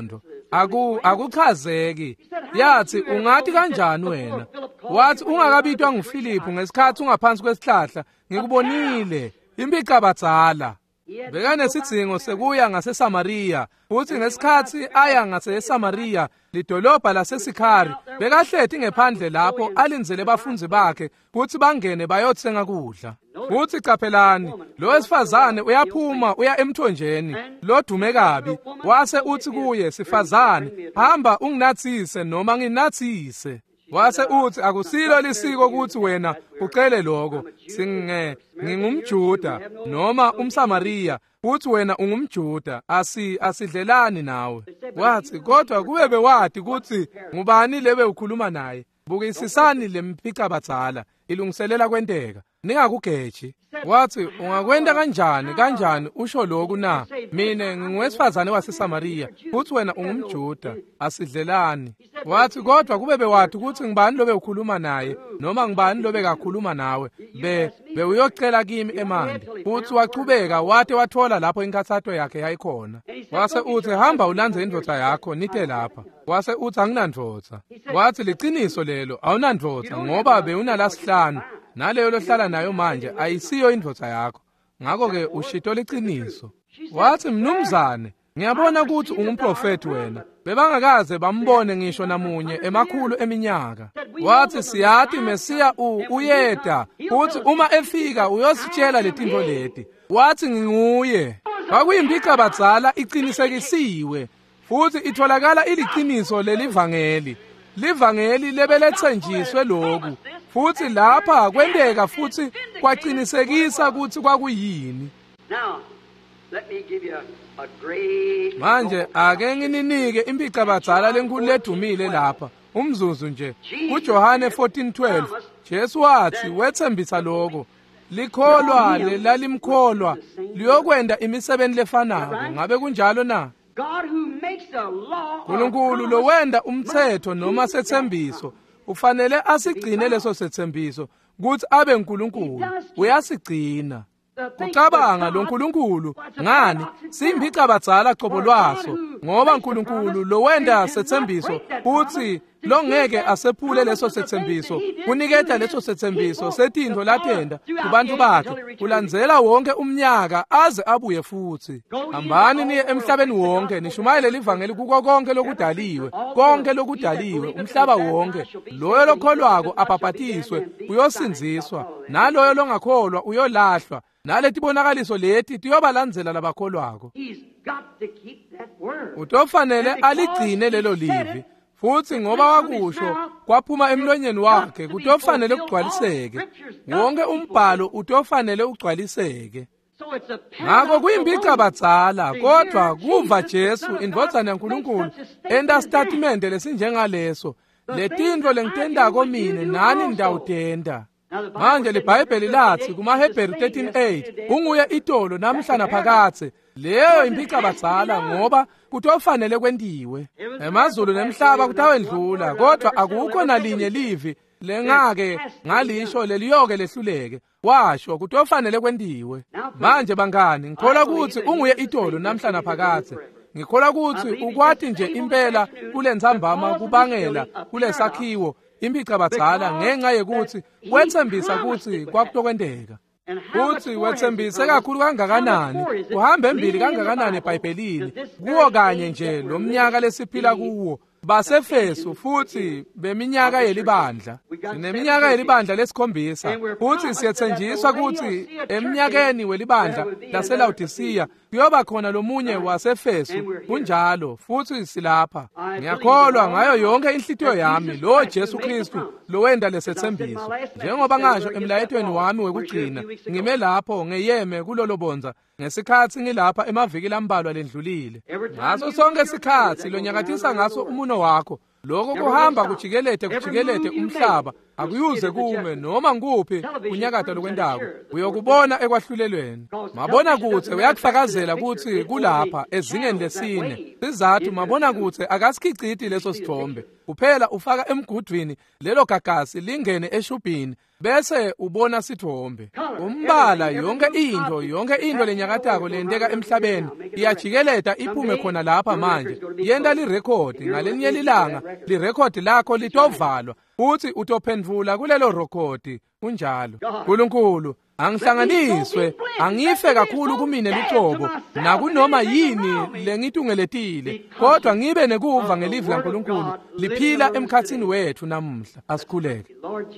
aku akuchazeki. Yathi ungathi kanjani wena? Wathi ungakabitwa nguFiliphu ngesikhathi ungaphansi kwesihlahla ngikubonile impica badzala. Bekanesidingo sekuya ngaseSamariya, futhi ngesikhathi aya ngaseSamariya lidolobha laseSikhari bekahlethi ngephandle lapho alinzele abafunzi bakhe futhi bangene bayothenga kudla. Futhi caphelani, lo wesifazane uyaphuma uya emthonjeni, lo dume kabi, wase uthi kuye, sifazane, hamba unginathise noma nginathise. Wase uthi akusilo lisiko ukuthi wena ucele lokho, singe ngingumJuda noma umSamariya, uthi wena ungumJuda, asi asidlelani nawe. Wathi kodwa kube bewadi ukuthi ngubani lebe ukhuluma naye, bukisisani lempica badzala ilungiselela kwenteka, ningakugeji. Wathi ungakwenda kanjani kanjani usho lokhu na? Mina ngingowesifazane waseSamariya, futhi wena ungumJuda, asidlelani. Wathi kodwa kube bewadi ukuthi ngibani lobe ukhuluma naye noma ngibani lobe kakhuluma nawe, be bewuyocela kimi emanti. Futhi wachubeka wate wathola lapho inkathato yakhe yayikhona. Wase uthi hamba ulanze indoda yakho nite lapha. Wase uthi anginandvodza. Wathi liqiniso lelo awunandvodza ngoba bewunalasihlanu, naleyo lohlala nayo manje ayisiyo indvodza yakho. Ngakho ke ushito liqiniso. Wathi mnumzane, ngiyabona ukuthi ungumprofeti wena. Bebangakaze bambone ngisho namunye emakhulu eminyaka. Wathi siyathi Mesiya uyeda, futhi uma efika uyositshela letinto leti. Wathi nginguye. Kwakuyimpica badzala iqinisekisiwe, futhi itholakala iliqiniso lelivangeli. Livangeli lebelethenjiswe lokhu, futhi lapha kwenteka futhi kwaqinisekisa ukuthi kwakuyini. Manje ake ngininike impica badzala lenkulu ledumile lapha umzuzu nje. kuJohane fourteen twelve Jesu wathi wethembisa lokho, likholwa lelalimkholwa liyokwenda imisebenzi lefanako. Ngabe kunjalo na? uNkulunkulu lo wenda umthetho noma sethembiso ufanele asigcine leso sethembiso ukuthi abe uNkulunkulu, uyasigcina. Kucabanga lo uNkulunkulu ngani simpica badzala qobo lwaso, ngoba uNkulunkulu lo wenda sethembiso futhi lo ngeke asephule leso sethembiso, kuniketa leso sethembiso setindlo latenda kubantu bakhe kulandzela wonke umnyaka aze abuye futhi. Hambani niye emhlabeni wonke nishumayele livangeli kuko konke lokudaliwe, konke lokudaliwe umhlaba wonke. Loyo lokholwako abhabhatiswe uyosinziswa, naloyo longakholwa uyolahlwa. Naletibonakaliso leti tiyobalandzela labakholwako. Utofanele aligcine lelo livi, futhi ngoba wakusho kwaphuma emlonyeni wakhe kutofanele kugcwaliseke. Wonke umbhalo utofanele ugcwaliseke. Ngakho kuyimpica badzala, kodwa kuva Jesu indvodzana yaNkulunkulu enda statement lesinjengaleso, letintfo lengitendako mina nani ndawutenda. Manje liBhayibheli lathi kumaHebheru thirteen eight unguye itolo namhla naphakathe. Leyo impica badzala ngoba kutofanele kwentiwe. Emazulu nemhlaba kutawendlula, kodwa akukho nalinye livi lengake ngalisho leliyoke lehluleke. Washo kutofanele kwentiwe. Manje bangani, ngikholwa ukuthi unguye itolo namhla naphakathe. Ngikholwa ukuthi ukwati nje impela kulendzambama kubangela kulesakhiwo impica badzala ngenxa yekuthi wethembisa ukuthi kwakutokwenteka. Futhi wethembise kakhulu kangakanani, kuhamba embili kangakanani eBhayibhelini, kuwo kanye nje lo mnyaka lesiphila kuwo. BaseFesu futhi beminyaka yelibandla. Sineminyaka yelibandla lesikhombisa, futhi siyethenjiswa ukuthi eminyakeni welibandla laseLaodicea kuyoba khona lomunye waseFesu. Kunjalo futhi silapha. Ngiyakholwa ngayo yonke inhlitiyo yami lo Jesu Kristu lo wenda lesethembiso. Njengoba ngasho emlayetweni wami wekugcina, ngime lapho ngeyeme kulolobonza ngesikhathi ngilapha emaviki lambalwa lendlulile. Ngaso sonke isikhathi lo nyakathisa ngaso umuno wakho, lokho kuhamba kujikelete kujikelete umhlaba, akuyuze kume noma nguphi unyakatho lokwendako uyokubona ekwahlulelweni. Mabona kutse uyakufakazela ukuthi kulapha ezingeni lesine. Sizathu mabona kutse akasikhiciti leso sithombe, kuphela ufaka emgudwini lelo gagasi lingene eshubhini, bese ubona sithombe umbala yonke into yonke into lenyakatako lenteka emhlabeni iyajikeleta iphume khona lapha manje yenda lirekhodi ngalenye lilanga lirekhodi lakho litovalwa uthi utophendvula kulelo rekhodi kunjalo uNkulunkulu angihlanganiswe angife kakhulu kumine luhlobo nakunoma yini lengithungeletile kodwa ngibe nekuva ngelivi laNkulunkulu liphila emkhathini wethu namuhla asikhuleke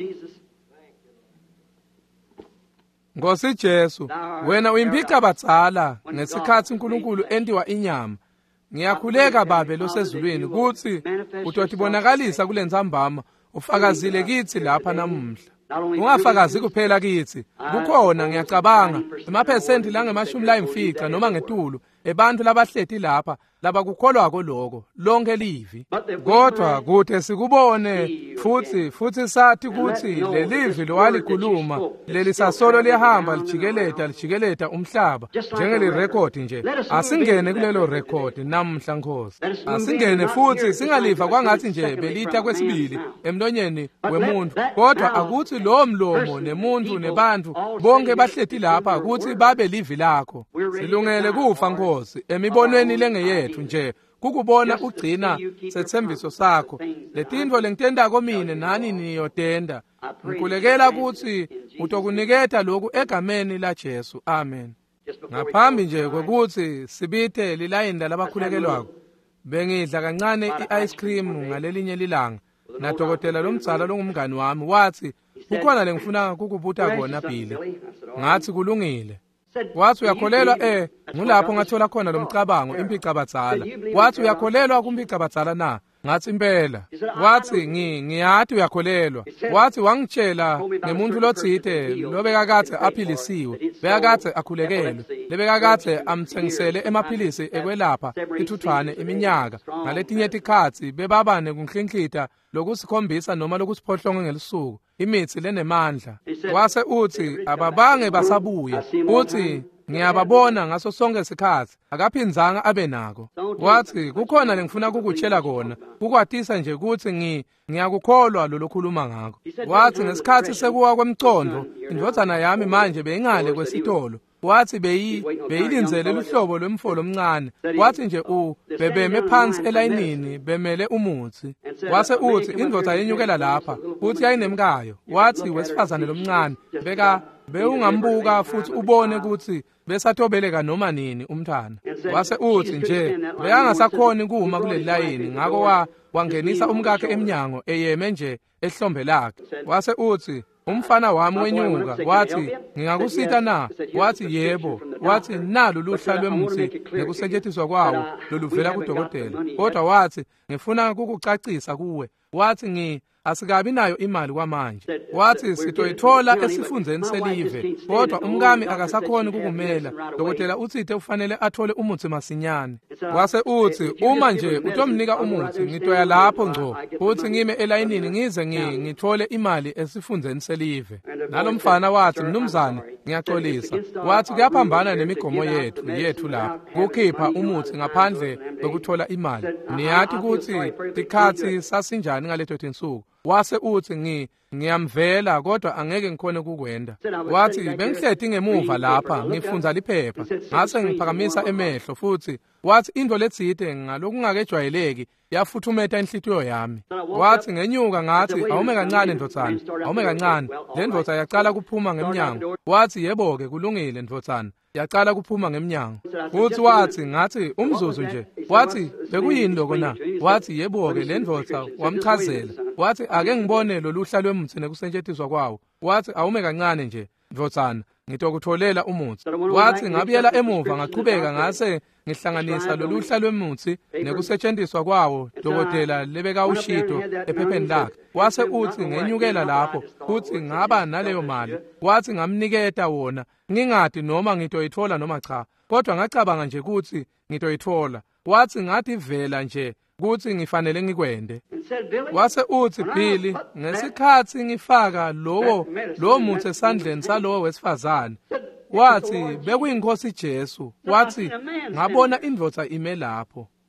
Nkosi Jesu wena uyimphica badzala ngesikhathi uNkulunkulu endiwa inyama ngiyakhuleka babe losezulwini kuthi utotibonakalisa kulenzambama ufakazile kithi lapha namuhla ungafakazi kuphela kithi kukhona ngiyacabanga emaphesenti langemashumi layimfica noma ngetulu ebantu labahleti lapha laba kukholwako lokho lonke livi kodwa kude sikubone futhi futhi sathi ukuthi lelivi lowalikhuluma leli sasolo lihamba lijikeleta lijikeleta umhlaba njengeli record nje asingene kulelo record namhla Nkosi asingene futhi singaliva kwangathi nje belitha kwesibili emlonyeni wemuntu kodwa akuthi lo mlomo nemuntu nebantu bonke bahleti lapha ukuthi babe livi lakho silungele kufa Nkosi emibonweni lengeyethu nje kukubona ugcina sethembiso sakho letindvo lengitenda komine nani niyotenda ngikulekela ukuthi utokuniketa lokhu egameni la Jesu amen ngaphambi nje kwekuthi sibithe lilayinda labakhulekelwako bengidla kancane i-ice cream ngalelinye lilanga na dokotela lomdzala longumngani wami wathi kukhona lengifuna kukubuta kona Bhili ngathi kulungile wathi uyakholelwa eh ngulapho ngathola khona lomcabango imphica badzala wathi uyakholelwa kumphica badzala na ngathi impela wathi ngi ngiyathi uyakholelwa wathi wangitshela ngemuntu lotsite lobekakathe aphilisiwe bekakathe akhulekelwe lebekakathe amthengisele emaphilisi ekwelapha ithuthwane iminyaka ngaletinye tikhatsi bebabane kunhlinhlita lokusikhombisa noma lokusiphohlonga ngelisuku imithi lenemandla wase uthi ababange basabuya uthi ngiyababona ngaso sonke isikhathi akaphinzanga abe nako wathi kukhona lengifuna kukutshela kona ukwatisa nje ukuthi ngi ngiyakukholwa lo lokhuluma ngako wathi ngesikhathi sekuwa kwemcondo indodana yami manje beyingale kwesitolo wathi beyi beyilinzele luhlobo lwemfolo omncane wathi nje u bebeme phansi elayinini bemele umuthi wase uthi indodana yenyukela lapha uthi yayinemkayo wathi wesifazane lomncane beka bewungambuka futhi ubone ukuthi besatobeleka noma nini umntana wase uthi nje beyangasakhoni kuma kuleli layini ngako wa wangenisa umkakhe eminyango eyeme nje ehlombe lakhe wase uthi umfana wami wenyuka wathi ngingakusita na wathi yebo wathi nalo luhla lwemuthi nekusetshenziswa kwawo loluvela kudokotela kodwa wathi ngifuna ukukucacisa kuwe wathi ngi asikabi nayo imali kwamanje wathi sitoyithola esifundzeni selive kodwa umkami akasakhoni kukumela dokotela uthithe ufanele athole umuthi masinyane wase uthi uma nje utomnika umuthi ngitoya lapho ngco uthi ngime elayinini ngize ngithole imali esifundzeni selive nalomfana wathi mnumzane ngiyaxolisa wathi kuyaphambana nemigomo yethu yethu lapha kukhipha umuthi ngaphandle kokuthola imali niyathi ukuthi tikhathi sasinjani ngaleto tinsuku wase uthi ngi ngiyamvela kodwa angeke ngikhone kukwenda wathi bengihleti ngemuva lapha ngifunza liphepha ngase ngiphakamisa emehlo futhi wathi into letsite ngalokungakejwayeleki yafuthumeta inhlitiyo yami wathi ngenyuka ngathi awume kancane ndotsana awume kancane le ndodza yaqala kuphuma ngemnyango wathi yebo-ke kulungile ndotsana yaqala kuphuma ngemnyango futhi wathi ngathi umzuzu nje wathi bekuyini lokho na wathi yebo-ke le ndodza wamchazela wathi ake ngibone loluhla lwemuthi nekusetshenziswa kwawo wathi awume kancane nje ndotsana ngitokutholela umuthi wathi ngabuyela emuva ngaqhubeka ngase ngihlanganisa loluhla lwemuthi nekusetshenziswa kwawo dokotela lebeka ushito ephepheni lakhe wase uthi ngenyukela lapho futhi ngaba naleyo mali wathi ngamniketa wona ngingadi noma ngitoyithola noma cha kodwa ngacabanga nje ukuthi ngitoyithola wathi ngathi vela nje kuthi ngifanele ngikwende wase uthi Bhili ngesikhathi ngifaka lowo lo muthi esandleni salowo wesifazane wathi bekuyinkosi Jesu wathi ngabona indvodza ime lapho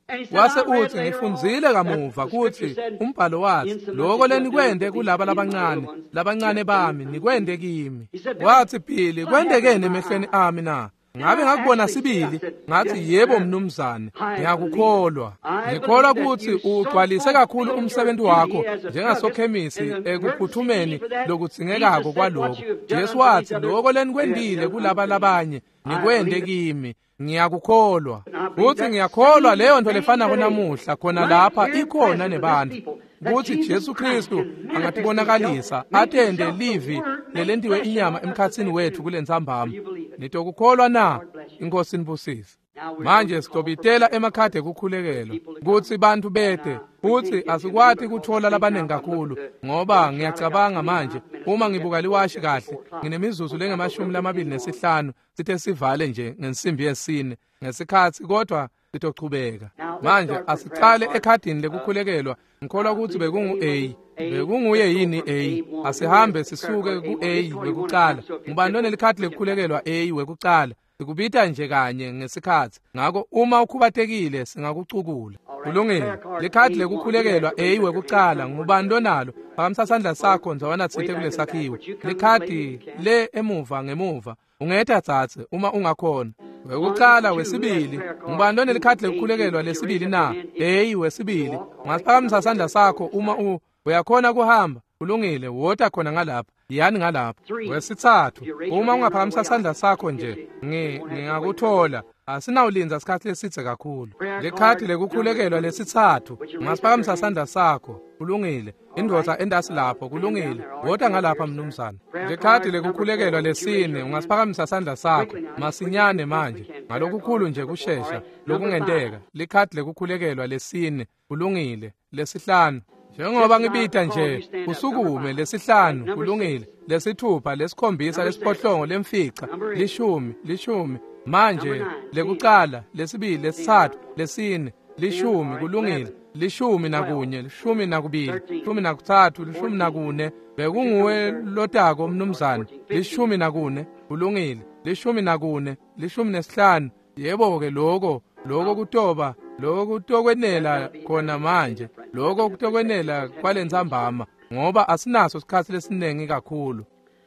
wase uthi ngifunzile kamuva kuthi umbhalo wathi lokho lenikwende kulaba labancane labancane bami nikwende kimi. Wathi phili kwendekene emehlweni ami na? Ngabe ngakubona sibili ngathi yebo mnumzane ngiyakukholwa. Ngikholwa ukuthi ugcwalise kakhulu umsebenzi wakho njengasokhemisi ekuphuthumeni lokudzingekako kwaloko. Jesu wathi lokho lenikwendile kulaba labanye nikwende kimi. Ngiyakukholwa futhi ngiyakholwa leyo nto lefana konamuhla khona lapha ikhona nebantu ukuthi Jesu Kristu angatibonakalisa atende livi lelentiwe inyama emkhatsini wethu kulenzambama. Nitokukholwa na? Inkosi nibusise. Manje sitobitela emakhade kukhulekelo ukuthi bantu bete futhi asikwati kuthola labanengi kakhulu ngoba ngiyacabanga manje uma ngibuka liwashi kahle nginemizuzu lengemashumi lamabili nesihlanu sithe sivale nje ngensimbi yesine ngesikhathi kodwa sitochubeka. Manje asiqale ekhadini lekukhulekelwa. Ngikholwa ukuthi bekungu A bekunguye yini A. Asihambe sisuke ku A wekuqala. Ngubani onelikhadi lekukhulekelwa A wekuqala? Sikubita nje kanye ngesikhathi. Ngakho uma ukhubatekile singakucukula. Kulungile. Lekhadi lekukhulekelwa A wekuqala ngubani lonalo? Phakamisa isandla sakho nzawana tsithe kule sakhiwe. Lekhadi le emuva ngemuva ungetha tsatse uma ungakhona. Wekuqala wesibili ngubani lonelikhadi lekukhulekelwa lesibili na? A wesibili. Ungasiphakamisa isandla sakho uma u uyakhona kuhamba. Kulungile wota khona ngalapha yani ngalapha. Wesithathu uma ungaphakamisa isandla sakho nje ngingakuthola. Asinawulinza isikhathi lesithe kakhulu. Lekhadi lekukhulekelwa lesithathu ungasiphakamisa isandla sakho. Kulungile indoda endasi lapho. Kulungile wota ngalapha mnumzana. Lekhadi lekukhulekelwa lesine ungasiphakamisa isandla sakho masinyane manje ngalokukhulu nje kushesha lokungenteka. Lekhadi lekukhulekelwa lesine. Kulungile lesihlanu njengoba ngibita nje usukume lesihlanu. Kulungile lesithupha lesikhombisa lesiphohlongo lemfica lishumi lishumi manje lekuqala lesibili lesithathu lesine lishumi. Kulungile lishumi nakunye lishumi nakubili lishumi nakuthathu lishumi nakune bekunguwe lotako mnumzane lishumi nakune. Kulungile lishumi nakune lishumi nesihlanu. Yebo ke lokho lokho kutoba lokho kutokwenela khona manje lokho kutokwenela kwalenzambama ngoba asinaso isikhathi lesinengi kakhulu.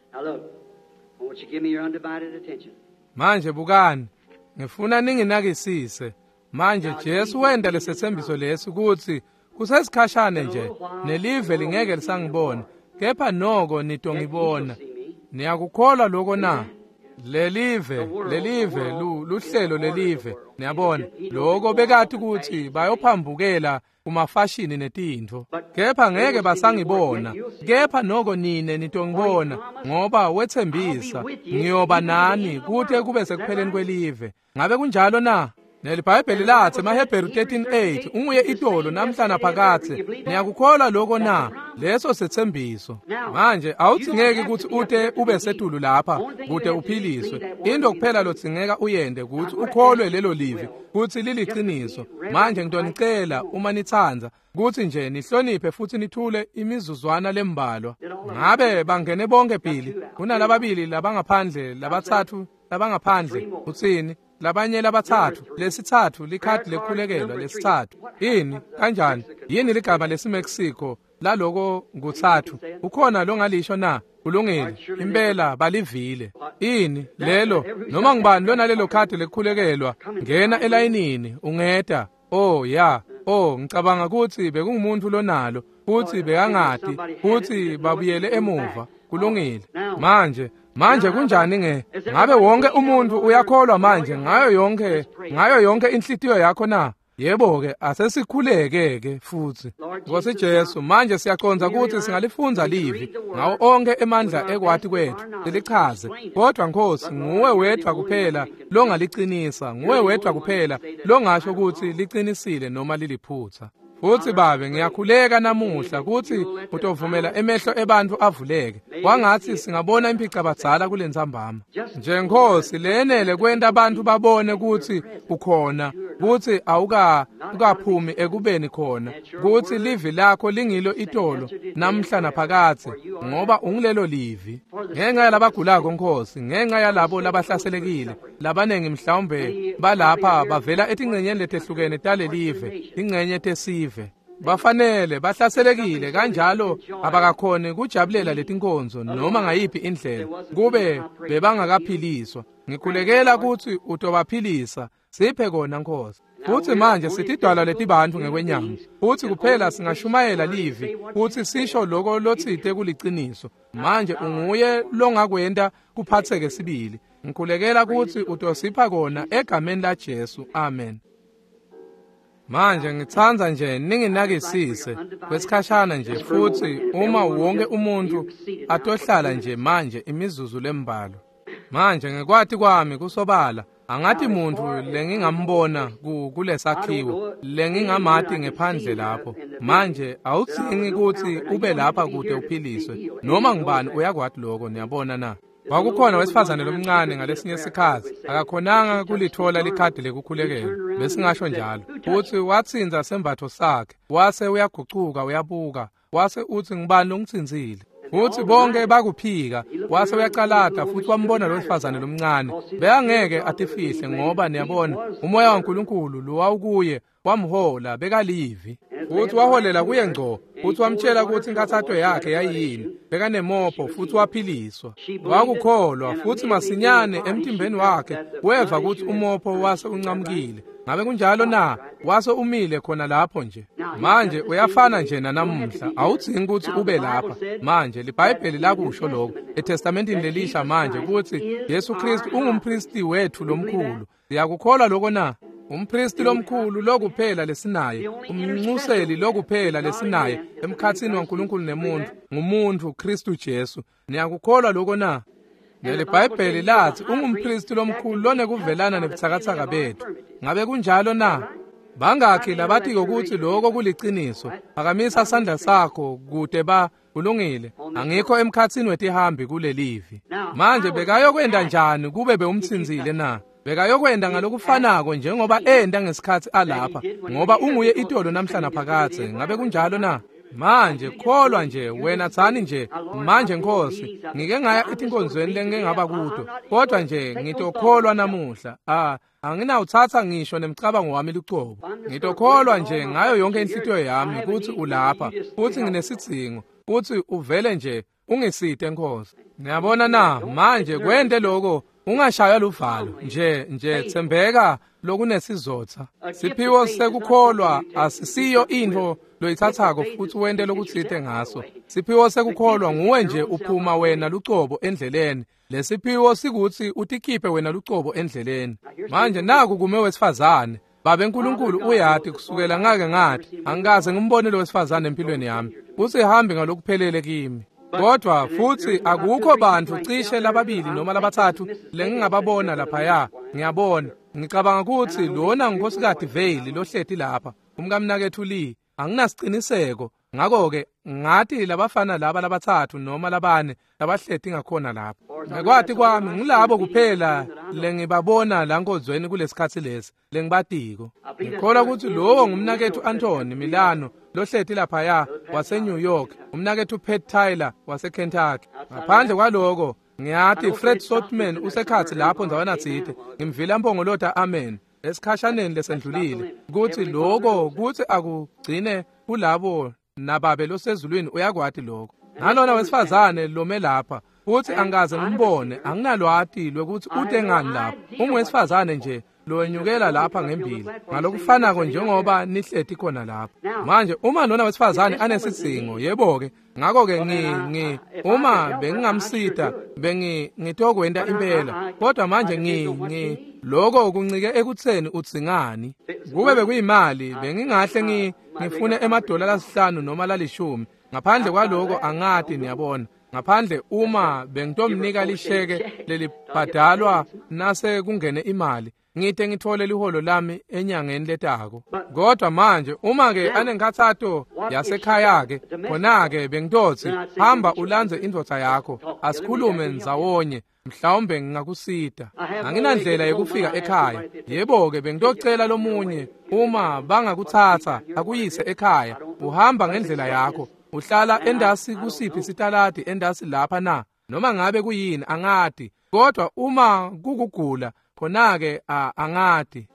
Manje bukani ngifuna ninginakisise manje Jesu wenda lesethembiso lesi ukuthi kusesikhashane nje nelive lingeke lisangibona kepha noko nitongibona. Niyakukholwa lokho na? Lelive lelive luhlelo lelive niyabona lokho bekade ukuthi bayophambukela kumafashini netintho kepha ngeke basangibona kepha noko nine nitongibona ngoba wethembisa ngiyoba nani kuthe kube sekupheleni kwelive. Ngabe kunjalo na? NeliBhayibheli lathi eMahebheru thirteen eight unguye itolo namhlanje phakathe. Niyakukholwa lokho na? Leso sethembiso. Manje awudzingeki ukuthi ute ube setulu lapha kude uphiliswe. Into kuphela lodzingeka uyende ukuthi ukholwe lelo livi ukuthi liliqiniso. Manje ngidonicela uma nithanza ukuthi nje nihloniphe futhi nithule imizuzwana lembalwa. Ngabe bangene bonke phili kunalababili labangaphandle labathathu labangaphandle uthini? Labanye labathathu lesithathu likhadi lekukhulekelwa lesithathu. Ini kanjani? Yini ligama lesiMexico laloko nguthathu? Ukhona lo ngalisho na? Kulungile impela balivile. Ini lelo noma ngibani lona lelo khadi lekukhulekelwa ngena elayinini ungeda. Oh ya oh ngicabanga ukuthi bekungumuntu lonalo futhi bekangadi futhi babuyele emuva. Kulungile manje manje kunjani nge ngabe wonke umuntu uyakholwa manje ngayo yonke ngayo yonke inhlitiyo yakho na? Yebo ke asesikhuleke ke futhi Nkosi Jesu manje siyaconza ukuthi singalifunza livi ngawo onke emandla ekwathi kwethu silichaze kodwa Nkosi nguwe wedwa kuphela longaliqinisa nguwe wedwa kuphela longasho ukuthi liqinisile noma liliphutha. Futhi babe ngiyakhuleka namuhla ukuthi utovumela emehlo ebantu avuleke wangathi singabona imphica badzala kulenzambama. Nje Nkosi lenele kwenta abantu babone ukuthi ukhona kuthi awuka ukaphumi ekubeni khona kuthi livi lakho lingilo itolo namhla naphakathi ngoba ungilelo livi ngenxa yalabagulako Nkosi ngenxa yalabo labahlaselekile labanengi mhlawumbe balapha bavela etingcenyeni letehlukene talelive ingcenye tesive bafanele bahlaselekile kanjalo abakakhona kujabulela letinkonzo noma ngayiphi indlela kube bebangakaphiliswa ngikhulekela ukuthi utobaphilisa siphe kona Nkosi futhi manje sitidwala letibantu ngekwenyama futhi kuphela singashumayela livi futhi sisho lokho lotsite kuliciniso manje unguye longakwenda kuphatheke sibili ngikhulekela ukuthi utosipha kona egameni la Jesu amen. Manje ngithanza nje ninginakisise kwesikhashana nje futhi uma wonke umuntu atohlala nje manje imizuzu lembalo manje ngekwati kwami kusobala angathi muntu lengingambona kulesakhiwo lengingamati ngephandle lapho manje awudzingi ukuthi ube lapha kude uphiliswe noma ngubani uyakwati lokho niyabona na kwakukhona wesifazane lomncane ngalesinye isikhathi akakhonanga kulithola likhadi lekukhulekela besingasho njalo uthi watsinza sembatho sakhe wase uyagucuka uyabuka wase uthi ngibani longitsinzile uthi bonke bakuphika wase uyaqalata futhi wambona lo wesifazane lomncane beyangeke atifihle ngoba niyabona umoya kaNkuluNkulu lo wawukuye wamhola bekalivi futhi waholela kuye ngco futhi wamtshela ukuthi inkathatho yakhe yayini bekanemopho futhi waphiliswa wakukholwa futhi masinyane emtimbeni wakhe weva ukuthi umopho wase uncamukile ngabe kunjalo na wase umile khona lapho nje manje uyafana nje namuhla awudzingi ukuthi ube lapha manje liBhayibheli lakusho lokho eTestamentini lelisha manje ukuthi Yesu Kristu ungumpristi wethu lomkhulu siyakukholwa lokho na umpristi lomkhulu lokuphela lesinaye umnxuseli lokuphela lesinaye emkhathini waNkulunkulu nemuntu ngumuntu Kristu Jesu niyakukholwa lokho na neleBhayibheli lathi ungumpristi lomkhulu lone kuvelana nebuthakathaka bethu ngabe kunjalo na bangakhi labathi ukuthi lokho kuliciniso phakamisa isandla sakho kude ba kulungile angikho emkhathini wetihambi kulelivi manje bekayokwenda njani kube beumtsinzile na bekayokwenda ngalokufanako njengoba enda ngesikhathi alapha ngoba unguye itolo namhla naphakathi ngabe kunjalo na manje kholwa nje wena thani nje manje Nkosi ngike ngaya etinkonzweni lengengaba kudo kodwa nje ngitokholwa namuhla ah anginawuthatha ngisho nemcabango wami licobo ngitokholwa nje ngayo yonke inhlitiyo yami ukuthi ulapha futhi nginesidzingo ukuthi uvele nje ungiside Nkosi ngiyabona na manje kwende lokho ungashaya luvalo nje nje thembeka lokunesizotha siphiwo sekukholwa asisiyo into loyithathako futhi wende lokuthithe ngaso siphiwo sekukholwa nguwe nje uphuma wena lucobo endleleni lesiphiwo sikuthi utikhiphe wena lucobo endleleni manje naku kume wesifazane baba eNkulunkulu uyathi kusukela ngake ngathi angikaze ngimbone lo wesifazane empilweni yami uthi ehambe ngalokuphelele kimi kodwa futhi akukho bantu cishe lababili noma labathathu lengingababona lapha ya ngiyabona ngicabanga ukuthi lona ngunkosikazi Vale lohleti lapha umkamnakethu li anginasiqiniseko ngakho ke ngathi labafana laba labathathu noma labane labahleti ngakhona lapha ngekwathi kwami ngilabo kuphela lengibabona la nkozweni kulesikhathi lesi lengibatiko ngikholwa ukuthi lowo ngumnakethu Anthony Milano lohleti lapha ya wase New York umnakethu Pat Tyler wase Kentucky ngaphandle kwaloko ngiyathi Fred Sotman usekhathi lapho ndawana tsite ngimvila mpongolota amen esikhashaneni lesendlulile ukuthi lokho kuthi akugcine kulabo nababe losezulwini uyakwati lokho nalona wesifazane lome lapha uthi angaze ngimbone anginalwati lokuthi ude ngani lapha ungwesifazane nje lowenyukela lapha ngembili ngalokufanako njengoba nihleti khona lapha manje uma lona wesifazane anesidzingo yebo ke ngakho ke ngi ngi uma bengingamsida bengi ngitokwenda impela kodwa manje ngi ngi lokho kuncike ekutheni utsingani kube bekuyimali bengingahle ngi ngifune emadola lasihlanu noma lalishumi ngaphandle kwaloko angathi niyabona ngaphandle uma bengitomnika lisheke lelibhadalwa nase kungene imali ngithe ngithole liholo lami enyangeni letako. Kodwa manje uma ke anenkathato yasekhaya ke khona ke bengitotsi hamba ulandze indvodza yakho asikhulume ndzawonye mhlawumbe ngingakusita. Anginandlela yekufika ekhaya. Yebo ke bengitocela lomunye uma bangakuthatha akuyise ekhaya uhamba ngendlela yakho uhlala endasi kusiphi sitaladi endasi lapha na noma ngabe kuyini angadi kodwa uma kukugula khona ke angadi.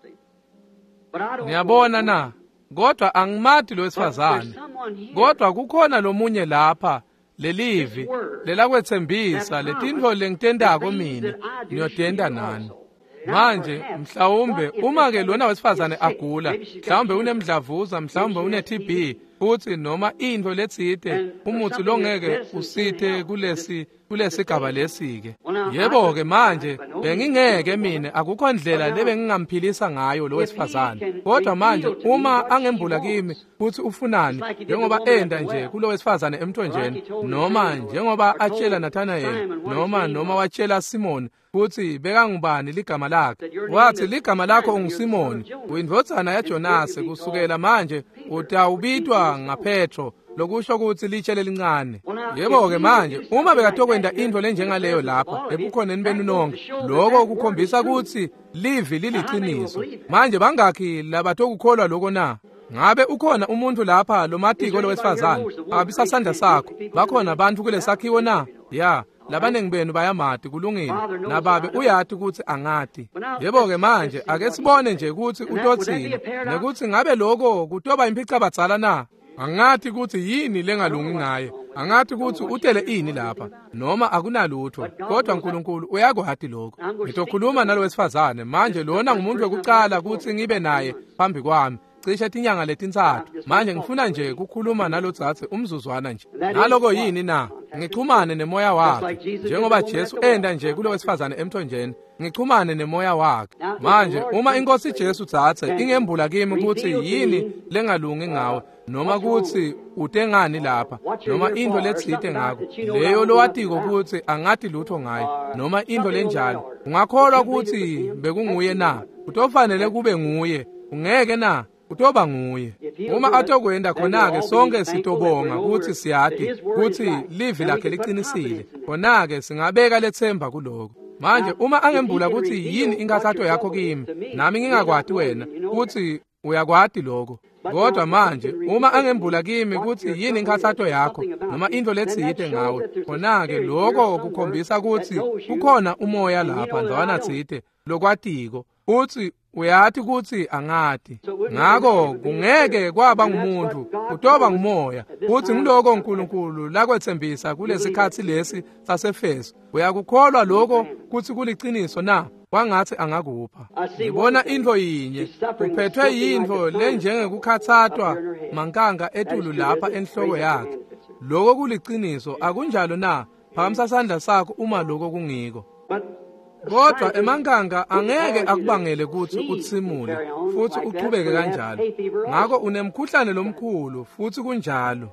Ngiyabona na kodwa angimati lo wesifazane kodwa kukhona lomunye lapha lelivi lelakwethembisa letintfo lengitendako mina ngiyotenda nani. Manje mhlawumbe uma ke lona wesifazane agula mhlawumbe unemdlavuza mhlawumbe une T B futhi noma into letsite umuthi longeke usithe kulesi kulesigaba lesike. Yebo ke manje bengingeke mina akukho ndlela lebengingamphilisa ngayo lo wesifazane kodwa manje uma angembula kimi futhi ufunani njengoba enda nje kulo wesifazane emthonjeni noma njengoba atshela Nathanael noma noma watshela Simon futhi bekangubani ligama lakhe wathi ligama lakho unguSimoni uyindvodzana yaJonasi kusukela manje utawubitwa ngaPetro lokusho ukuthi litshele lincane. Yebo ke manje uma bekatokwenda into lenjengaleyo lapha ebukhoneni benu nonke lokho kukhombisa ukuthi livi liliqiniso. Manje bangakhi labatokukholwa lokho na? Ngabe ukhona umuntu lapha lo matiko lo wesifazane akabisa sandla sakho bakhona abantu kule sakhiwo na? Ya labanengi benu bayamati kulungile nababe uyathi ukuthi angati. Yebo ke manje ake sibone nje ukuthi utotsini nekuthi ngabe lokho kutoba imphica badzala na? Angathi ukuthi yini lengalungi ngaye angathi ukuthi utele ini lapha noma akunalutho kodwa uNkulunkulu uyakwati lokho. Ngitokhuluma nalo wesifazane manje lona ngumuntu wekucala ukuthi ngibe naye phambi kwami cishe tinyanga letintsathu manje ngifuna nje ukukhuluma nalodzathe umzuzwana nje naloko yini na ngichumane nemoya wakhe njengoba Jesu enda nje kulo wesifazane emthonjeni ngichumane nemoya wakhe. Manje uma inkosi Jesu dzathe ingembula kimi ukuthi yini lengalungi ngawe noma ukuthi utengani lapha noma into letsite ngakho leyo lowatiko ukuthi angati lutho ngayo noma into lenjalo ungakholwa ukuthi bekunguye na utofanele kube nguye ungeke na utoba nguye. Uma atokwenda khona-ke sonke sitobonga ukuthi siyati ukuthi livi lakhe liqinisile khona-ke singabeka lethemba kuloko. Manje uma angembula ukuthi yini inkathatho yakho kimi nami ngingakwati wena ukuthi uyakwati lokho kodwa manje uma angembula kimi ukuthi yini inkathatho yakho noma into letsite ngawe khona-ke lokho kukhombisa ukuthi kukhona umoya lapha ndawana tsite lokwatiko uthi uyathi ukuthi angati. Ngakho kungeke kwaba ngumuntu kutoba ngumoya uthi ngiloko uNkulunkulu lakwethembisa kulesikhathi lesi sasefeso uyakukholwa lokho ukuthi kuliqiniso na wangathi angakupha. Ngibona into yinye uphethwe yinto lenjengekukhathathwa mankanga etulu lapha enhloko yakhe lokho kuliqiniso akunjalo na phambi sandla sakho uma lokho kungiko. Kodwa emankanga angeke akubangele ukuthi utsimule futhi uqhubeke kanjalo. Ngakho unemkhuhlane lomkhulu futhi kunjalo.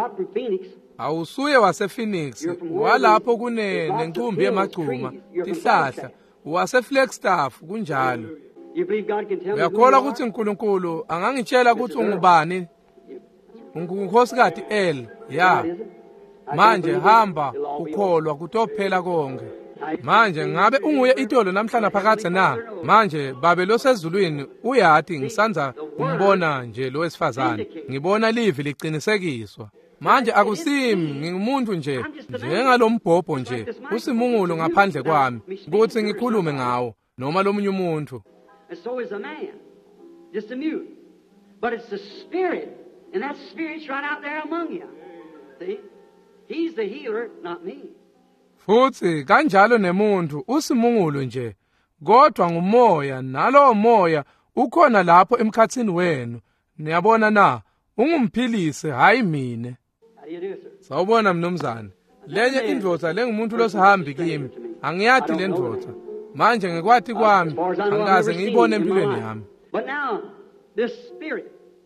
Awusuye wasePhoenix walapho kune nencumbi yemagcuma tihlahla waseFlagstaff kunjalo. Uyakholwa ukuthi uNkulunkulu angangitshela ukuthi ungubani? Ungunkhosikati L ya manje hamba ukholwa kutophela konke. Manje ngabe unguye itolo namhlanje phakathi na manje babe lo sezulwini uyathi ngisanza umbona nje lo wesifazane ngibona livi liqinisekiswa. Manje akusimi ngingumuntu nje njengalombhobho nje usimungulo ngaphandle kwami ukuthi ngikhulume ngawo noma lomunye umuntu. So is a man, just a mute. But it's the Spirit, and that Spirit's right out there among you. See? He's the healer, not me. Futhi kanjalo nemuntu usimungulo nje kodwa ngumoya nalo moya ukhona lapho emkhathini wenu. Niyabona na ungumphilise hayi mina. Sawubona mnumzane lenye indvodza lengumuntu losihambi kimi angiyati le ndvodza manje ngekwathi kwami angaze ngiyibone empilweni yami. But now this Spirit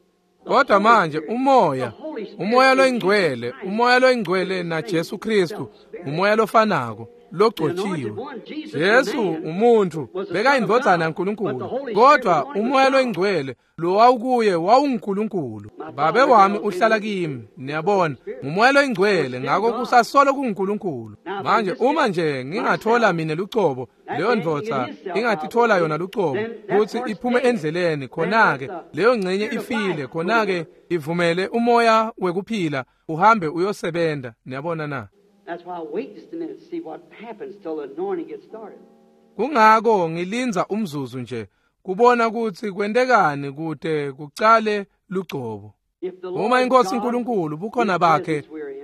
kodwa manje umoya umoya loyingcwele umoya loyingcwele na Jesu Kristu umoya lofanako logcotshiwe. Jesu umuntu bekayindvodzana kaNkulunkulu, kodwa umoya loyingcwele lo wawukuye wawuNkulunkulu. Babe wami uhlala kimi, niyabona, umoya loyingcwele, ngakho kusasolo kuNkulunkulu. Manje uma nje ngingathola mina lucobo, leyo ndvodza ingatithola yona lucobo ukuthi iphume endleleni, khona-ke leyo ngcenye ifile, khona-ke ivumele umoya wekuphila uhambe uyosebenza. Niyabona na? That's why I wait just a minute to see what happens till the anointing gets started. Kungako ngilinza umzuzu nje kubona ukuthi kwendekani kude kucale lucobo. Uma inkosi uNkulunkulu bukhona bakhe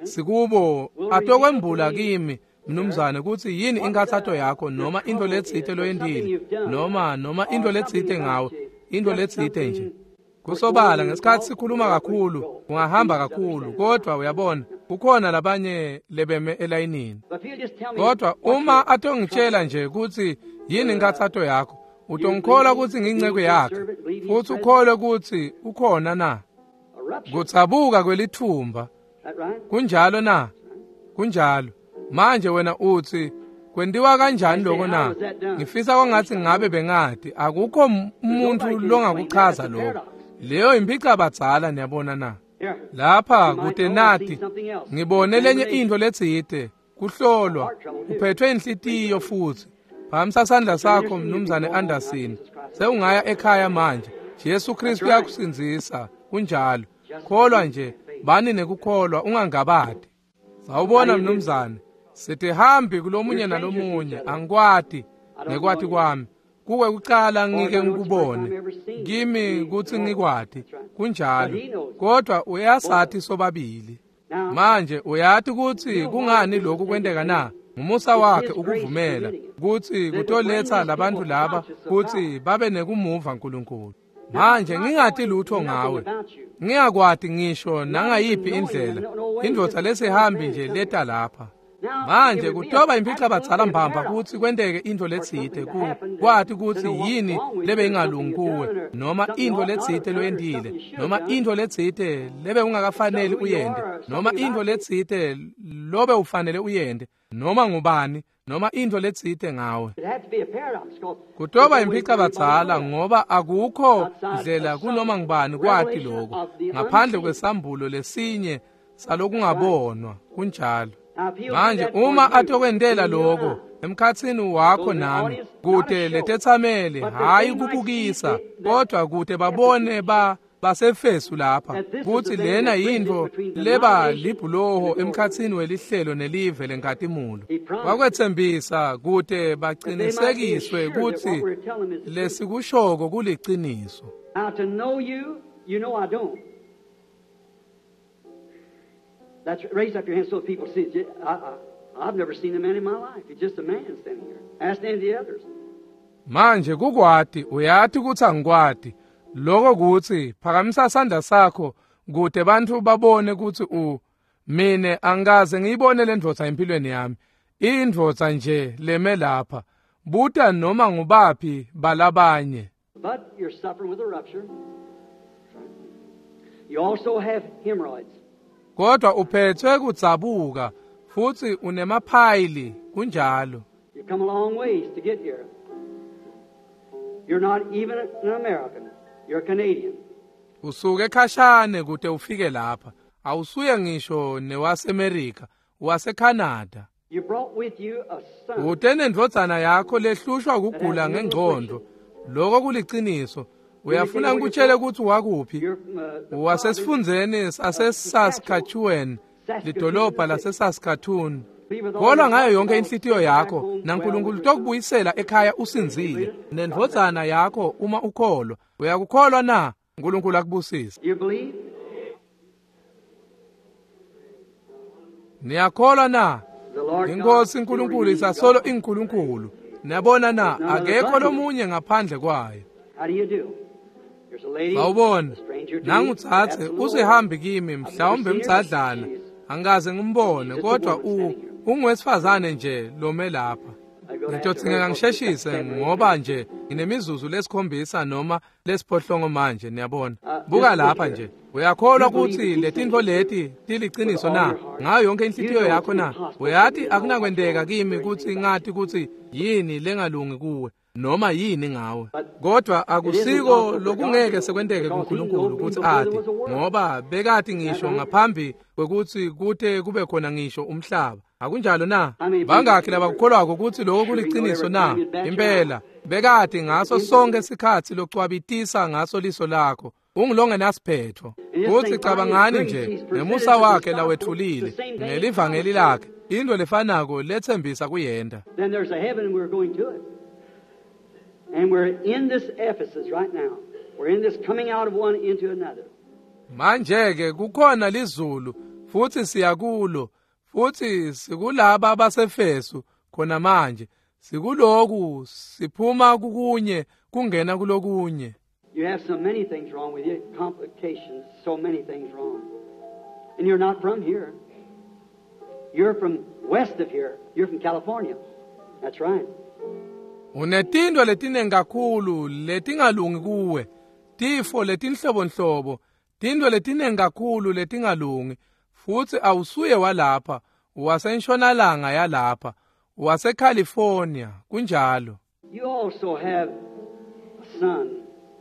sikubo atokwembula kimi mnumzane ukuthi yini inkathatho yakho noma into letsite loyendile noma noma into letsite ngawe into letsite nje. Kusobala ngesikhathi sikhuluma kakhulu ungahamba kakhulu, kodwa uyabona kukhona labanye lebeme elayinini. Kodwa uma atongitshela nje ukuthi yini inkathatho yakho, utongikholwa ukuthi nginceke yakhe, futhi ukholwe ukuthi ukhona na. Kutsabuka kwelithumba. Kunjalo na? Kunjalo. Manje wena uthi kwendiwa kanjani lokho na? Ngifisa kwangathi ngabe bengadi akukho umuntu longakuchaza lokho. Leyo imphica badzala, niyabona na? Lapha kude nathi ngibone lenye into letsite kuhlolwa uphethwe inhlitiyo futhi. Phamisa sandla sakho mnumzane Anderson, sewungaya ekhaya manje. Jesu Kristu uyakusinzisa. Kunjalo. Kholwa nje, bani nekukholwa ungangabadi. Sawubona mnumzane, sithi hambi kulomunye nalomunye angikwati nekwati kwami. Kuwe kuqala ngike ngikubone, kimi kuthi ngikwati. Kunjalo. Kodwa uyasathi sobabili. Manje uyathi ukuthi kungani lokhu kwendeka na? Umusa wakhe ukuvumela ukuthi kutoletha labantu laba ukuthi babe nekumuva uNkulunkulu. Manje ngingathi lutho ngawe. Ngiyakwati ngisho nangayiphi indlela. Indvodza lesihambi nje leta lapha. Manje kutoba imphica badzala mbamba ukuthi kwendeke into letsite ku kwathi ukuthi yini lebe ingalungi kuwe noma into letsite loyendile noma into letsite lebe ungakafanele uyende noma into letsite lobe ufanele uyende noma ngubani noma into letsite ngawe. Kutoba imphica badzala ngoba akukho ndlela kunoma ngubani kwathi lokho ngaphandle kwesambulo lesinye salokungabonwa. Kunjalo. Manje uma atokwendela lokho emkhatsini wakho nami kude letetsamele hayi kubukisa kodwa kude babone ba basefesu lapha kuthi lena yinto leba libhuloho emkhatsini welihlelo nelive lenkatimulo. Wakwethembisa kude baqinisekiswe ukuthi lesikushoko kuliciniso. Now to know you, you know I don't. That's, raise up your hands so people see it. I, I, I've never seen a man in my life. He's just a man standing here. Ask any of the others. Manje kukwati uyathi ukuthi angikwati. Lokho kuthi phakamisa sandla sakho kude bantu babone ukuthi u mine angaze ngiyibone le ndvodza empilweni yami. Indvodza nje leme lapha. Buta noma ngubaphi balabanye. But you're suffering with a rupture. You also have hemorrhoids. Kodwa uphethwe kutsabuka futhi unemaphayili. Kunjalo. You come a long ways to get here. You're not even an American. You're a Canadian. Usuke khashane kude ufike lapha. Awusuye ngisho newaseMerika, waseCanada. You brought with you a son. Utene ndvodzana yakho lehlushwa ukugula ngengqondo. Lokho kuliciniso. Uyafuna ngikutshele ukuthi wakuphi? Wasesifundeni saseSaskatchewan, lidolobha laseSaskatoon. Kholwa ngayo yonke inhlitiyo yakho, naNkulunkulu tokubuyisela ekhaya usinzile. Nendvodzana yakho uma ukholwa, uyakukholwa na? uNkulunkulu akubusise. You believe? Niyakholwa na? Inkosi uNkulunkulu isasolo iNkulunkulu. Niyabona na, akekho lomunye ngaphandle kwayo. How do you do? Bawubona, nanguthathe usihambi kimi mhlawumbe mdzadlana, angaze ngimbone kodwa u ungwesifazane nje lome lapha. ngitodzinga ngisheshise ngoba nje nginemizuzu lesikhombisa noma lesiphohlongo manje niyabona. Buka lapha nje. Uyakholwa ukuthi letinto leti tiliqiniso na? Ngayo yonke inhliziyo yakho na? Uyathi akunakwendeka kimi ukuthi ngathi ukuthi yini lengalungi kuwe noma yini ngawe. Kodwa akusiko lokungeke sekwendeke kuNkulunkulu ukuthi athi ngoba bekati ngisho ngaphambi kwekuthi kuthe kube khona ngisho umhlaba. Akunjalo na? Bangakhi labakholwako ukuthi lokho kuliqiniso na? Impela bekati ngaso sonke isikhathi lokucwabitisa ngaso liso lakho. Ungilonge nasiphetho. Uthi cabangani nje ngemusa wakhe lawethulile ngelivangeli lakhe. Into lefanako lethembisa kuyenda. Then there's a heaven and we're going to it. And we're in this Ephesus right now. We're in this coming out of one into another. Manje ke kukhona lizulu futhi siyakulo futhi sikulaba abasefesu khona manje sikuloku siphuma kukunye kungena kulokunye. You have so many things wrong with you, complications, so many things wrong. And you're not from here. You're from west of here. You're from California. That's right. Unetinto letinengi kakhulu letingalungi kuwe. Tifo letinhlobo nhlobo. Tinto letinengi kakhulu letingalungi. Futhi awusuye walapha, wasentshonalanga yalapha, waseCalifornia, kunjalo. You also have a son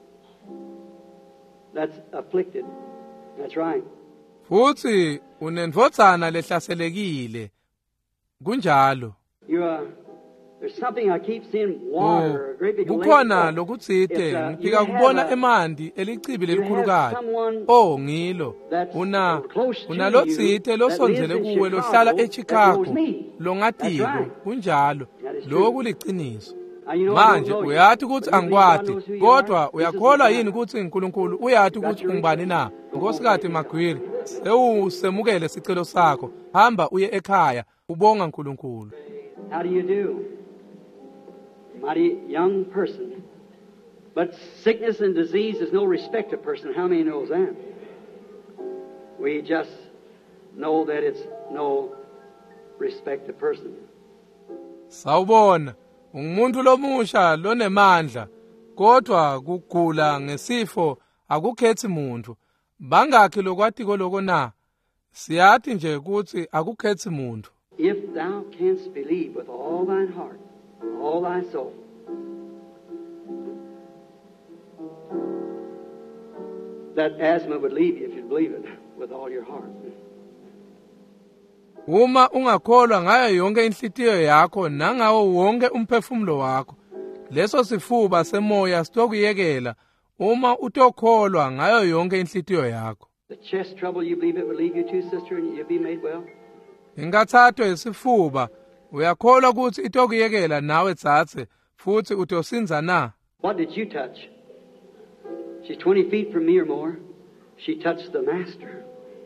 that's afflicted. That's right. Futhi unendvodzana lehlaselekile. Kunjalo. You uh, there's something I keep seeing water, a great big lake. Kukhona lokutsite ngifika kubona emanti elichibi lelikhulukazi. Oh ngilo. Una una lotsite losonzele kuwe lohlala eChicago. Longatiko kunjalo. Lokhu liqiniso. Manje uyathi ukuthi angikwati kodwa uyakholwa yini ukuthi uNkulunkulu uyathi ukuthi ungibani na? Nkosikazi Magwiri sewusemukele sicelo sakho hamba uye ekhaya ubonga uNkulunkulu. How do you do? Mighty young person. But sickness and disease is no respect of person. How many knows that? We just know that it's no respect of person. Sawubona. Umuntu lomusha lonemandla kodwa kugula ngesifo akukhethi muntu. Bangakhi lokwati koloko na? Siyathi nje ukuthi akukhethi muntu. If thou canst believe with all thine heart, all thy soul, that asthma would leave you if you believe it with all your heart. Uma ungakholwa ngayo yonke inhliziyo yakho nangawo wonke umphefumulo wakho, leso sifuba semoya sitokuyekela uma utokholwa ngayo yonke inhliziyo yakho. The chest trouble, you believe it would leave you too, sister, and you'll be made well? Ingathatho isifuba uyakholwa ukuthi itokuyekela nawe tsatse futhi utosinza na? What did you touch? She's twenty feet from me or more. She touched the master.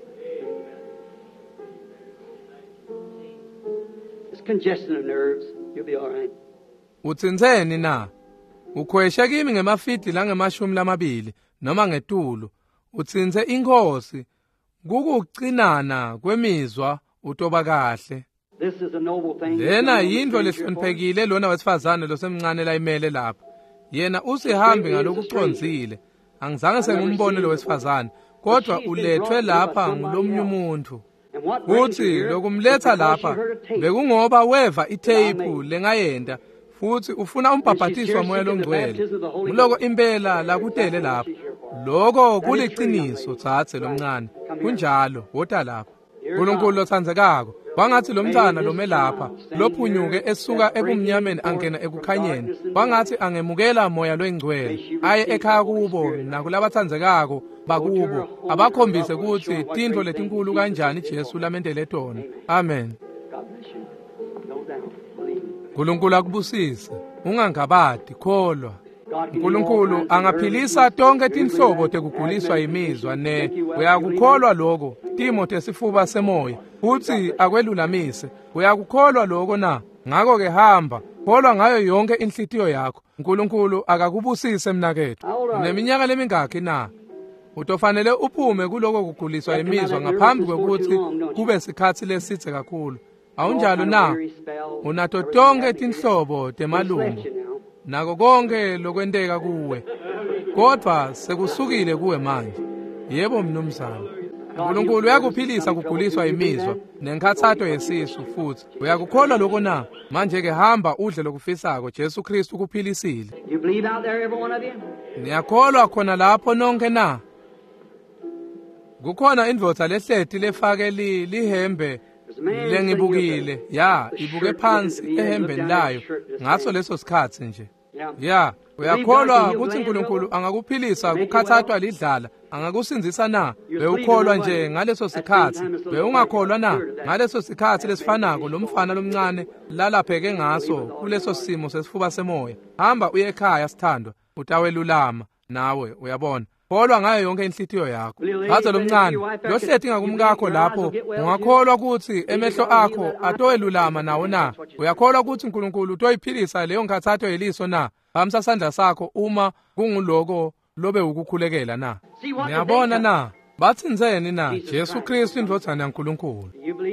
It's congestion of nerves. You'll be all right. Utsinzeni na? Ukhweshe kimi ngemafiti la ngemashumi lamabili noma ngetulu. Utsinze inkosi. Kukucinana kwemizwa utoba kahle. This is a noble thing. Lena yinto lehloniphekile lona wesifazane losemncane la imele lapha. Yena usihambe ngalokuconzile. Angizange sengimbone lo wesifazane kodwa ulethwe lapha ngulomnye umuntu. Futhi lokumletha lapha bekungoba weva itape lengayenda futhi ufuna umbhabhatiswa moya longcwele. Ngiloko impela la kutele lapha. Lokho kuliqiniso tsatse lomncane. Kunjalo wota lapha. uNkulunkulu lothandzekako wangathi lo mntana lome lapha lophunyuke esuka ebumnyameni angena ekukhanyeni wangathi angemukela moya loyingcwele aye ekhaya kubo nakulabathandzekako bakubo abakhombise ukuthi tinto letinkulu kanjani Jesu lamendele tona. Amen. uNkulunkulu akubusise ungangabadi kholwa. uNkulunkulu angaphilisa tonke tinhlobo tekuguliswa imizwa ne uyakukholwa lokho timo tesifuba semoya futhi akwelulamise. Uyakukholwa lokho na? Ngakho ke hamba kholwa ngayo yonke inhliziyo yakho. uNkulunkulu akakubusise mnakethu. Neminyaka lemingakhi na? Utofanele uphume kuloko kuguliswa imizwa ngaphambi kokuthi kube sikhathi lesithe kakhulu. awunjalo na? Unato tonke tinhlobo temalungu nako konke lokwenteka kuwe, kodwa sekusukile kuwe manje. Yebo mnumzana, uNkulunkulu uyakuphilisa kuguliswa imizwa nenkathatho yesisu, futhi uyakukholwa lokho na? Manje-ke hamba udle lokufisako, Jesu Kristu kuphilisile. Niyakholwa khona lapho nonke na? Kukhona indvodza lehleti lefake lihembe lengibukile, ya ibuke phansi ehembeni layo ngaso leso sikhathi nje. Ya, uyakholwa ukuthi uNkulunkulu angakuphilisa kukhathathwa lidlala, angakusinzisa na? Bewukholwa nje ngaleso sikhathi, bewungakholwa na? Ngaleso sikhathi lesifanako lomfana lomncane lalapheke ngaso kuleso simo sesifuba semoya. Hamba uye ekhaya sithandwa, utawelulama nawe, uyabona. Kholwa ngayo yonke inhlitiyo yakho. Ngaze lomncane lohleti ngakumkakho lapho, ungakholwa ukuthi emehlo akho atowelulama nawo na? Uyakholwa ukuthi uNkulunkulu utoyiphilisa leyo nkathatho yeliso na? Hamsa sandla sakho uma kunguloko lobe ukukhulekela na? Ngiyabona na? Batsinzeni na? Jesu Kristu indvodana yaNkulunkulu.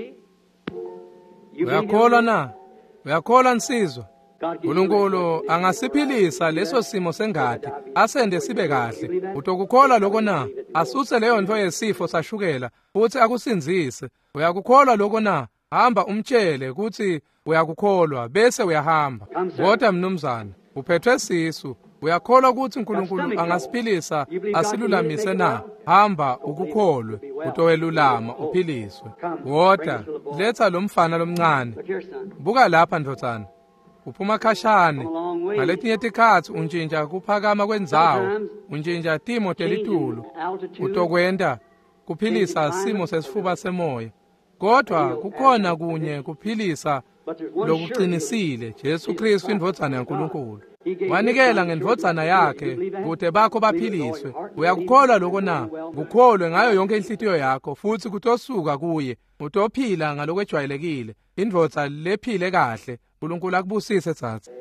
Uyakholwa na? Uyakholwa nsizwa? uNkulunkulu angasiphilisa leso simo sengadi, asende sibe kahle. Utokukholwa lokho na? Asuse leyo nto yesifo sashukela futhi akusinzise. Uyakukholwa lokho na? Hamba umtshele ukuthi uyakukholwa bese uyahamba. Kodwa mnumzana, uphethwe sisu, uyakholwa ukuthi uNkulunkulu angasiphilisa asilulamise na? Hamba ukukholwe, utowelulama uphiliswe. Kodwa letha lo mfana lomncane. Buka lapha ndodzana. Uphuma khashane, ngaletinye tikhathi untshintsha kuphakama kwendzawo, untshintsha timo telitulu, utokwenda kuphilisa simo sesifuba semoya. Kodwa kukhona kunye kuphilisa lokuqinisile, Jesu Kristu indvodana yaNkulunkulu. Wanikela ngendvodzana yakhe kude bakho baphiliswe. Uyakukholwa lokho na? Kukholwe ngayo yonke inhlitiyo yakho, futhi kutosuka kuye, utophila ngalokwejwayelekile, indvodza lephile kahle. uNkulunkulu akubusise tsatsa.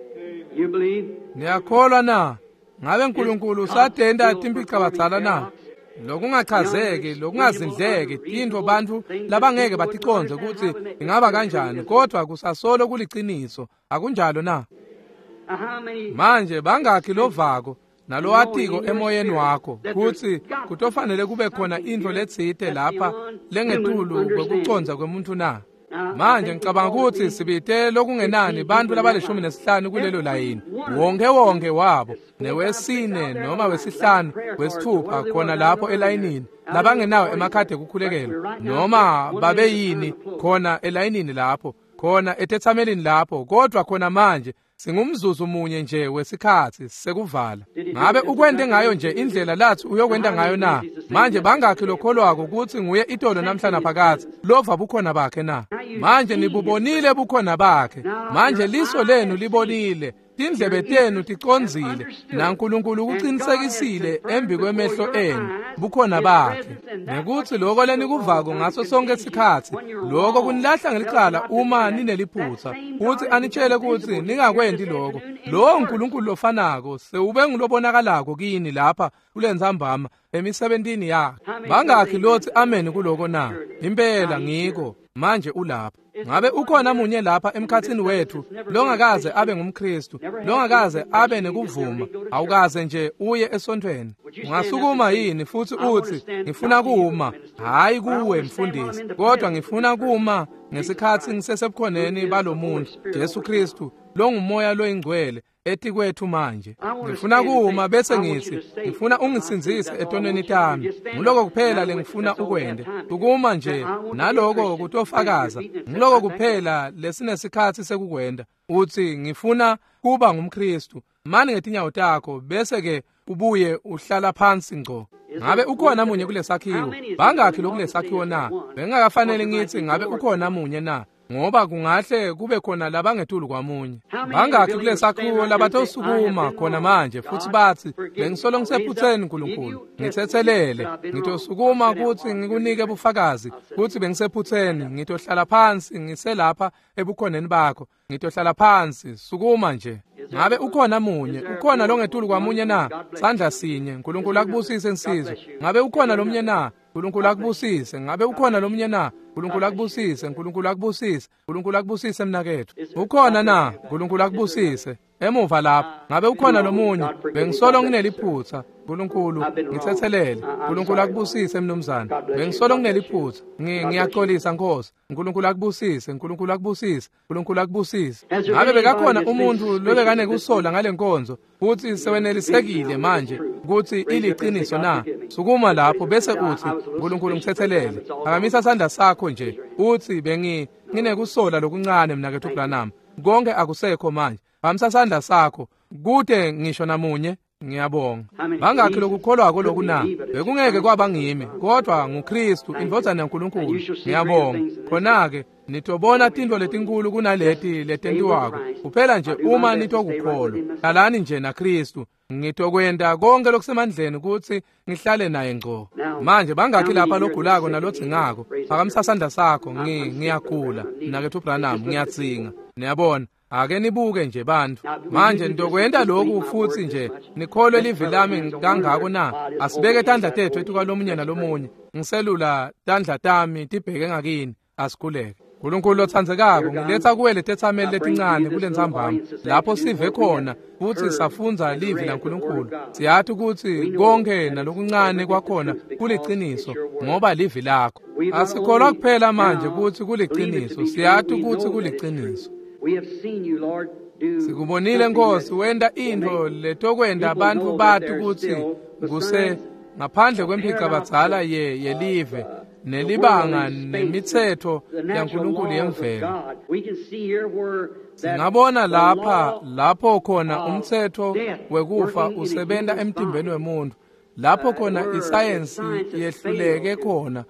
Niyakholwa na? Ngabe uNkulunkulu usadenda timpica badzala na? Lokungachazeki, lokungazindleki, tintfo bantfu labangeke baticonze ukuthi ingaba kanjani, kodwa kusasolo kuliciniso. Akunjalo na? Manje bangakhi lovako nalo atiko emoyeni wakho kuthi kutofanele kube khona intfo letsite lapha lengetulu kwekuconza kwemuntu na? Manje ngicabanga ukuthi sibite lokungenani bantu labalishumi nesihlanu kulelo layini, wonke wonke wabo, newesine noma wesihlanu wesithupha khona lapho elayinini, labangenawo emakhadi ekukhulekela noma babe yini khona elayinini lapho, khona etethamelini lapho. Kodwa khona manje singumzuzu munye nje wesikhathi sekuvala. Ngabe ukwende ngayo nje indlela lathi uyokwenda ngayo na? Manje bangakhi lokholwako ukuthi nguye itolo namhlanje phakathi lova bukhona bakhe na? Manje nibubonile bukhona bakhe. Manje liso lenu libonile, tindlebe tenu ticonzile, na uNkulunkulu ukuqinisekisile embi kwemehlo enu bukhona bakhe. Nekuthi lokho lenikuvako ngaso sonke isikhathi, lokho kunilahla ngelicala uma nineliphutha, futhi anitshele ukuthi ningakwendi lokho. Lo uNkulunkulu lofanako sewube ngulobonakalako kini lapha kulenzambama emisebentini yakhe. Bangakhi lothi amen kuloko na? Impela ngiko manje ulapha. Ngabe ukhona munye lapha emkhathini wethu longakaze abe ngumKristu, longakaze abe nekuvuma, awukaze nje uye esontweni? Ungasukuma yini futhi uthi ngifuna kuma, hayi kuwe mfundisi, kodwa ngifuna kuma ngesikhathi ngisesebukhoneni balomuntu Jesu Kristu lo ngumoya loyingcwele ethi kwethu manje. Ngifuna kuma bese ngithi ngifuna ungisinzise etonweni tami. Ngiloko kuphela lengifuna ukwenda. Ukuma nje naloko kutofakaza. Ngiloko kuphela lesinesikhathi sekukwenda. Uthi ngifuna kuba ngumKristu. Mani ngetinyawo takho bese ke ubuye uhlala phansi ngco. Ngabe ukhona munye kulesakhiwo? Bangakhi lokulesakhiwo na? Bengakafanele ngithi ngabe ukhona munye na? Ngoba kungahle kube khona labangetulu kwamunye. Bangakhi kulesakhiwo labatosukuma khona manje futhi bathi bengisolo ngisephutheni uNkulunkulu, ngithethelele, ngitosukuma ukuthi ngikunike bufakazi ukuthi bengisephutheni, ngitohlala phansi ngiselapha ebukhoneni bakho, ngitohlala phansi, sukuma nje. Ngabe ukhona munye, ukhona longetulu kwamunye na? Sandla sinye, uNkulunkulu akubusise nsizwe. Ngabe ukhona lomnye na? uNkulunkulu akubusise. Ngabe ukhona lomunye na? uNkulunkulu akubusise, uNkulunkulu akubusise, uNkulunkulu akubusise mnakethu. Ukhona na? uNkulunkulu akubusise. Emuva lapha, ngabe ukhona lomunye? Bengisolo ngineliphutha. uNkulunkulu ngithethelele. uNkulunkulu akubusise mnumzana. Bengisolo ngineliphutha. Ngiyaxolisa Nkosi. uNkulunkulu akubusise, uNkulunkulu akubusise, uNkulunkulu akubusise. Ngabe bekakhona umuntu lobekane kusola ngale nkonzo uthi sewenelisekile manje ukuthi iliqiniso na? Sukuma lapho bese uthi uNkulunkulu ngithethelele. Akamisa isandla sakho nje uthi bengi nginekusola lokuncane mnakethu uBranham. Konke akusekho manje. Bamsa isandla sakho kude ngisho namunye. Ngiyabonga. Bangakhi lokukholwa lokhu na? Bekungeke kwaba ngimi, kodwa nguKristu indodana kaNkulunkulu. Ngiyabonga. Khona ke nitobona tinto letinkulu kunaleti letentiwako. Kuphela nje uma nitokukholwa. Qalani nje naKristu. Ngitokwenda konke lokusemandleni ukuthi ngihlale naye ngqo. Manje bangakhi lapha logulako nalodzingako. Phakamisa isandla sakho. Ngiyagula. Nakethu uBranham ngiyatsinga. Niyabona? Ake nibuke nje bantu. Manje nitokwenda lokhu futhi nje nikholwe livi lami kangako na? Asibeke tandla tethu etuka lomunye nalomunye. Ngiselula tandla tami tibheke ngakini. Asikhuleke. uNkulunkulu othandekako ngiletha kuwe lethethameli letincane kule nzambama lapho sive khona futhi safunza livi laNkulunkulu. Siyathi ukuthi konke nalokuncane kwakhona kuliqiniso ngoba livi lakho. Asikholwa kuphela manje ukuthi kuliqiniso, siyathi ukuthi kuliqiniso. We have seen you, Lord, do Sikubonile Nkosi wenda into letokwenda abantu bathi ukuthi kuse ngaphandle kwemphica badzala ye yelive nelibanga nemithetho yaNkulunkulu yemvelo. We can see here where Singabona lapha lapho khona umthetho wekufa usebenta emtimbeni wemuntu. Lapho khona isayensi yehluleke khona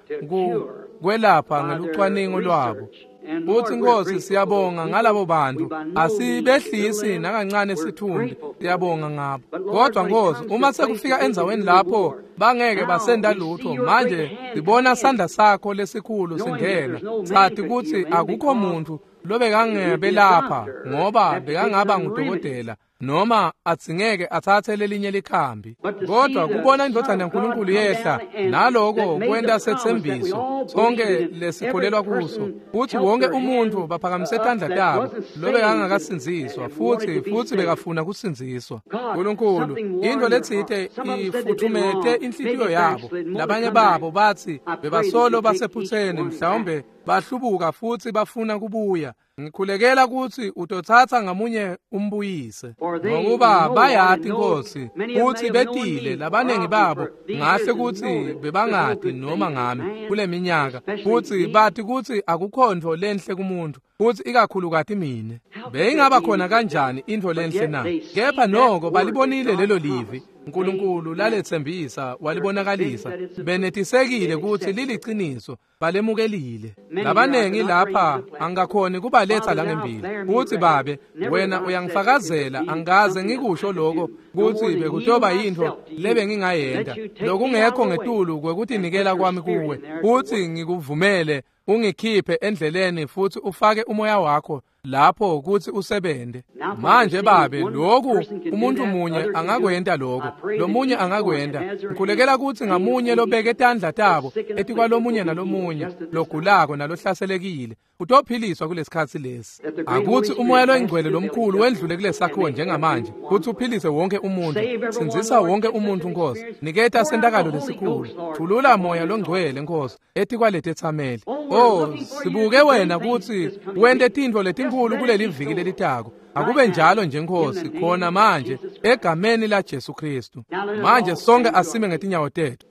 kwelapha ngelucwaningo lwabo. Uthi Nkosi siyabonga ngalabo bantu, asibehlisi nakancane sithunde, siyabonga ngabo. Kodwa Nkosi uma sekufika enzaweni lapho bangeke basenda lutho, manje sibona sandla sakho lesikhulu singena. Sathi ukuthi akukho muntu lobekangabe lapha ngoba bekangaba ngudokotela noma atsingeke athathe lelinye likhambi. Kodwa kubona indodana yaNkulunkulu yehla naloko kwenda sethembiso sonke lesikholelwa kuso uthi wonke umuntu baphakamise isandla tabo lobe angakasinziswa futhi futhi bekafuna kusinziswa. uNkulunkulu into letsithe ifuthumete inhliziyo yabo, labanye babo bathi bebasolo basephutheni mhlawumbe bahlubuka futhi bafuna kubuya. Ngikhulekela ukuthi utothatha ngamunye umbuyise ngokuba bayati Nkosi ukuthi betile labanengi babo ngahle ukuthi bebangadi noma ngami kule minyaka futhi bathi ukuthi akukhonto lenhle kumuntu futhi ikakhulu kati mina beyingaba khona kanjani into lenhle na. Kepha noko balibonile lelo livi uNkulunkulu lalethembisa walibonakalisa, benetisekile ukuthi liliqiniso, balemukelile. Labanengi lapha angakhoni kubaletha la ngempilo. Uthi babe wena uyangifakazela angaze ngikusho lokho ukuthi bekutoba into lebe ngingayenda lokungekho ngetulu kwekuthi nikela kwami kuwe. Uthi ngikuvumele ungikhiphe endleleni futhi ufake umoya wakho lapho ukuthi usebende. Manje babe lokhu umuntu munye angakwenda lokho, lomunye angakwenda. Ngikhulekela ukuthi ngamunye lobeke tandla tabo ethi kwalomunye nalomunye logulako nalohlaselekile utophiliswa kulesikhathi lesi. Akuthi umoya loingcwele lomkhulu wendlule kulesakhiwo njengamanje ukuthi uphilise wonke umuntu, sinzisa wonke umuntu Nkosi. Niketa sendakalo lesikhulu, thulula moya longcwele Nkosi ethi kwalethethameli. Oh sibuke wena ukuthi wende tintfo letinkulu kuleli viki lelitako. Akube njalo nje Nkosi khona manje egameni la Jesu Kristu. Manje sonke asime ngetinyawo tethu.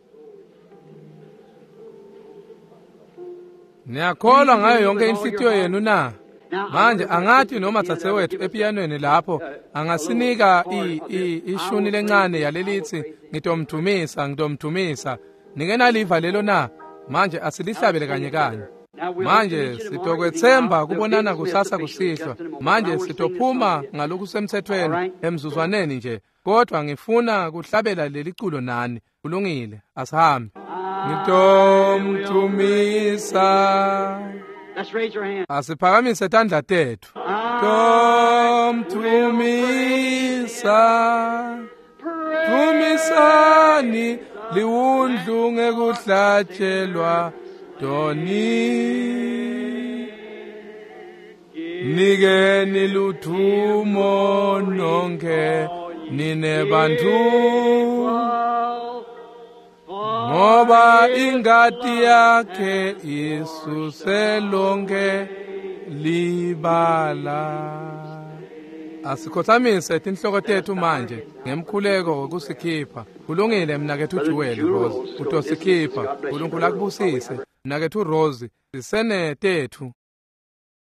Niyakholwa ngayo yonke inhlitiyo yenu na? Manje angathi noma tsatse wethu epiyanweni lapho angasinika ishuni lencane yalelithi ngitomthumisa ngitomthumisa. Ningena liva lelo na? Manje asilihlabele kanye kanye. Manje sitokwethemba kubonana kusasa kusihlwa. Manje sitophuma ngaloku semthethweni emzuzwaneni nje. Kodwa ngifuna kuhlabela leliculo nani. Kulungile, asihambe. Ngitomthumisa. Let's raise your hand. Asiphakamise tandla tethu. Ngitomthumisa. Thumisani liwundlu ngekuhlatshelwa doni nikeni luthumo nonke nine bantu ngoba ingati yakhe isuse lonke libala. Asikhothamise tinhloko tethu manje ngemkhuleko wokusikhipha. Kulungile mnakethu Joel Rose, utosikhipha. uNkulunkulu akubusise. Mnakethu Rose, sisene tethu.